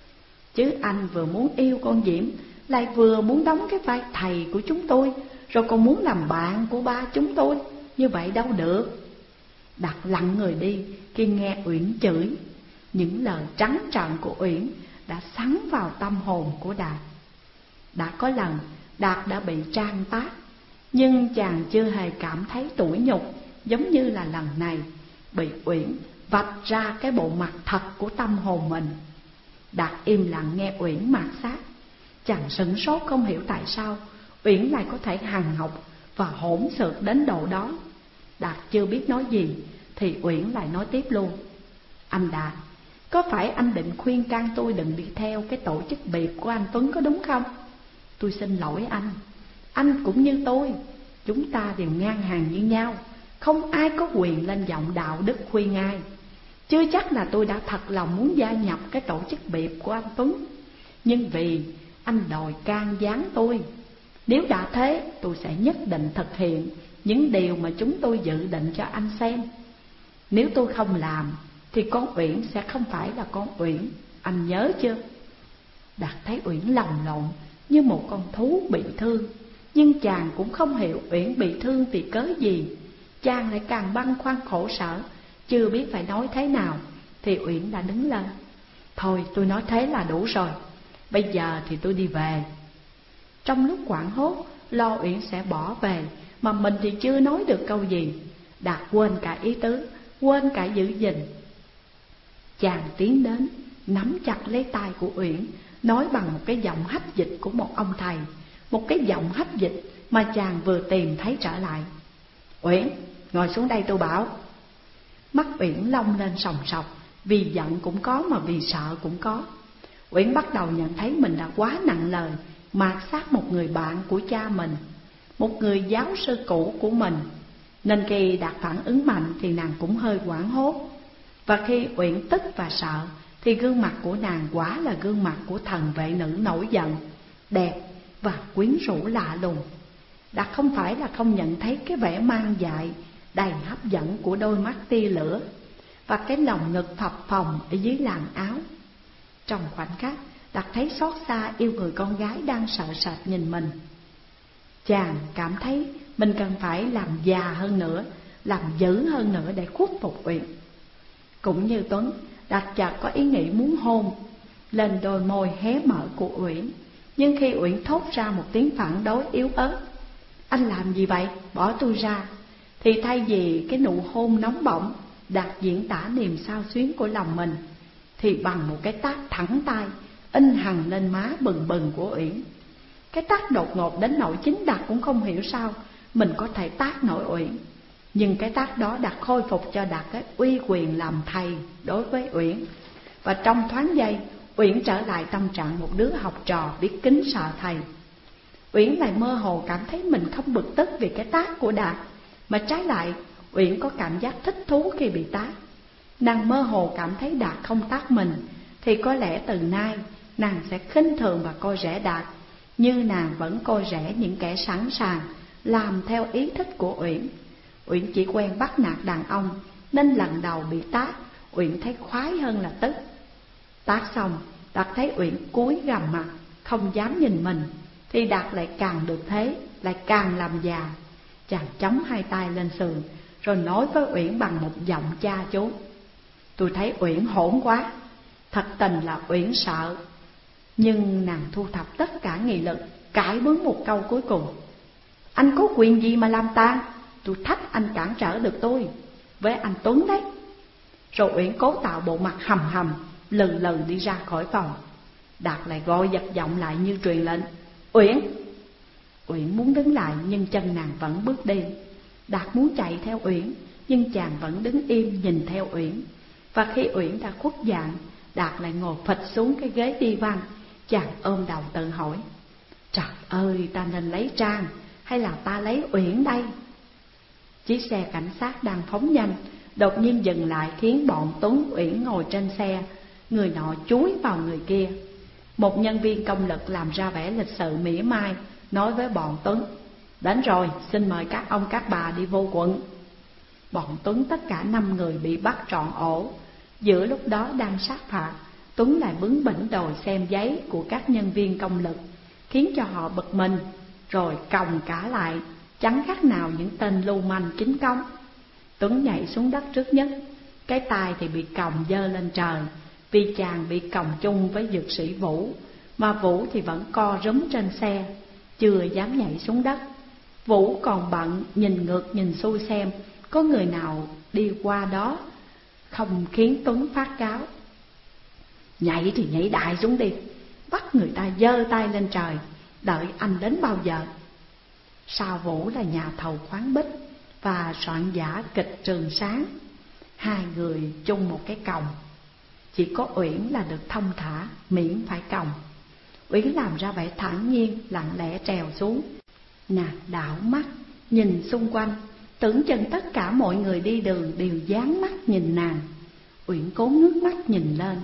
Chứ anh vừa muốn yêu con Diễm, lại vừa muốn đóng cái vai thầy của chúng tôi, rồi còn muốn làm bạn của ba chúng tôi, như vậy đâu được. Đạt lặng người đi khi nghe Uyển chửi. Những lời trắng trợn của Uyển đã sắn vào tâm hồn của Đạt. Đã có lần Đạt đã bị Trang tát, nhưng chàng chưa hề cảm thấy tủi nhục giống như là lần này bị Uyển vạch ra cái bộ mặt thật của tâm hồn mình. Đạt im lặng nghe Uyển mạt sát. Chàng sửng sốt không hiểu tại sao Uyển lại có thể hằn học và hỗn xược đến độ đó. Đạt chưa biết nói gì thì Uyển lại nói tiếp luôn: Anh Đạt, có phải anh định khuyên can tôi đừng đi theo cái tổ chức biệt của anh Tuấn có đúng không? Tôi xin lỗi anh, anh cũng như tôi, chúng ta đều ngang hàng như nhau, không ai có quyền lên giọng đạo đức khuyên ai. Chưa chắc là tôi đã thật lòng muốn gia nhập cái tổ chức biệt của anh Tuấn, nhưng vì anh đòi can gián tôi, nếu đã thế tôi sẽ nhất định thực hiện những điều mà chúng tôi dự định cho anh xem. Nếu tôi không làm thì con Uyển sẽ không phải là con Uyển, anh nhớ chưa? Đạt thấy Uyển lồng lộn như một con thú bị thương, nhưng chàng cũng không hiểu Uyển bị thương vì cớ gì. Chàng lại càng băn khoăn khổ sở, chưa biết phải nói thế nào thì Uyển đã đứng lên: Thôi tôi nói thế là đủ rồi, bây giờ thì tôi đi về. Trong lúc hoảng hốt lo Uyển sẽ bỏ về mà mình thì chưa nói được câu gì, Đạt quên cả ý tứ, quên cả giữ gìn. Chàng tiến đến nắm chặt lấy tay của Uyển, nói bằng một cái giọng hách dịch của một ông thầy, một cái giọng hách dịch mà chàng vừa tìm thấy trở lại: Uyển, ngồi xuống đây tôi bảo. Mắt Uyển long lên sòng sọc, vì giận cũng có mà vì sợ cũng có. Uyển bắt đầu nhận thấy mình đã quá nặng lời mạt sát một người bạn của cha mình, một người giáo sư cũ của mình, nên khi Đạt phản ứng mạnh thì nàng cũng hơi hoảng hốt. Và khi Uyển tức và sợ thì gương mặt của nàng quả là gương mặt của thần vệ nữ nổi giận, đẹp và quyến rũ lạ lùng. Đạt không phải là không nhận thấy cái vẻ mang dại đầy hấp dẫn của đôi mắt tia lửa và cái lồng ngực phập phồng ở dưới làn áo. Trong khoảnh khắc, Đạt thấy xót xa yêu người con gái đang sợ sệt nhìn mình. Chàng cảm thấy mình cần phải làm già hơn nữa, làm dữ hơn nữa để khuất phục Uyển. Cũng như Tuấn, Đạt chợt có ý nghĩ muốn hôn lên đôi môi hé mở của Uyển. Nhưng khi Uyển thốt ra một tiếng phản đối yếu ớt: Anh làm gì vậy? Bỏ tôi ra. Thì thay vì cái nụ hôn nóng bỏng Đạt diễn tả niềm xao xuyến của lòng mình, thì bằng một cái tát thẳng tay in hằn lên má bừng bừng của Uyển. Cái tát đột ngột đến nỗi chính Đạt cũng không hiểu sao mình có thể tát nổi Uyển. Nhưng cái tát đó Đạt khôi phục cho Đạt cái uy quyền làm thầy đối với Uyển. và trong thoáng giây Uyển trở lại tâm trạng một đứa học trò biết kính sợ thầy. Uyển lại mơ hồ cảm thấy mình không bực tức vì cái tát của Đạt, mà trái lại Uyển có cảm giác thích thú khi bị tát. Nàng mơ hồ cảm thấy Đạt không tát mình, thì có lẽ từ nay nàng sẽ khinh thường và coi rẻ Đạt, như nàng vẫn coi rẻ những kẻ sẵn sàng làm theo ý thích của Uyển. Uyển chỉ quen bắt nạt đàn ông, nên lần đầu bị tát, Uyển thấy khoái hơn là tức. Tát xong, Đạt thấy Uyển cúi gằm mặt, không dám nhìn mình, thì Đạt lại càng được thế, lại càng làm già. Chàng chống hai tay lên sườn, rồi nói với Uyển bằng một giọng cha chú: "Tôi thấy Uyển hỗn quá." Thật tình là Uyển sợ, nhưng nàng thu thập tất cả nghị lực, cãi bướng một câu cuối cùng: "Anh có quyền gì mà làm ta? Tôi thách anh cản trở được tôi với anh Tuấn đấy." Rồi Uyển cố tạo bộ mặt hầm hầm, lừ lừ đi ra khỏi phòng. Đạt lại gọi giật giọng lại như truyền lệnh: "Uyển!" Uyển muốn đứng lại nhưng chân nàng vẫn bước đi. Đạt muốn chạy theo Uyển, nhưng chàng vẫn đứng im nhìn theo Uyển. Và khi Uyển đã khuất dạng, Đạt lại ngồi phịch xuống cái ghế đi văn. Chàng ôm đầu tự hỏi: "Trời ơi, ta nên lấy Trang hay là ta lấy Uyển đây?" Chiếc xe cảnh sát đang phóng nhanh đột nhiên dừng lại, khiến bọn Tuấn, Uyển ngồi trên xe, người nọ chúi vào người kia. Một nhân viên công lực làm ra vẻ lịch sự mỉa mai, nói với bọn Tuấn: "Đến rồi, xin mời các ông các bà đi vô quận." Bọn Tuấn tất cả năm người bị bắt trọn ổ. Giữa lúc đó đang sát phạt, Tuấn lại bướng bỉnh đòi xem giấy của các nhân viên công lực, khiến cho họ bực mình, rồi còng cả lại, chẳng khác nào những tên lưu manh chính công. Tuấn nhảy xuống đất trước nhất, cái tai thì bị còng dơ lên trời, vì chàng bị còng chung với dược sĩ Vũ, mà Vũ thì vẫn co rúm trên xe, chưa dám nhảy xuống đất. Vũ còn bận nhìn ngược nhìn xuôi xem có người nào đi qua đó, không khiến Tuấn phát cáo: "Nhảy thì nhảy đại xuống đi, bắt người ta giơ tay lên trời, đợi anh đến bao giờ?" Sao Vũ là nhà thầu khoáng bích và soạn giả kịch Trường Sáng, hai người chung một cái còng. Chỉ có Uyển là được thông thả, miễn phải còng. Uyển làm ra vẻ thản nhiên, lặng lẽ trèo xuống. Nàng đảo mắt nhìn xung quanh, tưởng chừng tất cả mọi người đi đường đều dán mắt nhìn nàng. Uyển cố ngước mắt nhìn lên,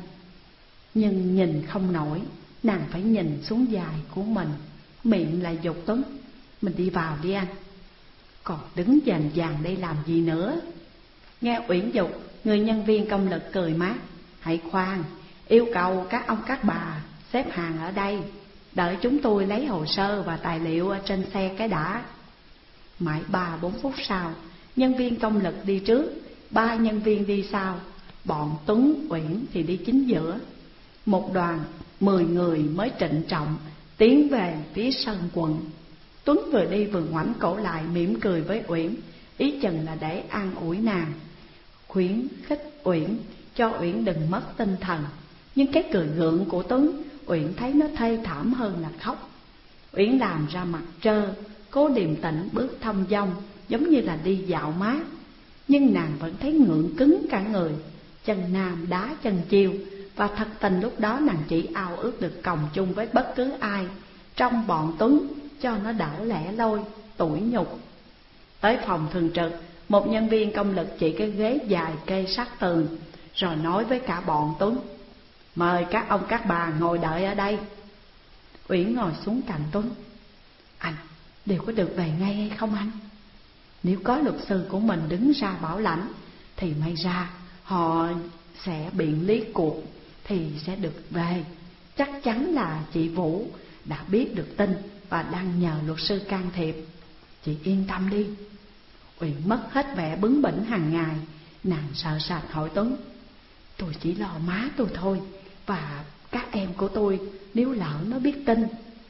nhưng nhìn không nổi, nàng phải nhìn xuống dài của mình, miệng lại dục Tuấn: "Mình đi vào đi anh." "Còn đứng dàn dàn đây làm gì nữa?" Nghe Uyển dục, người nhân viên công lực cười mát: "Hãy khoan, yêu cầu các ông các bà xếp hàng ở đây, đợi chúng tôi lấy hồ sơ và tài liệu ở trên xe cái đã." Mãi ba bốn phút sau, nhân viên công lực đi trước, ba nhân viên đi sau, bọn Tuấn, Uyển thì đi chính giữa. Một đoàn mười người mới trịnh trọng tiến về phía sân quận. Tuấn vừa đi vừa ngoảnh cổ lại mỉm cười với Uyển, ý chừng là để an ủi nàng, khuyến khích Uyển cho Uyển đừng mất tinh thần. Nhưng cái cười gượng của Tuấn, Uyển thấy nó thê thảm hơn là khóc. Uyển làm ra mặt trơ, cố điềm tĩnh bước thong dong, giống như là đi dạo mát. Nhưng nàng vẫn thấy ngượng cứng cả người, chân nam đá chân chiêu. Và thật tình lúc đó nàng chỉ ao ước được còng chung với bất cứ ai trong bọn Tuấn, cho nó đỡ lẻ loi, tủi nhục. Tới phòng thường trực, một nhân viên công lực chỉ cái ghế dài kê sát tường, rồi nói với cả bọn Tuấn: "Mời các ông các bà ngồi đợi ở đây." Uyển ngồi xuống cạnh Tuấn: "Anh đều có được về ngay hay không anh? Nếu có luật sư của mình đứng ra bảo lãnh thì may ra họ sẽ biện lý cuộc thì sẽ được về. Chắc chắn là chị Vũ đã biết được tin và đang nhờ luật sư can thiệp. Chị yên tâm đi." Uyển mất hết vẻ bướng bỉnh hàng ngày, nàng sợ sệt hỏi Tuấn: "Tôi chỉ lo má tôi thôi, và các em của tôi nếu lỡ nó biết tin.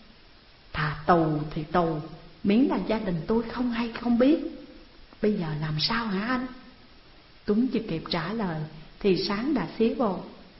Thà tù thì tù, miễn là gia đình tôi không hay không biết. Bây giờ làm sao hả anh?" Tuấn chưa kịp trả lời thì Sáng đã xía vô: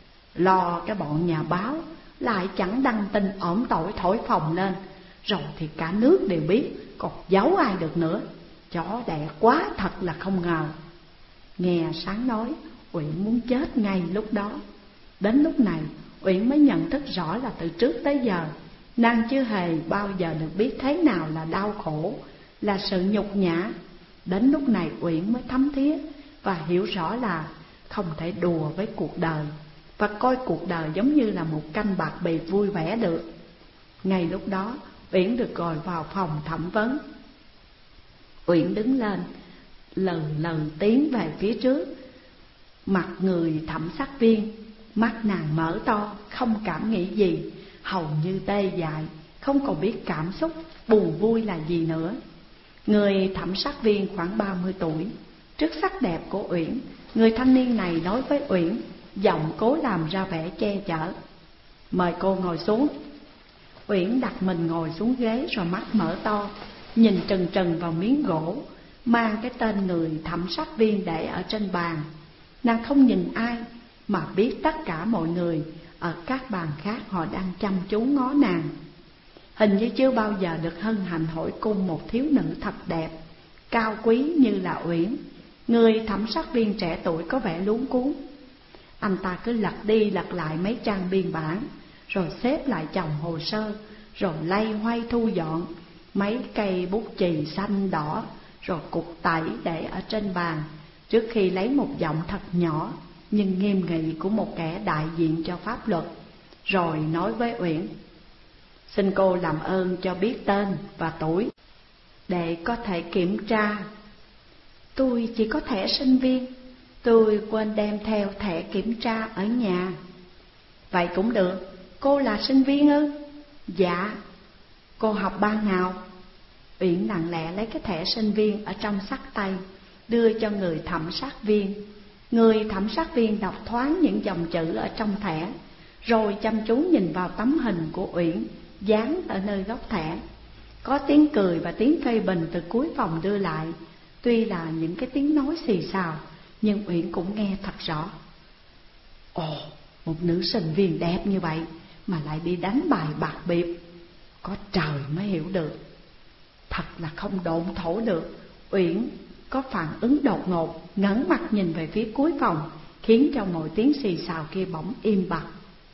"Lo cái bọn nhà báo lại chẳng đăng tin ỏm tỏi thổi phồng lên, rồi thì cả nước đều biết, còn giấu ai được nữa. Chó đẻ quá thật là không ngờ." Nghe Sáng nói, Uyển muốn chết ngay lúc đó. Đến lúc này Uyển mới nhận thức rõ là từ trước tới giờ nàng chưa hề bao giờ được biết thế nào là đau khổ, là sự nhục nhã. Đến lúc này Uyển mới thấm thía và hiểu rõ là không thể đùa với cuộc đời và coi cuộc đời giống như là một canh bạc bì vui vẻ được. Ngay lúc đó Uyển được gọi vào phòng thẩm vấn. Uyển đứng lên, lần lần tiến về phía trước. Mặt người thẩm sát viên, mắt nàng mở to, không cảm nghĩ gì, hầu như tê dại, không còn biết cảm xúc buồn vui là gì nữa. Người thẩm sát viên khoảng ba mươi tuổi. Trước sắc đẹp của Uyển, người thanh niên này nói với Uyển, giọng cố làm ra vẻ che chở: "Mời cô ngồi xuống." Uyển đặt mình ngồi xuống ghế rồi mắt mở to, nhìn trừng trừng vào miếng gỗ mang cái tên người thẩm sát viên để ở trên bàn. Nàng không nhìn ai mà biết tất cả mọi người ở các bàn khác họ đang chăm chú ngó nàng. Hình như chưa bao giờ được hân hạnh hỏi cung một thiếu nữ thật đẹp, cao quý như là Uyển. Người thẩm sát viên trẻ tuổi có vẻ luống cuống. Anh ta cứ lật đi lật lại mấy trang biên bản, rồi xếp lại chồng hồ sơ, rồi lay hoay thu dọn mấy cây bút chì xanh đỏ, rồi cục tẩy để ở trên bàn, trước khi lấy một giọng thật nhỏ nhưng nghiêm nghị của một kẻ đại diện cho pháp luật, rồi nói với Uyển: "Xin cô làm ơn cho biết tên và tuổi để có thể kiểm tra." "Tôi chỉ có thẻ sinh viên, tôi quên đem theo thẻ kiểm tra ở nhà." "Vậy cũng được, cô là sinh viên ư?" "Dạ." "Cô học ban nào?" Uyển lặng lẽ lấy cái thẻ sinh viên ở trong xách tay, đưa cho người thẩm sát viên. Người thẩm sát viên đọc thoáng những dòng chữ ở trong thẻ, rồi chăm chú nhìn vào tấm hình của Uyển dán ở nơi góc thẻ. Có tiếng cười và tiếng phê bình từ cuối phòng đưa lại. Tuy là những cái tiếng nói xì xào, nhưng Uyển cũng nghe thật rõ. Ồ, một nữ sinh viên đẹp như vậy mà lại đi đánh bài bạc bịp, có trời mới hiểu được. Thật là không độn thổ được. Uyển có phản ứng đột ngột, ngẩng mặt nhìn về phía cuối phòng, khiến cho mọi tiếng xì xào kia bỗng im bặt.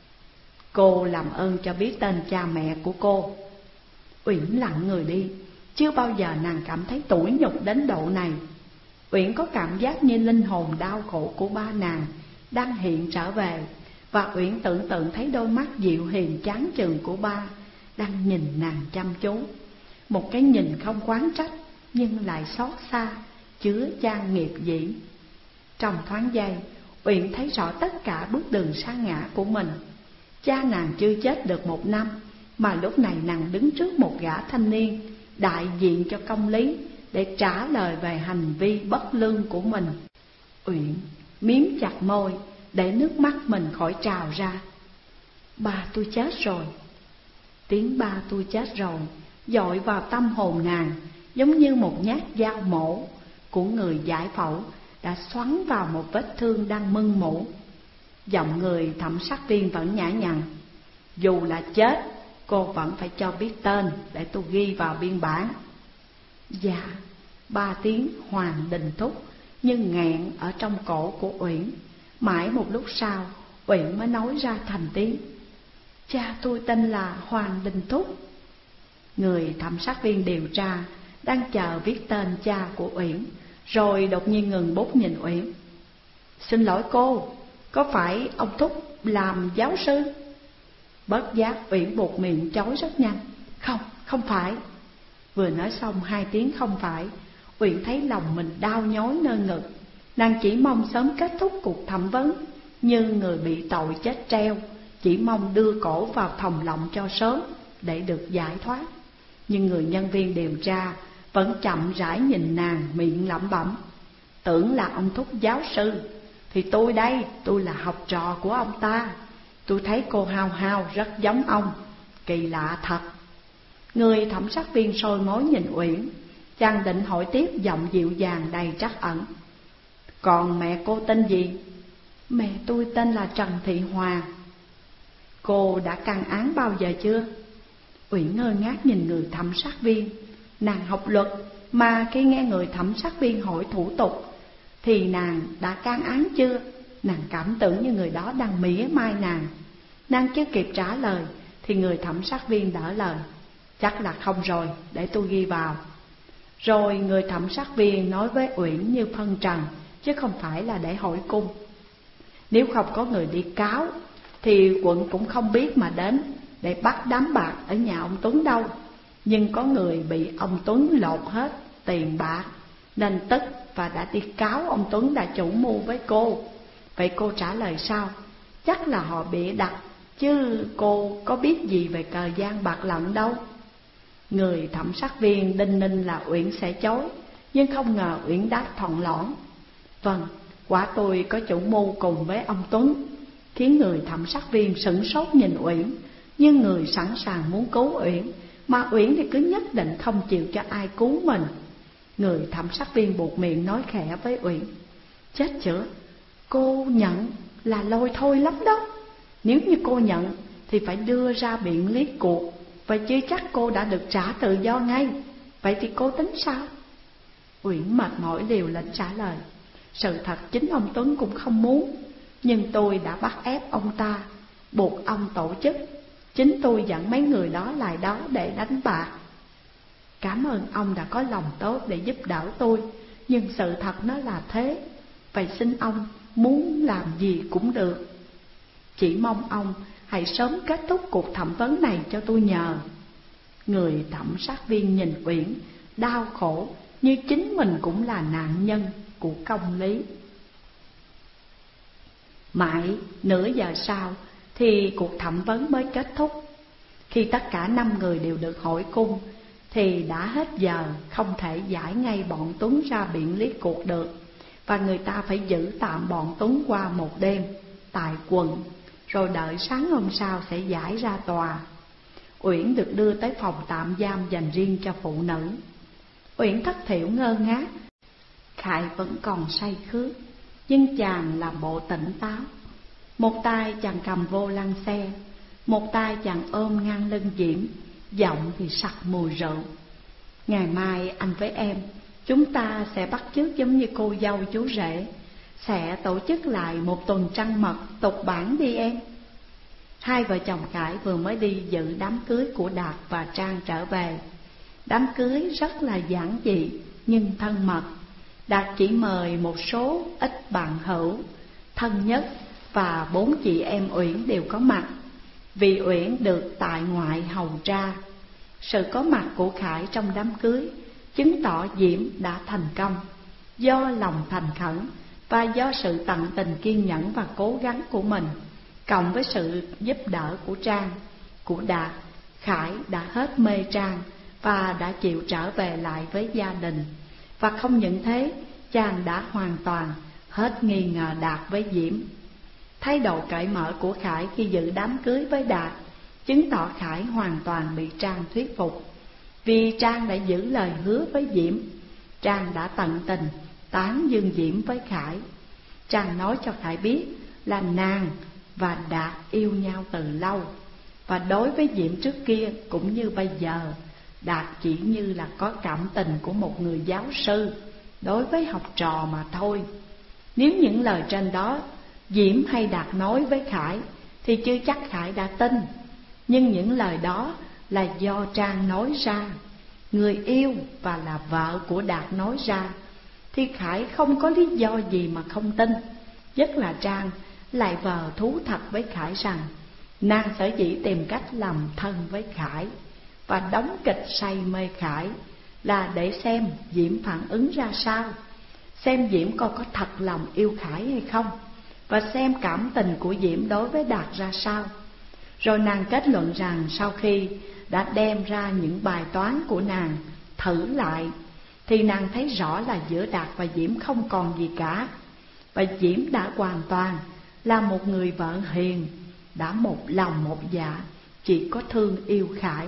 "Cô làm ơn cho biết tên cha mẹ của cô." Uyển lặng người đi. Chưa bao giờ nàng cảm thấy tủi nhục đến độ này. Uyển có cảm giác như linh hồn đau khổ của ba nàng đang hiện trở về, và Uyển tưởng tượng thấy đôi mắt dịu hiền chán chường của ba đang nhìn nàng chăm chú. Một cái nhìn không oán trách nhưng lại xót xa, chứa chan nghiệp dĩ. Trong thoáng giây, Uyển thấy rõ tất cả bước đường sa ngã của mình. Cha nàng chưa chết được một năm, mà lúc này nàng đứng trước một gã thanh niên đại diện cho công lý để trả lời về hành vi bất lương của mình. Uyển miếm chặt môi để nước mắt mình khỏi trào ra. "Ba tôi chết rồi." Tiếng "ba tôi chết rồi" dội vào tâm hồn nàng, giống như một nhát dao mổ của người giải phẫu đã xoắn vào một vết thương đang mưng mủ. Giọng người thẩm sát viên vẫn nhã nhặn: "Dù là chết, cô vẫn phải cho biết tên để tôi ghi vào biên bản." "Dạ." Ba tiếng Hoàng Đình Thúc nhưng nghẹn ở trong cổ của Uyển. Mãi một lúc sau, Uyển mới nói ra thành tiếng: "Cha tôi tên là Hoàng Đình Thúc." Người thẩm sát viên điều tra đang chờ viết tên cha của Uyển, rồi đột nhiên ngừng bút nhìn Uyển. "Xin lỗi cô, có phải ông Thúc làm giáo sư?" Bất giác Uyển buột miệng chối rất nhanh: "Không, không phải." Vừa nói xong hai tiếng "không phải", Uyển thấy lòng mình đau nhói nơi ngực. Nàng chỉ mong sớm kết thúc cuộc thẩm vấn, như người bị tội chết treo, chỉ mong đưa cổ vào thòng lọng cho sớm để được giải thoát. Nhưng người nhân viên điều tra vẫn chậm rãi nhìn nàng, miệng lẩm bẩm: "Tưởng là ông Thúc giáo sư, thì tôi đây, tôi là học trò của ông ta. Tôi thấy cô Hao Hao rất giống ông, kỳ lạ thật." Người thẩm sát viên soi mói nhìn Uyển, chàng định hỏi tiếp giọng dịu dàng đầy trắc ẩn: "Còn mẹ cô tên gì?" "Mẹ tôi tên là Trần Thị Hòa." "Cô đã căn án bao giờ chưa?" Uyển ngơ ngác nhìn người thẩm sát viên. Nàng học luật, mà khi nghe người thẩm sát viên hỏi thủ tục thì nàng đã can án chưa? nàng cảm tưởng như người đó đang mỉa mai nàng. Nàng chưa kịp trả lời thì người thẩm sát viên đỡ lời: Chắc là không rồi, để tôi ghi vào. Rồi người thẩm sát viên nói với Uyển như phân trần, chứ không phải là để hỏi cung. Nếu không có người đi cáo thì quận cũng không biết mà đến để bắt đám bạc ở nhà ông Tuấn đâu. Nhưng có người bị ông Tuấn lột hết tiền bạc nên tức và đã đi cáo ông Tuấn đã chủ mưu với cô. Vậy cô trả lời sao? Chắc là họ bịa đặt, chứ cô có biết gì về cờ gian bạc lận đâu. Người thẩm sát viên đinh ninh là Uyển sẽ chối, nhưng không ngờ Uyển đáp thọn lõn: Vâng, quả tôi có chủ mưu cùng với ông Tuấn. Khiến người thẩm sát viên sửng sốt nhìn Uyển, nhưng người sẵn sàng muốn cứu Uyển, mà Uyển thì cứ nhất định không chịu cho ai cứu mình. Người thẩm sát viên buộc miệng nói khẽ với Uyển: Chết chữa, cô nhận là lôi thôi lắm đó. Nếu như cô nhận thì phải đưa ra biện lý cuộc, và chưa chắc cô đã được trả tự do ngay. Vậy thì cô tính sao? Uyển mệt mỏi liều lĩnh trả lời: Sự thật chính ông Tuấn cũng không muốn, nhưng tôi đã bắt ép ông ta, buộc ông tổ chức. Chính tôi dẫn mấy người đó lại đó để đánh bạc. Cảm ơn ông đã có lòng tốt để giúp đỡ tôi, nhưng sự thật nó là thế. Vậy xin ông muốn làm gì cũng được. Chỉ mong ông hãy sớm kết thúc cuộc thẩm vấn này cho tôi nhờ. Người thẩm sát viên nhìn Uyển đau khổ như chính mình cũng là nạn nhân của công lý. Mãi nửa giờ sau thì cuộc thẩm vấn mới kết thúc. Khi tất cả năm người đều được hỏi cung thì đã hết giờ, không thể giải ngay bọn Tuấn ra biện lý cuộc được, và người ta phải giữ tạm bọn Tuấn qua một đêm tại quận, rồi đợi sáng hôm sau sẽ giải ra tòa. Uyển được đưa tới phòng tạm giam dành riêng cho phụ nữ. Uyển thất thểu ngơ ngác. Khải vẫn còn say khướt, nhưng chàng làm bộ tỉnh táo. Một tay chàng cầm vô lăng xe, một tay chàng ôm ngang lưng Diễm, giọng thì sặc mùi rượu. Ngày mai anh với em, chúng ta sẽ bắt chước giống như cô dâu chú rể, sẽ tổ chức lại một tuần trăng mật tục bản đi em. Hai vợ chồng Khải vừa mới đi dự đám cưới của Đạt và Trang trở về. Đám cưới rất là giản dị nhưng thân mật. Đạt chỉ mời một số ít bạn hữu thân nhất, và bốn chị em Uyển đều có mặt, vì Uyển được tại ngoại hầu tra. Sự có mặt của Khải trong đám cưới chứng tỏ Diễm đã thành công, do lòng thành khẩn và do sự tận tình kiên nhẫn và cố gắng của mình, cộng với sự giúp đỡ của Trang, của Đạt. Khải đã hết mê Trang và đã chịu trở về lại với gia đình. Và không những thế, chàng đã hoàn toàn hết nghi ngờ Đạt với Diễm. Thái độ cởi mở của Khải khi dự đám cưới với Đạt chứng tỏ Khải hoàn toàn bị Trang thuyết phục, vì Trang đã giữ lời hứa với Diễm. Trang đã tận tình tán dương Diễm với Khải. Trang nói cho Khải biết là nàng và Đạt yêu nhau từ lâu, và đối với Diễm trước kia cũng như bây giờ, Đạt chỉ như là có cảm tình của một người giáo sư đối với học trò mà thôi. Nếu những lời trên đó Diễm hay Đạt nói với Khải thì chưa chắc Khải đã tin, nhưng những lời đó là do Trang nói ra, người yêu và là vợ của Đạt nói ra, thì Khải không có lý do gì mà không tin. Nhất là Trang lại vờ thú thật với Khải rằng nàng sở dĩ tìm cách làm thân với Khải và đóng kịch say mê Khải là để xem Diễm phản ứng ra sao, xem Diễm coi có thật lòng yêu Khải hay không, và xem cảm tình của Diễm đối với Đạt ra sao. Rồi nàng kết luận rằng sau khi đã đem ra những bài toán của nàng thử lại, thì nàng thấy rõ là giữa Đạt và Diễm không còn gì cả, và Diễm đã hoàn toàn là một người vợ hiền, đã một lòng một dạ, chỉ có thương yêu Khải.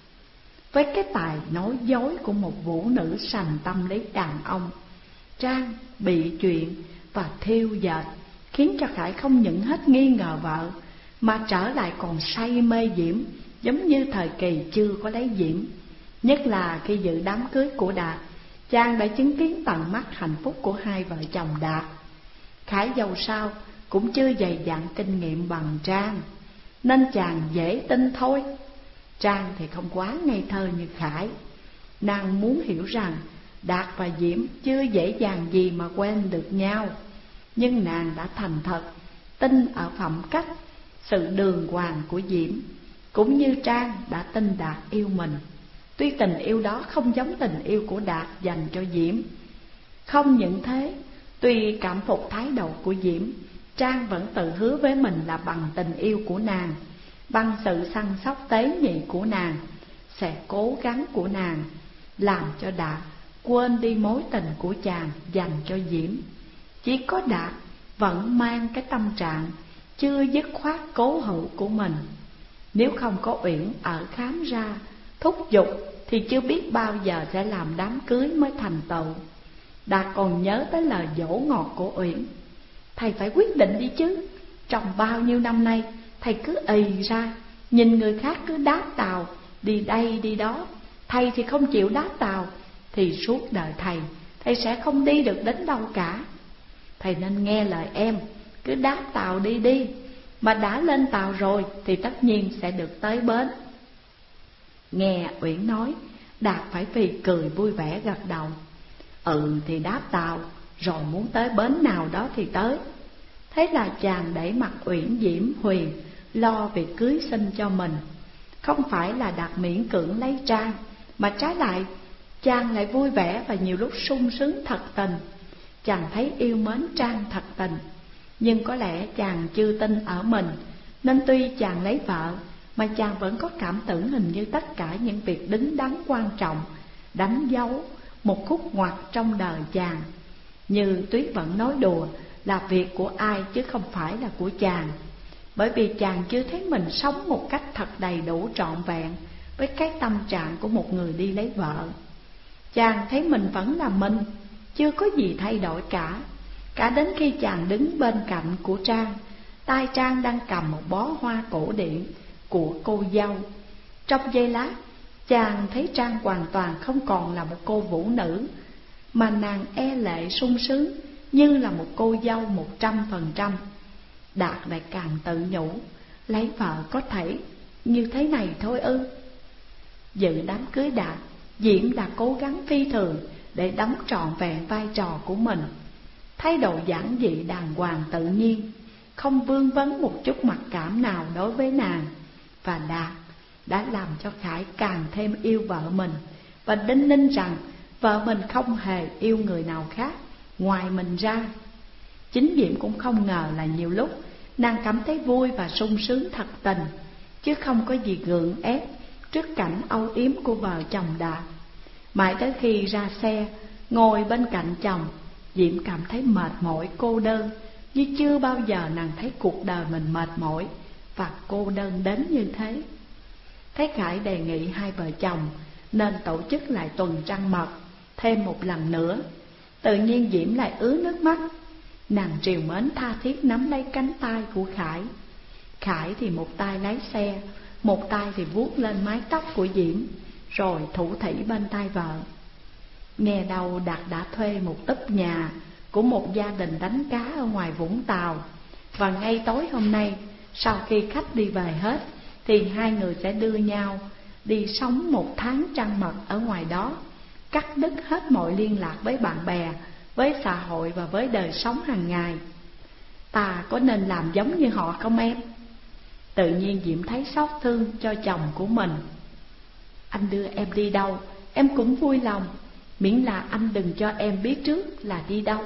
Với cái tài nói dối của một vũ nữ sành tâm lý đàn ông, Trang bị chuyện và thiêu dệt, khiến cho Khải không những hết nghi ngờ vợ, mà trở lại còn say mê Diễm, giống như thời kỳ chưa có lấy Diễm. Nhất là khi dự đám cưới của Đạt, Trang đã chứng kiến tận mắt hạnh phúc của hai vợ chồng Đạt. Khải dầu sao cũng chưa dày dặn kinh nghiệm bằng Trang, nên chàng dễ tin thôi. Trang thì không quá ngây thơ như Khải. Nàng muốn hiểu rằng Đạt và Diễm chưa dễ dàng gì mà quên được nhau, nhưng nàng đã thành thật tin ở phẩm cách, sự đường hoàng của Diễm, cũng như Trang đã tin Đạt yêu mình. Tuy tình yêu đó không giống tình yêu của Đạt dành cho Diễm. Không những thế, tuy cảm phục thái độ của Diễm, Trang vẫn tự hứa với mình là bằng tình yêu của nàng, bằng sự săn sóc tế nhị của nàng, sẽ cố gắng của nàng làm cho Đạt quên đi mối tình của chàng dành cho Diễm. Chỉ có Đạt vẫn mang cái tâm trạng chưa dứt khoát cố hữu của mình. Nếu không có Uyển ở khám ra thúc giục thì chưa biết bao giờ sẽ làm đám cưới mới thành tựu. Đạt còn nhớ tới lời dỗ ngọt của Uyển: thầy phải quyết định đi chứ, trong bao nhiêu năm nay thầy cứ ì ra, nhìn người khác cứ đáp tàu, đi đây đi đó. Thầy thì không chịu đáp tàu, thì suốt đời thầy, thầy sẽ không đi được đến đâu cả. Thầy nên nghe lời em, cứ đáp tàu đi đi, mà đã lên tàu rồi thì tất nhiên sẽ được tới bến. Nghe Uyển nói, Đạt phải phì cười vui vẻ gật đầu. Ừ thì đáp tàu, rồi muốn tới bến nào đó thì tới. Thế là chàng đẩy mặt Uyển Diễm Huyền lo việc cưới xin cho mình. Không phải là Đạt miễn cưỡng lấy Trang, mà trái lại chàng lại vui vẻ và nhiều lúc sung sướng thật tình. Chàng thấy yêu mến Trang thật tình, nhưng có lẽ chàng chưa tin ở mình, nên tuy chàng lấy vợ mà chàng vẫn có cảm tưởng hình như tất cả những việc đứng đắn quan trọng đánh dấu một khúc ngoặt trong đời chàng. Như Tuyết vẫn nói đùa là việc của ai chứ không phải là của chàng, bởi vì chàng chưa thấy mình sống một cách thật đầy đủ trọn vẹn với cái tâm trạng của một người đi lấy vợ. Chàng thấy mình vẫn là mình, chưa có gì thay đổi cả. Cả đến khi chàng đứng bên cạnh của Trang, tay Trang đang cầm một bó hoa cổ điển của cô dâu. Trong giây lát, chàng thấy Trang hoàn toàn không còn là một cô vũ nữ, mà nàng e lệ sung sướng như là một cô dâu một trăm phần trăm. Đạt lại càng tự nhủ, lấy vợ có thể như thế này thôi ư? Dự đám cưới Đạt, Diễm đã cố gắng phi thường để đóng trọn vẹn vai trò của mình. Thái độ giản dị đàng hoàng tự nhiên, không vương vấn một chút mặc cảm nào đối với nàng. Và Đạt đã làm cho Khải càng thêm yêu vợ mình, và đinh ninh rằng vợ mình không hề yêu người nào khác ngoài mình ra. Chính Diễm cũng không ngờ là nhiều lúc nàng cảm thấy vui và sung sướng thật tình, chứ không có gì gượng ép trước cảnh âu yếm của vợ chồng Đạt. Mãi tới khi ra xe ngồi bên cạnh chồng, Diễm cảm thấy mệt mỏi cô đơn như chưa bao giờ nàng thấy cuộc đời mình mệt mỏi và cô đơn đến như thế. Thấy Khải đề nghị hai vợ chồng nên tổ chức lại tuần trăng mật thêm một lần nữa, tự nhiên Diễm lại ứa nước mắt. Nàng trìu mến tha thiết nắm lấy cánh tay của Khải. Khải thì một tay lái xe, một tay thì vuốt lên mái tóc của Diễm, rồi thủ thỉ bên tai vợ. Nghe đâu Đạt đã thuê một túp nhà của một gia đình đánh cá ở ngoài Vũng Tàu, và ngay tối hôm nay, sau khi khách đi về hết, thì hai người sẽ đưa nhau đi sống một tháng trăng mật ở ngoài đó, cắt đứt hết mọi liên lạc với bạn bè, với xã hội và với đời sống hàng ngày. Ta có nên làm giống như họ không em? Tự nhiên Diễm thấy xót thương cho chồng của mình. Anh đưa em đi đâu em cũng vui lòng, miễn là anh đừng cho em biết trước là đi đâu,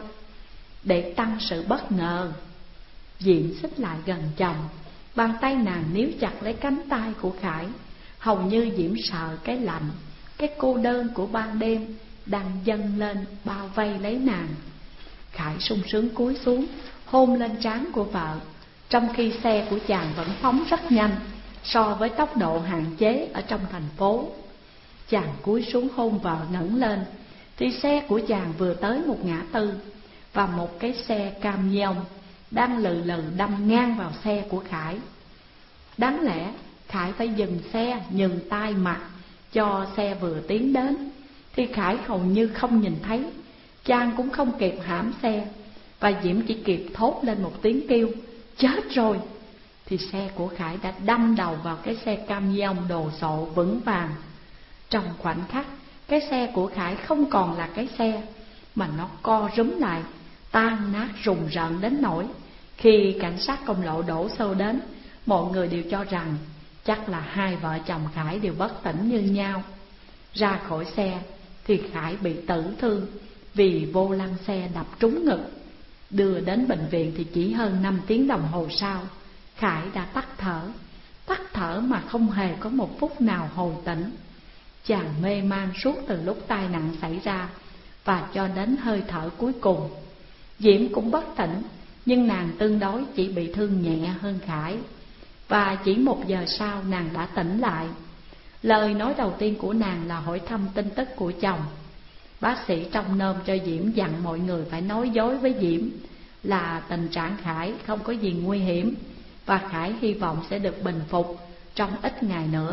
để tăng sự bất ngờ. Diễm xích lại gần chồng, bàn tay nàng níu chặt lấy cánh tay của Khải. Hầu như Diễm sợ cái lạnh, cái cô đơn của ban đêm đang dâng lên bao vây lấy nàng. Khải sung sướng cúi xuống hôn lên trán của vợ, trong khi xe của chàng vẫn phóng rất nhanh so với tốc độ hạn chế ở trong thành phố. Chàng cúi xuống hôn vợ ngẩng lên, thì xe của chàng vừa tới một ngã tư, và một cái xe cam nhông đang lừ lừ đâm ngang vào xe của Khải. Đáng lẽ Khải phải dừng xe, nhường tay mặt cho xe vừa tiến đến, thì Khải hầu như không nhìn thấy. Chàng cũng không kịp hãm xe, và Diễm chỉ kịp thốt lên một tiếng kêu chết rồi, thì xe của Khải đã đâm đầu vào cái xe camion đồ sộ vững vàng. Trong khoảnh khắc, cái xe của Khải không còn là cái xe, mà nó co rúm lại, tan nát rùng rợn đến nỗi khi cảnh sát công lộ đổ xô đến, mọi người đều cho rằng chắc là hai vợ chồng Khải đều bất tỉnh như nhau. Ra khỏi xe thì Khải bị tử thương vì vô lăng xe đập trúng ngực. Đưa đến bệnh viện thì chỉ hơn năm tiếng đồng hồ sau, Khải đã tắt thở. Tắt thở mà không hề có một phút nào hồi tỉnh. Chàng mê man suốt từ lúc tai nạn xảy ra và cho đến hơi thở cuối cùng. Diễm cũng bất tỉnh, nhưng nàng tương đối chỉ bị thương nhẹ hơn Khải. Và chỉ một giờ sau nàng đã tỉnh lại. Lời nói đầu tiên của nàng là hỏi thăm tin tức của chồng. Bác sĩ trông nom cho Diễm dặn mọi người phải nói dối với Diễm là tình trạng Khải không có gì nguy hiểm, và Khải hy vọng sẽ được bình phục trong ít ngày nữa.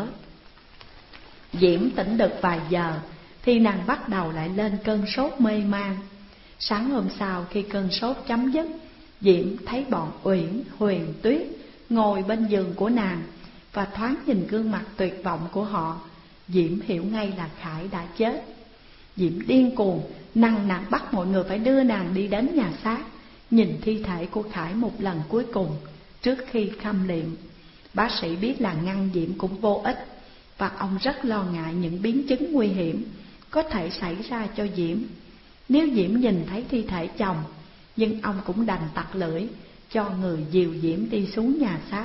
Diễm tỉnh được vài giờ thì nàng bắt đầu lại lên cơn sốt mê man. Sáng hôm sau khi cơn sốt chấm dứt, Diễm thấy bọn Uyển, Huyền, Tuyết ngồi bên giường của nàng, và thoáng nhìn gương mặt tuyệt vọng của họ, Diễm hiểu ngay là Khải đã chết. Diễm điên cuồng nằng nặc bắt mọi người phải đưa nàng đi đến nhà xác, nhìn thi thể của Khải một lần cuối cùng trước khi khâm liệm. Bác sĩ biết là ngăn Diễm cũng vô ích, và ông rất lo ngại những biến chứng nguy hiểm có thể xảy ra cho Diễm nếu Diễm nhìn thấy thi thể chồng. Nhưng ông cũng đành tặc lưỡi cho người dìu Diễm đi xuống nhà xác.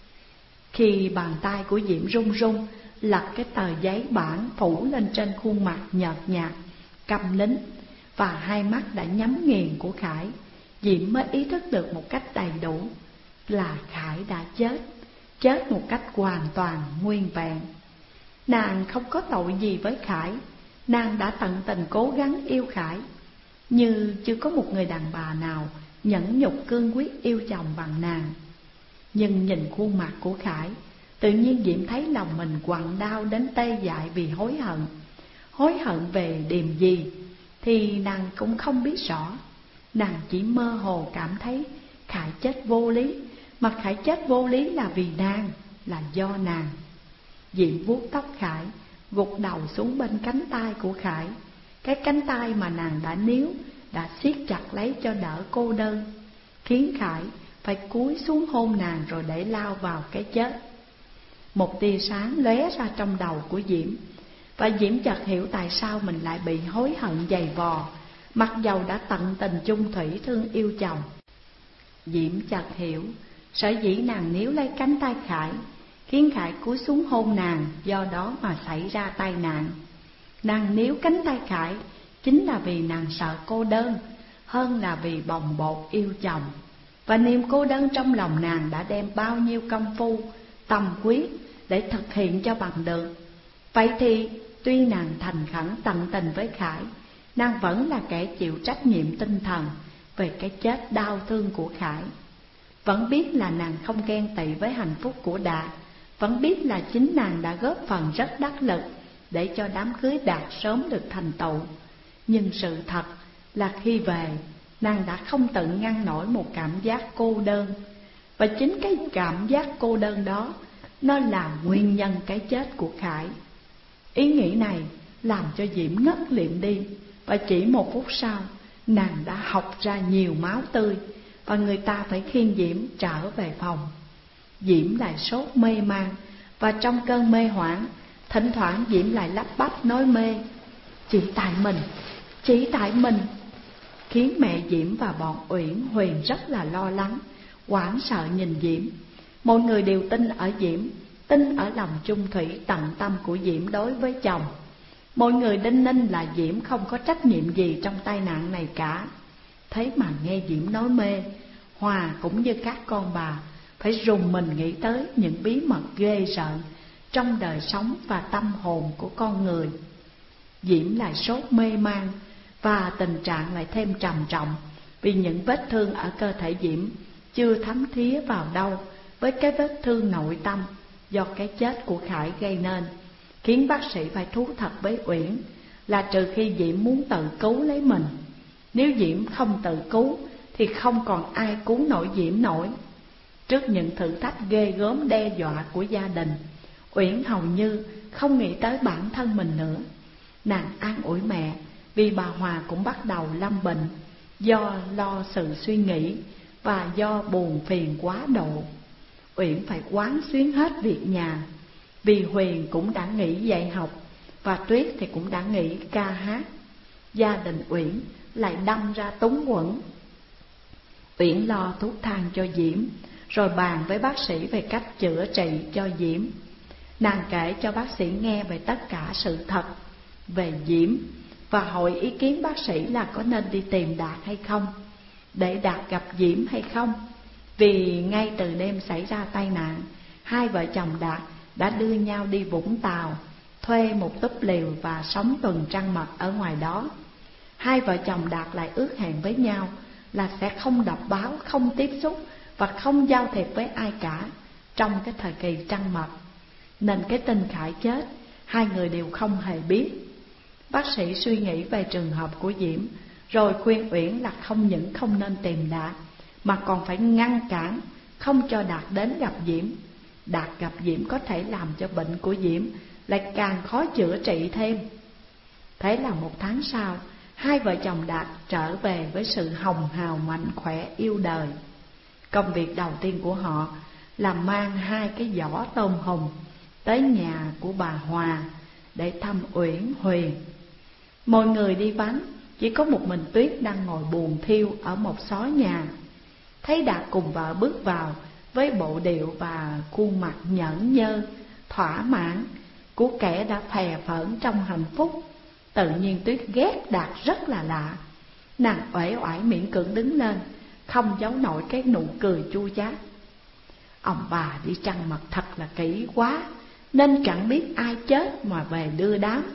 Khi bàn tay của Diễm run run lật cái tờ giấy bản phủ lên trên khuôn mặt nhợt nhạt, câm nín và hai mắt đã nhắm nghiền của Khải, Diễm mới ý thức được một cách đầy đủ là Khải đã chết, chết một cách hoàn toàn nguyên vẹn. Nàng không có tội gì với Khải, nàng đã tận tình cố gắng yêu Khải, như chưa có một người đàn bà nào nhẫn nhục cương quyết yêu chồng bằng nàng. Nhưng nhìn khuôn mặt của Khải, tự nhiên Diễm thấy lòng mình quặn đau đến tê dại vì hối hận. Hối hận về điều gì thì nàng cũng không biết rõ. Nàng chỉ mơ hồ cảm thấy Khải chết vô lý, mà Khải chết vô lý là vì nàng, là do nàng. Diễm vuốt tóc Khải, gục đầu xuống bên cánh tay của Khải, cái cánh tay mà nàng đã níu, đã siết chặt lấy cho đỡ cô đơn, khiến Khải phải cúi xuống hôn nàng rồi để lao vào cái chết. Một tia sáng lóe ra trong đầu của Diễm, và Diễm chợt hiểu tại sao mình lại bị hối hận dày vò, mặc dầu đã tận tình chung thủy thương yêu chồng. Diễm chợt hiểu sở dĩ nàng níu lấy cánh tay Khải, khiến Khải cúi xuống hôn nàng, do đó mà xảy ra tai nạn. Nàng níu cánh tay Khải chính là vì nàng sợ cô đơn hơn là vì bồng bột yêu chồng. Và niềm cô đơn trong lòng nàng đã đem bao nhiêu công phu, tâm quyết để thực hiện cho bằng được. Vậy thì tuy nàng thành khẩn tận tình với Khải, nàng vẫn là kẻ chịu trách nhiệm tinh thần về cái chết đau thương của Khải. Vẫn biết là nàng không ghen tị với hạnh phúc của Đạt, vẫn biết là chính nàng đã góp phần rất đắc lực để cho đám cưới Đạt sớm được thành tựu. Nhưng sự thật là khi về, nàng đã không tự ngăn nổi một cảm giác cô đơn. Và chính cái cảm giác cô đơn đó, nó là nguyên nhân cái chết của Khải. Ý nghĩ này làm cho Diễm ngất liệm đi, và chỉ một phút sau, nàng đã học ra nhiều máu tươi, và người ta phải khiêng Diễm trở về phòng. Diễm lại sốt mê man, và trong cơn mê hoảng, thỉnh thoảng Diễm lại lắp bắp nói mê: chỉ tại mình, chỉ tại mình. Khiến mẹ Diễm và bọn Uyển, Huyền rất là lo lắng, hoảng sợ nhìn Diễm. Mọi người đều tin ở Diễm, tin ở lòng chung thủy tận tâm của Diễm đối với chồng. Mọi người đinh ninh là Diễm không có trách nhiệm gì trong tai nạn này cả. Thế mà nghe Diễm nói mê, Hòa cũng như các con bà phải rùng mình nghĩ tới những bí mật ghê rợn trong đời sống và tâm hồn của con người. Diễm lại sốt mê man, và tình trạng lại thêm trầm trọng vì những vết thương ở cơ thể Diễm chưa thấm thía vào đâu với cái vết thương nội tâm do cái chết của Khải gây nên, khiến bác sĩ phải thú thật với Uyển là trừ khi Diễm muốn tự cứu lấy mình. Nếu Diễm không tự cứu thì không còn ai cứu nổi Diễm nổi. Trước những thử thách ghê gớm đe dọa của gia đình, Uyển hầu như không nghĩ tới bản thân mình nữa. Nàng an ủi mẹ vì bà Hòa cũng bắt đầu lâm bệnh, do lo sự suy nghĩ và do buồn phiền quá độ. Uyển phải quán xuyến hết việc nhà, vì Huyền cũng đã nghỉ dạy học và Tuyết thì cũng đã nghỉ ca hát. Gia đình Uyển lại đâm ra túng quẫn. Uyển lo thuốc thang cho Diễm, rồi bàn với bác sĩ về cách chữa trị cho Diễm. Nàng kể cho bác sĩ nghe về tất cả sự thật về Diễm và hỏi ý kiến bác sĩ là có nên đi tìm Đạt hay không, để Đạt gặp Diễm hay không. Vì ngay từ đêm xảy ra tai nạn, hai vợ chồng Đạt đã đưa nhau đi Vũng Tàu, thuê một túp lều và sống tuần trăng mật ở ngoài đó. Hai vợ chồng Đạt lại ước hẹn với nhau là sẽ không đọc báo, không tiếp xúc và không giao thiệp với ai cả trong cái thời kỳ trăng mật. Nên cái tin Khải chết, hai người đều không hề biết. Bác sĩ suy nghĩ về trường hợp của Diễm, rồi khuyên Uyển là không những không nên tìm Đạt, mà còn phải ngăn cản, không cho Đạt đến gặp Diễm. Đạt gặp Diễm có thể làm cho bệnh của Diễm lại càng khó chữa trị thêm. Thế là một tháng sau, hai vợ chồng Đạt trở về với sự hồng hào mạnh khỏe yêu đời. Công việc đầu tiên của họ là mang hai cái giỏ tôm hùm tới nhà của bà Hòa để thăm Uyển, Huyền. Mọi người đi vắng, chỉ có một mình Tuyết đang ngồi buồn thiêu ở một xó nhà. Thấy Đạt cùng vợ bước vào với bộ điệu và khuôn mặt nhởn nhơ, thỏa mãn của kẻ đã phè phỡn trong hạnh phúc, tự nhiên Tuyết ghét Đạt rất là lạ. Nàng uể oải miễn cưỡng đứng lên, không giấu nổi cái nụ cười chua chát. Ông bà đi trăng mật thật là kỹ quá, nên chẳng biết ai chết mà về đưa đám.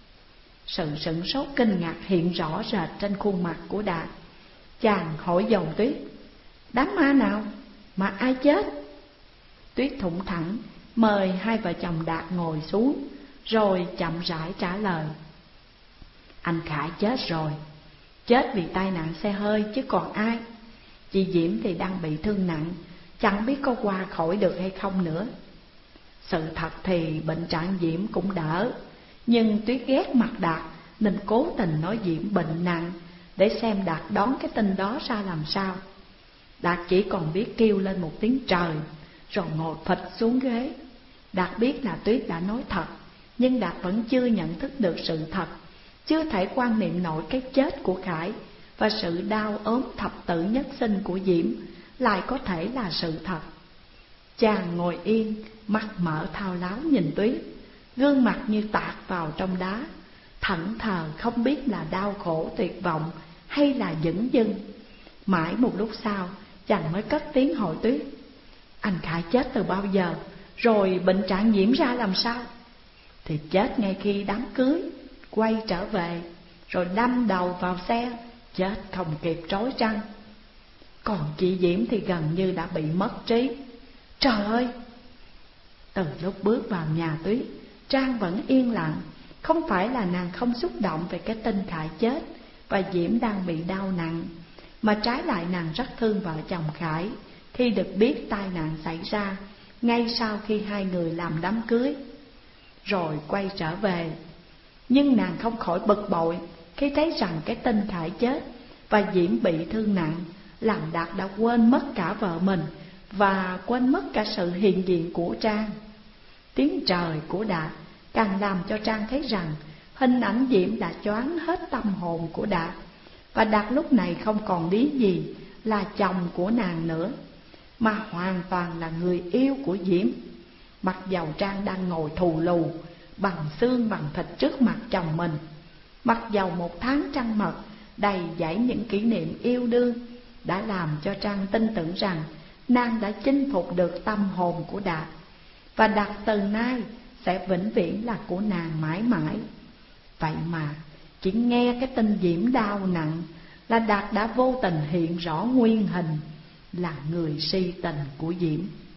Sự sửng sốt kinh ngạc hiện rõ rệt trên khuôn mặt của Đạt. Chàng hỏi dồn Tuyết: đám ma nào mà ai chết? Tuyết thủng thẳng mời hai vợ chồng Đạt ngồi xuống, rồi chậm rãi trả lời: anh Khải chết rồi, chết vì tai nạn xe hơi chứ còn ai. Chị Diễm thì đang bị thương nặng, chẳng biết có qua khỏi được hay không nữa. Sự thật thì bệnh trạng Diễm cũng đỡ, nhưng Tuyết ghét mặt Đạt nên cố tình nói Diễm bệnh nặng, để xem Đạt đón cái tin đó ra làm sao. Đạt chỉ còn biết kêu lên một tiếng trời, rồi ngồi phịch xuống ghế. Đạt biết là Tuyết đã nói thật, nhưng Đạt vẫn chưa nhận thức được sự thật, chưa thể quan niệm nổi cái chết của Khải và sự đau ốm thập tử nhất sinh của Diễm lại có thể là sự thật. Chàng ngồi yên, mắt mở thao láo nhìn Tuyết, gương mặt như tạc vào trong đá, thẫn thờ không biết là đau khổ tuyệt vọng hay là dửng dưng. Mãi một lúc sau, chàng mới cất tiếng hỏi Tuyết: anh Khải chết từ bao giờ, rồi bệnh trạng Diễm ra làm sao? Thì chết ngay khi đám cưới, quay trở về, rồi đâm đầu vào xe, chết không kịp trói trăng. Còn chị Diễm thì gần như đã bị mất trí. Trời ơi! Từ lúc bước vào nhà Tuyết, Trang vẫn yên lặng. Không phải là nàng không xúc động về cái tin Khải chết và Diễm đang bị đau nặng, mà trái lại nàng rất thương vợ chồng Khải khi được biết tai nạn xảy ra ngay sau khi hai người làm đám cưới rồi quay trở về. Nhưng nàng không khỏi bực bội khi thấy rằng cái tin Khải chết và Diễm bị thương nặng làm Đạt đã quên mất cả vợ mình và quên mất cả sự hiện diện của Trang. Tiếng trời của Đạt càng làm cho Trang thấy rằng hình ảnh Diễm đã choáng hết tâm hồn của Đạt, và Đạt lúc này không còn lý gì là chồng của nàng nữa, mà hoàn toàn là người yêu của Diễm. Mặc dầu Trang đang ngồi thù lù bằng xương bằng thịt trước mặt chồng mình, mặc dầu một tháng trăng mật đầy dẫy những kỷ niệm yêu đương đã làm cho Trang tin tưởng rằng nàng đã chinh phục được tâm hồn của Đạt, và Đạt từ nay sẽ vĩnh viễn là của nàng mãi mãi. Vậy mà chỉ nghe cái tin Diễm đau nặng là Đạt đã vô tình hiện rõ nguyên hình là người si tình của Diễm.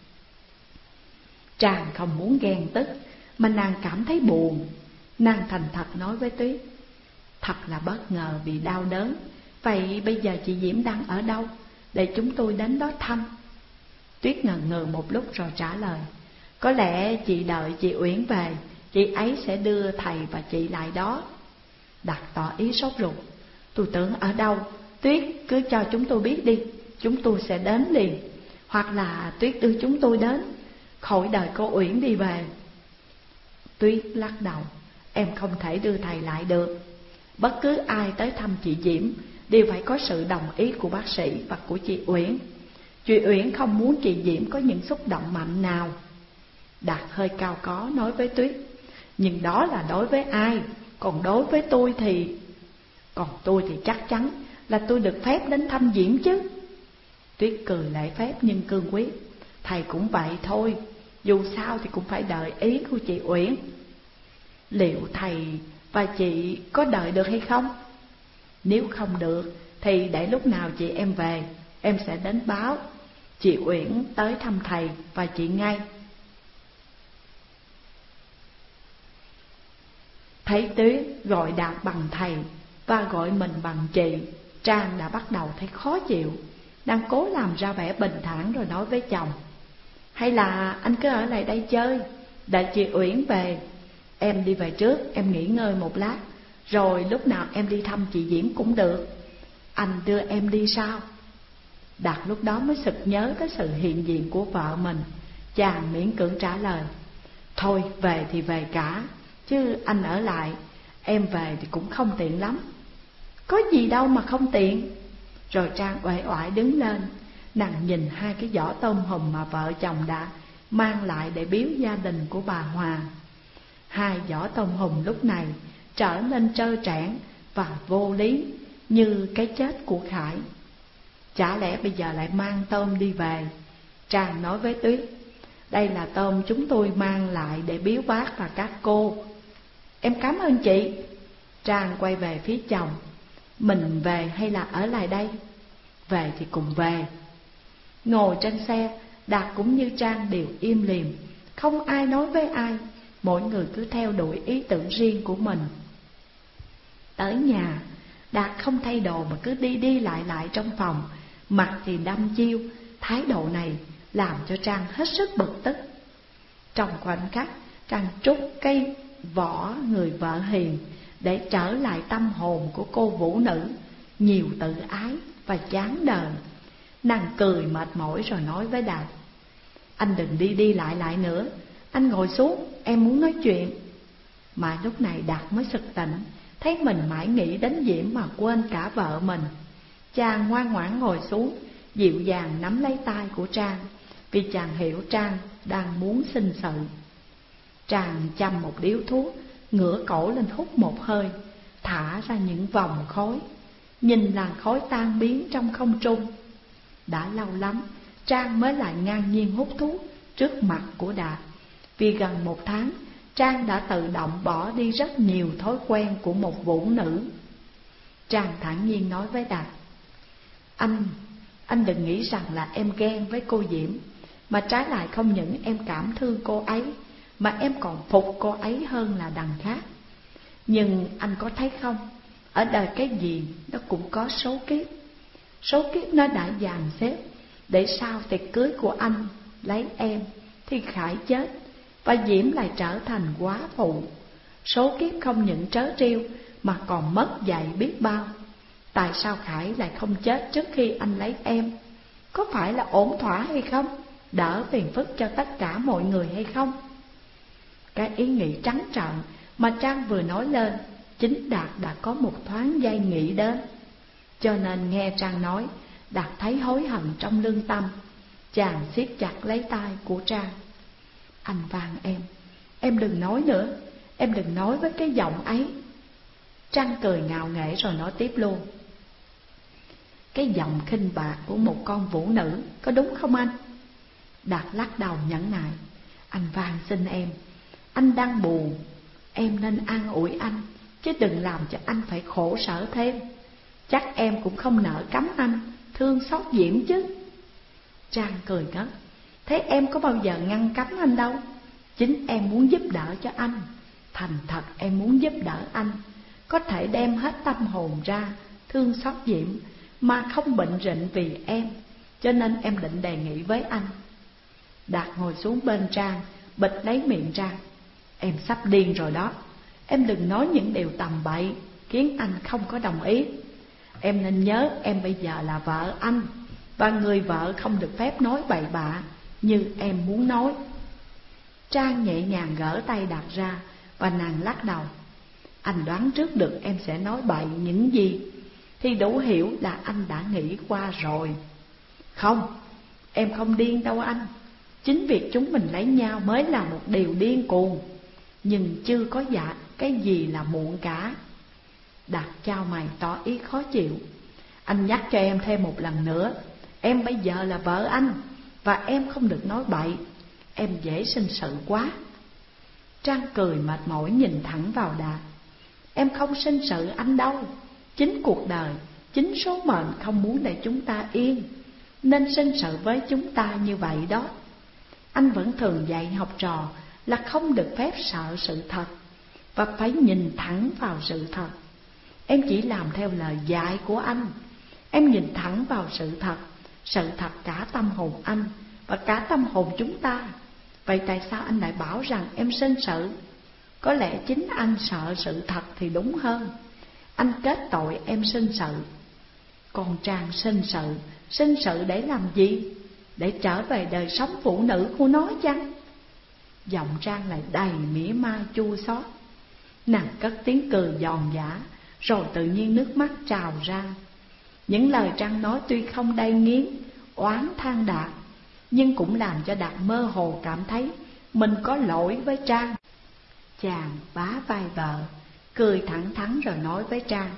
Trang không muốn ghen tức, mà nàng cảm thấy buồn. Nàng thành thật nói với Tuyết: thật là bất ngờ vì đau đớn Vậy bây giờ chị Diễm đang ở đâu, để chúng tôi đến đó thăm? Tuyết ngần ngừ một lúc rồi trả lời: Có lẽ chị đợi chị Uyển về, chị ấy sẽ đưa thầy và chị lại đó. Đạt tỏ ý sốt ruột: Tôi tưởng ở đâu, Tuyết cứ cho chúng tôi biết đi, chúng tôi sẽ đến liền. Hoặc là Tuyết đưa chúng tôi đến, khỏi đợi cô Uyển đi về. Tuyết lắc đầu: Em không thể đưa thầy lại được. Bất cứ ai tới thăm chị Diễm đều phải có sự đồng ý của bác sĩ và của chị Uyển. Chị Uyển không muốn chị Diễm có những xúc động mạnh nào. Đạt hơi cao có nói với Tuyết: Nhưng đó là đối với ai, còn đối với tôi thì... Còn tôi thì chắc chắn là tôi được phép đến thăm Diễm chứ. Tuyết cười lễ phép nhưng cương quyết: Thầy cũng vậy thôi, dù sao thì cũng phải đợi ý của chị Uyển. Liệu thầy và chị có đợi được hay không? Nếu không được thì để lúc nào chị em về, em sẽ đến báo. Chị Uyển tới thăm thầy và chị ngay. Thấy Tuyết gọi Đạt bằng thầy và gọi mình bằng chị, Trang đã bắt đầu thấy khó chịu. Đang cố làm ra vẻ bình thản rồi nói với chồng: Hay là anh cứ ở lại đây chơi, đợi chị Uyển về. Em đi về trước, em nghỉ ngơi một lát, rồi lúc nào em đi thăm chị Diễm cũng được. Anh đưa em đi sao? Đạt lúc đó mới sực nhớ tới sự hiện diện của vợ mình. Chàng miễn cưỡng trả lời: Thôi về thì về cả, chứ anh ở lại, em về thì cũng không tiện lắm. Có gì đâu mà không tiện. Rồi Trang uể oải đứng lên. Nàng nhìn hai cái giỏ tôm hùm mà vợ chồng đã mang lại để biếu gia đình của bà Hòa. Hai giỏ tôm hùm lúc này trở nên trơ trẽn và vô lý như cái chết của Khải. Chả lẽ bây giờ lại mang tôm đi về? Trang nói với Tuyết: Đây là tôm chúng tôi mang lại để biếu bác và các cô. Em cảm ơn chị. Trang quay về phía chồng: Mình về hay là ở lại đây? Về thì cùng về. Ngồi trên xe, Đạt cũng như Trang đều im lìm, không ai nói với ai, mỗi người cứ theo đuổi ý tưởng riêng của mình. Tới nhà, Đạt không thay đồ mà cứ đi đi lại lại trong phòng, mặt thì đăm chiêu. Thái độ này làm cho Trang hết sức bực tức. Trong khoảnh khắc, Trang trút cây vỏ người vợ hiền để trở lại tâm hồn của cô vũ nữ, nhiều tự ái và chán đời. Nàng cười mệt mỏi rồi nói với Đạt: Anh đừng đi đi lại lại nữa, anh ngồi xuống, em muốn nói chuyện. Mà lúc này Đạt mới sực tỉnh, thấy mình mãi nghĩ đến Diễm mà quên cả vợ mình. Chàng ngoan ngoãn ngồi xuống, dịu dàng nắm lấy tay của Trang, vì chàng hiểu Trang đang muốn sinh sự. Trang châm một điếu thuốc, ngửa cổ lên hút một hơi, thả ra những vòng khói, nhìn làn khói tan biến trong không trung. Đã lâu lắm Trang mới lại ngang nhiên hút thuốc trước mặt của Đạt. Vì gần một tháng, Trang đã tự động bỏ đi rất nhiều thói quen của một vũ nữ. Trang thản nhiên nói với Đạt: Anh, anh đừng nghĩ rằng là em ghen với cô Diễm, mà trái lại không những em cảm thương cô ấy, mà em còn phục cô ấy hơn là đằng khác. Nhưng anh có thấy không, ở đời cái gì nó cũng có số kiếp. Số kiếp nó đã dàn xếp để sau tiệc cưới của anh lấy em thì Khải chết và Diễm lại trở thành góa phụ. Số kiếp không những trớ trêu mà còn mất dạy biết bao. Tại sao Khải lại không chết trước khi anh lấy em? Có phải là ổn thỏa hay không? Đỡ phiền phức cho tất cả mọi người hay không? Cái ý nghĩ trắng trợn mà Trang vừa nói lên, chính Đạt đã có một thoáng giây nghĩ đến. Cho nên nghe Trang nói, Đạt thấy hối hận trong lương tâm. Chàng siết chặt lấy tay của Trang: Anh van em, em đừng nói nữa, em đừng nói với cái giọng ấy. Trang cười ngạo nghễ rồi nói tiếp luôn: Cái giọng khinh bạc của một con vũ nữ có đúng không anh? Đạt lắc đầu nhẫn nại: Anh van xin em, anh đang buồn, em nên an ủi anh, chứ đừng làm cho anh phải khổ sở thêm. Chắc em cũng không nỡ cấm anh thương xót Diễm chứ. Trang cười ngất: Thế em có bao giờ ngăn cấm anh đâu. Chính em muốn giúp đỡ cho anh. Thành thật em muốn giúp đỡ anh, có thể đem hết tâm hồn ra thương xót Diễm mà không bệnh rịnh vì em, cho nên em định đề nghị với anh. Đạt ngồi xuống bên Trang, bịt lấy miệng Trang. Em sắp điên rồi đó. Em đừng nói những điều tầm bậy khiến anh không có đồng ý. Em nên nhớ em bây giờ là vợ anh, và người vợ không được phép nói bậy bạ như em muốn nói. Trang nhẹ nhàng gỡ tay Đạt ra và nàng lắc đầu. Anh đoán trước được em sẽ nói bậy những gì thì đủ hiểu là anh đã nghĩ qua rồi. Không, em không điên đâu anh. Chính việc chúng mình lấy nhau mới là một điều điên cuồng, nhưng chưa có dạ cái gì là muộn cả. Đạt chau mày tỏ ý khó chịu. Anh nhắc cho em thêm một lần nữa, em bây giờ là vợ anh, và em không được nói bậy. Em dễ sinh sự quá. Trang cười mệt mỏi nhìn thẳng vào Đạt. Em không sinh sự anh đâu. Chính cuộc đời, chính số mệnh không muốn để chúng ta yên, nên sinh sự với chúng ta như vậy đó. Anh vẫn thường dạy học trò là không được phép sợ sự thật, và phải nhìn thẳng vào sự thật. Em chỉ làm theo lời dạy của anh. Em nhìn thẳng vào sự thật, sự thật cả tâm hồn anh và cả tâm hồn chúng ta. Vậy tại sao anh lại bảo rằng em sinh sự? Có lẽ chính anh sợ sự thật thì đúng hơn. Anh kết tội em sinh sự. Còn Trang sinh sự, sinh sự để làm gì? Để trở về đời sống phụ nữ của nó chăng? Giọng Trang lại đầy mỉa mai chua xót. Nàng cất tiếng cười giòn giã, rồi tự nhiên nước mắt trào ra. Những lời Trang nói tuy không đay nghiến, oán than Đạt, nhưng cũng làm cho Đạt mơ hồ cảm thấy mình có lỗi với Trang. Chàng bá vai vợ, cười thẳng thắn rồi nói với Trang.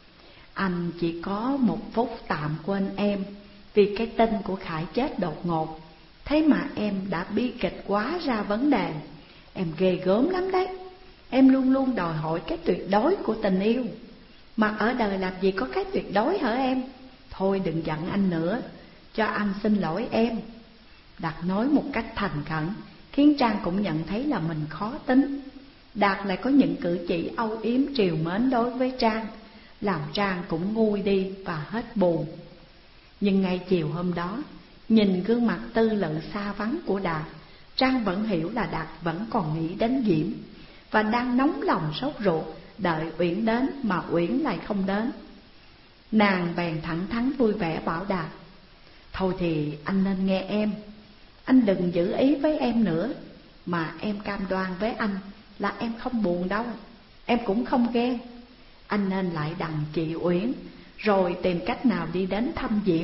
Anh chỉ có một phút tạm quên em vì cái tin của Khải chết đột ngột. Thế mà em đã bi kịch quá ra vấn đề. Em ghê gớm lắm đấy. Em luôn luôn đòi hỏi cái tuyệt đối của tình yêu, mà ở đời làm gì có cái tuyệt đối hả em? Thôi đừng giận anh nữa, cho anh xin lỗi em. Đạt nói một cách thành khẩn, khiến Trang cũng nhận thấy là mình khó tính. Đạt lại có những cử chỉ âu yếm trìu mến đối với Trang, làm Trang cũng nguôi đi và hết buồn. Nhưng ngay chiều hôm đó, nhìn gương mặt tư lự xa vắng của Đạt, Trang vẫn hiểu là Đạt vẫn còn nghĩ đến Diễm, và đang nóng lòng sốt ruột đợi Uyển đến mà Uyển lại không đến. Nàng bèn thẳng thắn vui vẻ bảo Đạt. Thôi thì anh nên nghe em. Anh đừng giữ ý với em nữa, mà em cam đoan với anh là em không buồn đâu, em cũng không ghen. Anh nên lại đằng chị Uyển, rồi tìm cách nào đi đến thăm Diễm.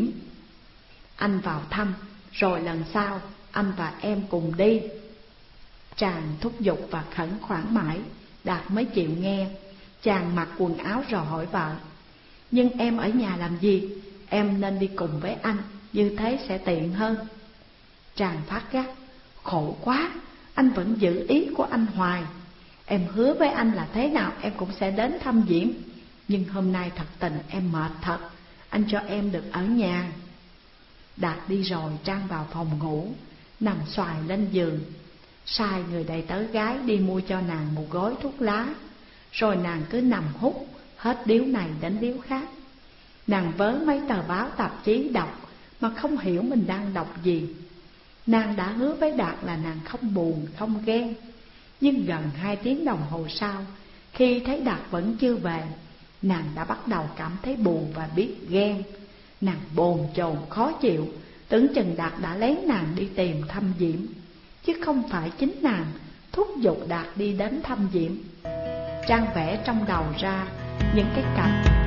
Anh vào thăm, rồi lần sau anh và em cùng đi. Chàng thúc giục và khẩn khoản mãi, Đạt mới chịu nghe. Chàng mặc quần áo rồi hỏi vợ. Nhưng em ở nhà làm gì? Em nên đi cùng với anh, như thế sẽ tiện hơn. Chàng phát gắt. Khổ quá, anh vẫn giữ ý của anh hoài. Em hứa với anh là thế nào em cũng sẽ đến thăm Diễm, nhưng hôm nay thật tình em mệt thật. Anh cho em được ở nhà. Đạt đi rồi, Trang vào phòng ngủ, nằm xoài lên giường, sai người đầy tớ gái đi mua cho nàng một gói thuốc lá. Rồi nàng cứ nằm hút, hết điếu này đến điếu khác. Nàng vớ mấy tờ báo tạp chí đọc mà không hiểu mình đang đọc gì. Nàng đã hứa với Đạt là nàng không buồn, không ghen. Nhưng gần hai tiếng đồng hồ sau, khi thấy Đạt vẫn chưa về, nàng đã bắt đầu cảm thấy buồn và biết ghen. Nàng bồn chồn khó chịu, tưởng chừng Đạt đã lấy nàng đi tìm thăm Diễm, chứ không phải chính nàng thúc giục Đạt đi đến thăm Diễm. Trang vẽ trong đầu ra những cái cảnh